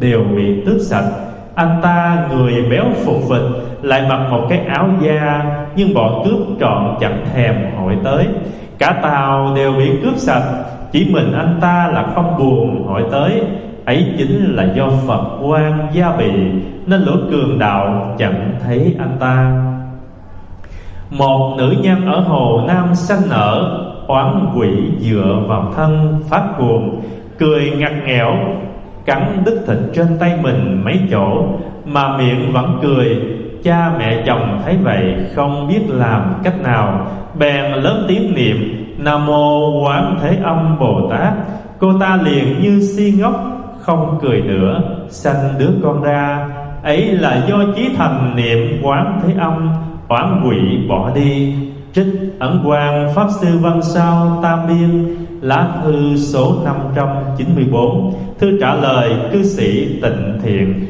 đều bị tước sạch. Anh ta người béo phục phịch, lại mặc một cái áo da, nhưng bọn cướp trọn chẳng thèm hỏi tới. Cả tàu đều bị cướp sạch, chỉ mình anh ta là không buồn hỏi tới. Ấy chính là do Phật quan gia bị, nên lũ cường đạo chẳng thấy anh ta. Một nữ nhân ở hồ Nam sanh nở, oán quỷ dựa vào thân phát cuồng, cười ngặt nghẽo, cắn đứt thịt trên tay mình mấy chỗ, mà miệng vẫn cười. Cha mẹ chồng thấy vậy không biết làm cách nào, bèn lớn tiếng niệm Nam Mô Quán Thế Âm Bồ Tát. Cô ta liền như si ngốc, không cười nữa, sanh đứa con ra. Ấy là do chí thành niệm Quán Thế Âm, oán quỷ bỏ đi. Trích Ấn Quang Pháp Sư Văn Sao Tam Biên, lá thư số 594. Thư trả lời cư sĩ Tịnh Thiện.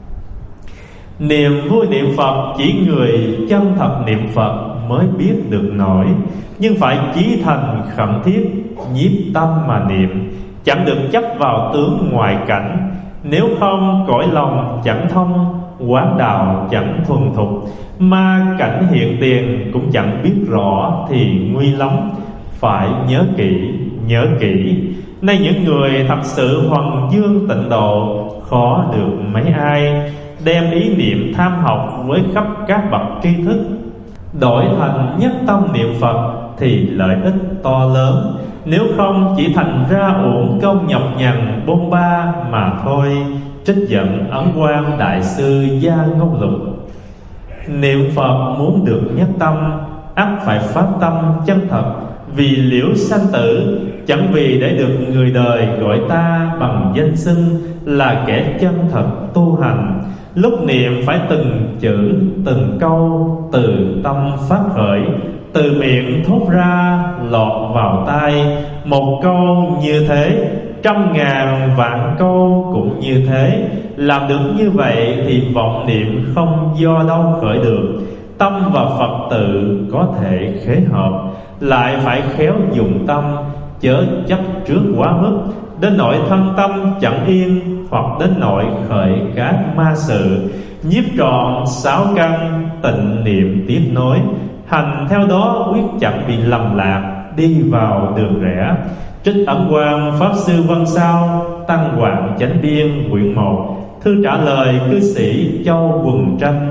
Niềm vui niệm Phật chỉ người chân thật niệm Phật mới biết được nổi, nhưng phải chí thành khẩn thiết, nhiếp tâm mà niệm, chẳng được chấp vào tướng ngoại cảnh. Nếu không cõi lòng chẳng thông, quán đạo chẳng thuần thục, ma cảnh hiện tiền cũng chẳng biết rõ thì nguy lắm. Phải nhớ kỹ, nhớ kỹ. Nay những người thật sự hoằng dương tịnh độ, khó được mấy ai đem ý niệm tham học với khắp các bậc tri thức, đổi thành nhất tâm niệm Phật thì lợi ích to lớn. Nếu không chỉ thành ra uổng công nhọc nhằn bôn ba mà thôi. Trích dẫn Ấn Quang Đại Sư Gia Ngôn Lục. Niệm Phật muốn được nhất tâm, ắt phải phát tâm chân thật, vì liễu sanh tử, chẳng vì để được người đời gọi ta bằng danh xưng là kẻ chân thật tu hành. Lúc niệm phải từng chữ từng câu từ tâm phát khởi, từ miệng thốt ra lọt vào tai. Một câu như thế, trăm ngàn vạn câu cũng như thế. Làm được như vậy thì vọng niệm không do đâu khởi được. Tâm và Phật tự có thể khế hợp, lại phải khéo dùng tâm, chớ chấp trước quá mức, đến nỗi thân tâm chẳng yên, hoặc đến nỗi khởi các ma sự. Nhiếp trọn sáu căn, tịnh niệm tiếp nối, hành theo đó quyết chẳng bị lầm lạc, đi vào đường rẽ. Trích Ấn Quang Pháp Sư Văn Sao Tăng Hoàng Chánh Biên quyển 1. Thư trả lời cư sĩ Châu Quần Tranh.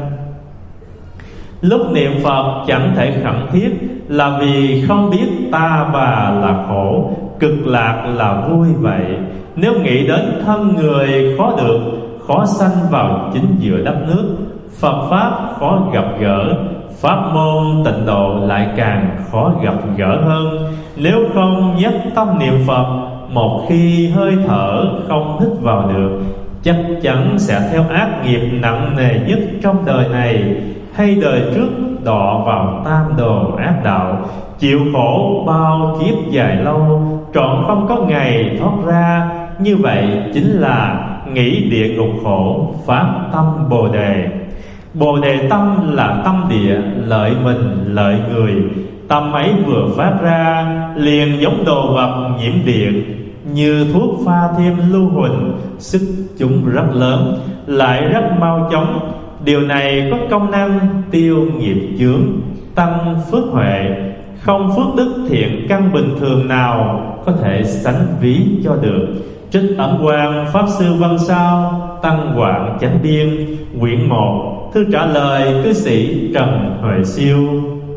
Lúc niệm Phật chẳng thể khẩn thiết, là vì không biết ta bà là khổ, cực lạc là vui vậy. Nếu nghĩ đến thân người khó được, khó sanh vào chính giữa đất nước. Phật Pháp khó gặp gỡ, pháp môn tịnh độ lại càng khó gặp gỡ hơn. Nếu không nhất tâm niệm Phật, một khi hơi thở không hít vào được, chắc chắn sẽ theo ác nghiệp nặng nề nhất trong đời này hay đời trước, đọa vào tam đồ ác đạo, chịu khổ bao kiếp dài lâu, trọn không có ngày thoát ra. Như vậy chính là nghĩ địa ngục khổ, phát tâm Bồ Đề. Bồ Đề tâm là tâm địa, lợi mình lợi người. Tâm ấy vừa phát ra, liền giống đồ vật nhiễm điện, như thuốc pha thêm lưu huỳnh, sức chúng rất lớn, lại rất mau chóng. Điều này có công năng tiêu nghiệp chướng, tăng phước huệ. Không phước đức thiện căn bình thường nào có thể sánh ví cho được. Trích Ấn Quang Pháp Sư Văn Sao Tăng Hoàng Chánh Biên quyển 1. Thư trả lời cư sĩ Trần Huệ Siêu.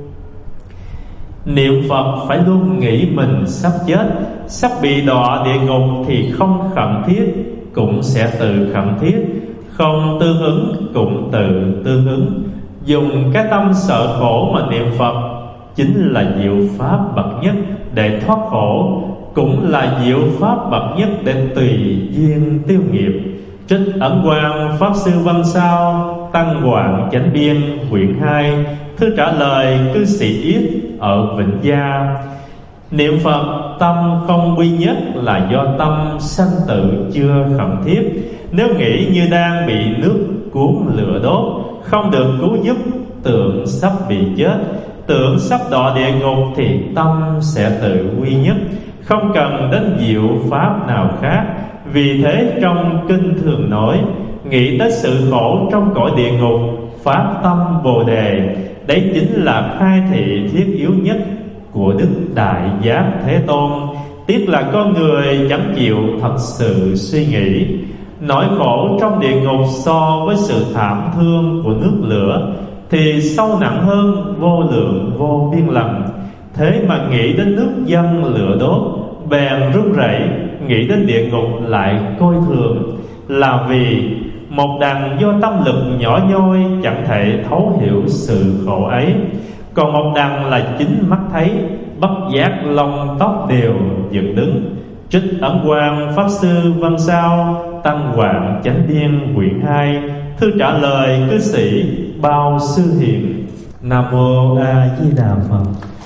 Niệm Phật phải luôn nghĩ mình sắp chết, sắp bị đọa địa ngục thì không khẩn thiết, cũng sẽ tự khẩn thiết. Không tương ứng cũng tự tương ứng. Dùng cái tâm sợ khổ mà niệm Phật chính là diệu pháp bậc nhất để thoát khổ, cũng là diệu pháp bậc nhất để tùy duyên tiêu nghiệp. Trích Ấn Quang Pháp Sư Văn Sao Tăng Hoàng Chánh Biên quyển 2. Thư trả lời cư sĩ Yết ở Vĩnh Gia. Niệm Phật tâm không quy nhất là do tâm sanh tử chưa khẩn thiết. Nếu nghĩ như đang bị nước cuốn lửa đốt, không được cứu giúp, tưởng sắp bị chết, tưởng sắp đọa địa ngục thì tâm sẽ tự quy nhất, không cần đến diệu pháp nào khác. Vì thế trong kinh thường nói, nghĩ tới sự khổ trong cõi địa ngục, phát tâm Bồ Đề. Đấy chính là khai thị thiết yếu nhất của Đức Đại Giác Thế Tôn. Tiếc là con người chẳng chịu thật sự suy nghĩ. Nỗi khổ trong địa ngục so với sự thảm thương của nước lửa thì sâu nặng hơn vô lượng vô biên lần. Thế mà nghĩ đến nước dân lửa đốt bèn run rẩy, nghĩ đến địa ngục lại coi thường, là vì một đằng do tâm lực nhỏ nhoi chẳng thể thấu hiểu sự khổ ấy, còn một đằng là chính mắt thấy, bất giác lông tóc đều dựng đứng. Trích Ấn Quang Pháp Sư văn sao Tăng Quảng Chánh Điên quyển 2, thư trả lời cư sĩ Bao Sư Hiền. Nam mô A Di Đà Phật.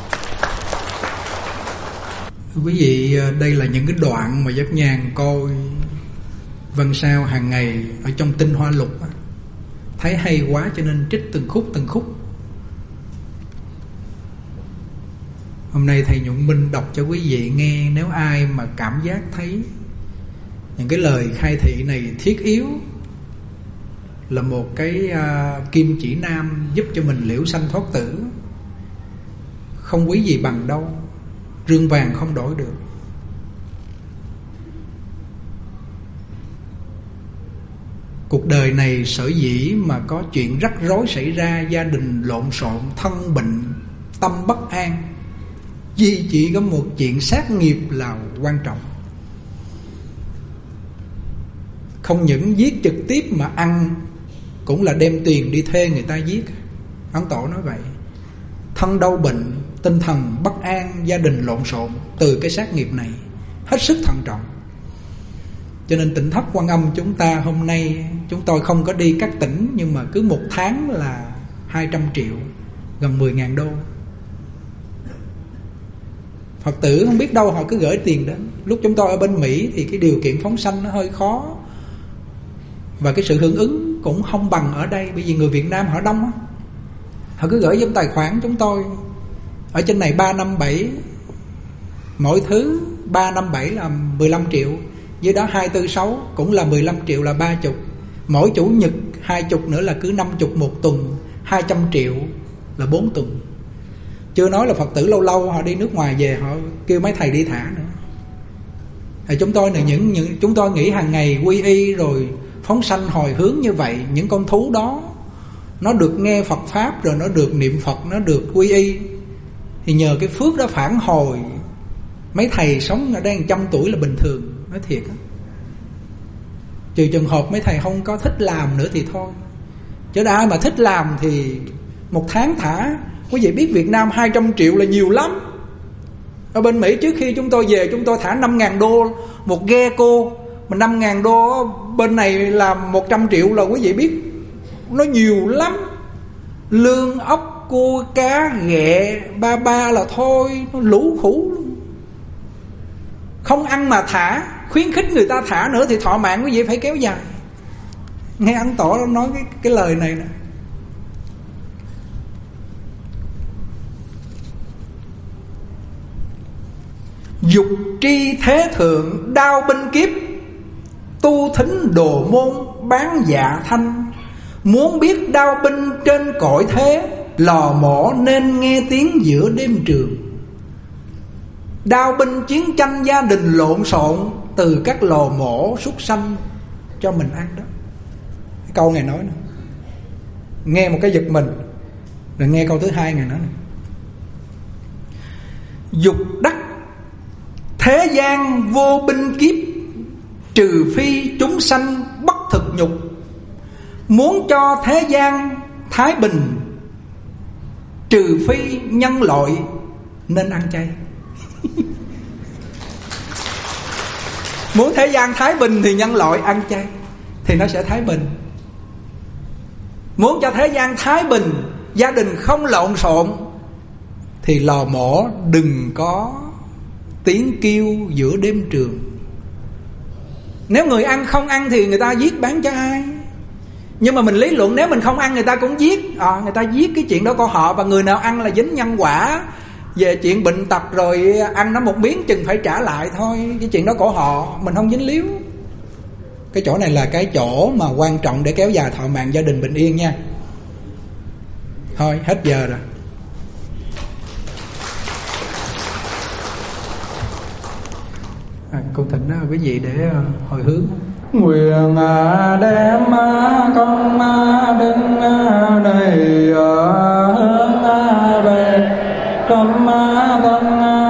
Quý vị, đây là những cái đoạn mà Giác Nhàn coi văn sao hàng ngày ở trong Tinh Hoa Lục, thấy hay quá cho nên trích từng khúc. Hôm nay thầy Nhuận Minh đọc cho quý vị nghe. Nếu ai mà cảm giác thấy những cái lời khai thị này thiết yếu, là một cái kim chỉ nam giúp cho mình liễu sanh thoát tử, không quý gì bằng đâu, rương vàng không đổi được. Cuộc đời này sở dĩ mà có chuyện rắc rối xảy ra, gia đình lộn xộn, thân bệnh, tâm bất an, vì chỉ có một chuyện sát nghiệp là quan trọng. Không những giết trực tiếp mà ăn cũng là đem tiền đi thuê người ta giết. Ấn Tổ nói vậy. Thân đau bệnh, tinh thần bất an, gia đình lộn xộn từ cái sát nghiệp này, hết sức thận trọng. Cho nên Tỉnh Thất Quan Âm chúng ta hôm nay, chúng tôi không có đi các tỉnh, nhưng mà cứ một tháng là 200 triệu, gần 10.000 đô. Phật tử không biết đâu họ cứ gửi tiền đến. Lúc chúng tôi ở bên Mỹ thì cái điều kiện phóng sanh nó hơi khó, và cái sự hưởng ứng cũng không bằng ở đây, bởi vì người Việt Nam họ đông á. Họ cứ gửi trong tài khoản chúng tôi. Ở trên này 357, mỗi thứ 357 là 15 triệu, dưới đó 246 cũng là 15 triệu là 30. Mỗi chủ nhật 20 nữa là cứ 50 một tuần, 200 triệu là 4 tuần. Chưa nói là Phật tử lâu lâu họ đi nước ngoài về, họ kêu mấy thầy đi thả nữa. Thì chúng tôi là chúng tôi nghĩ hàng ngày quy y rồi phóng sanh hồi hướng như vậy, những con thú đó nó được nghe Phật Pháp, rồi nó được niệm Phật, nó được quy y, thì nhờ cái phước đó phản hồi. Mấy thầy sống ở đây 100 tuổi là bình thường, nói thiệt á. Trừ trường hợp mấy thầy không có thích làm nữa thì thôi, chứ ai mà thích làm thì một tháng thả. Quý vị biết Việt Nam 200 triệu là nhiều lắm. Ở bên Mỹ trước khi chúng tôi về, chúng tôi thả 5.000 đô một ghe cô, mà 5.000 đô bên này là 100 triệu là quý vị biết nó nhiều lắm. Lương, ốc, cua, cá, ghẹ, ba là thôi, nó lũ khủ luôn. Không ăn mà thả, khuyến khích người ta thả nữa thì thọ mạng quý vị phải kéo dài. Nghe Ấn Tổ nói cái lời này nè. Dục tri thế thượng, đao binh kiếp, tu thính đồ môn, bán dạ thanh. Muốn biết đao binh trên cõi thế, lò mổ nên nghe tiếng giữa đêm trường. Đao binh chiến tranh, gia đình lộn xộn, từ các lò mổ súc sanh cho mình ăn đó. Cái câu Ngài nói nè, nghe một cái giật mình. Rồi nghe câu thứ hai Ngài nói nè: dục đắc thế gian vô binh kiếp, trừ phi chúng sanh bất thực nhục. Muốn cho thế gian thái bình, trừ phi nhân loại nên ăn chay. Muốn thế gian thái bình thì nhân loại ăn chay, thì nó sẽ thái bình. Muốn cho thế gian thái bình, gia đình không lộn xộn, thì lò mổ đừng có tiếng kêu giữa đêm trường. Nếu người ăn không ăn thì người ta giết bán cho ai? Nhưng mà mình lý luận nếu mình không ăn người ta cũng giết. Người ta giết cái chuyện đó của họ, và người nào ăn là dính nhân quả. Về chuyện bệnh tật rồi ăn nó một miếng chừng phải trả lại thôi. Cái chuyện đó của họ, mình không dính líu. Cái chỗ này là cái chỗ mà quan trọng để kéo dài thọ mạng gia đình bình yên nha. Thôi hết giờ rồi. Con thỉnh quý vị để hồi hướng. Nguyện đem con đến đây hướng về tâm thân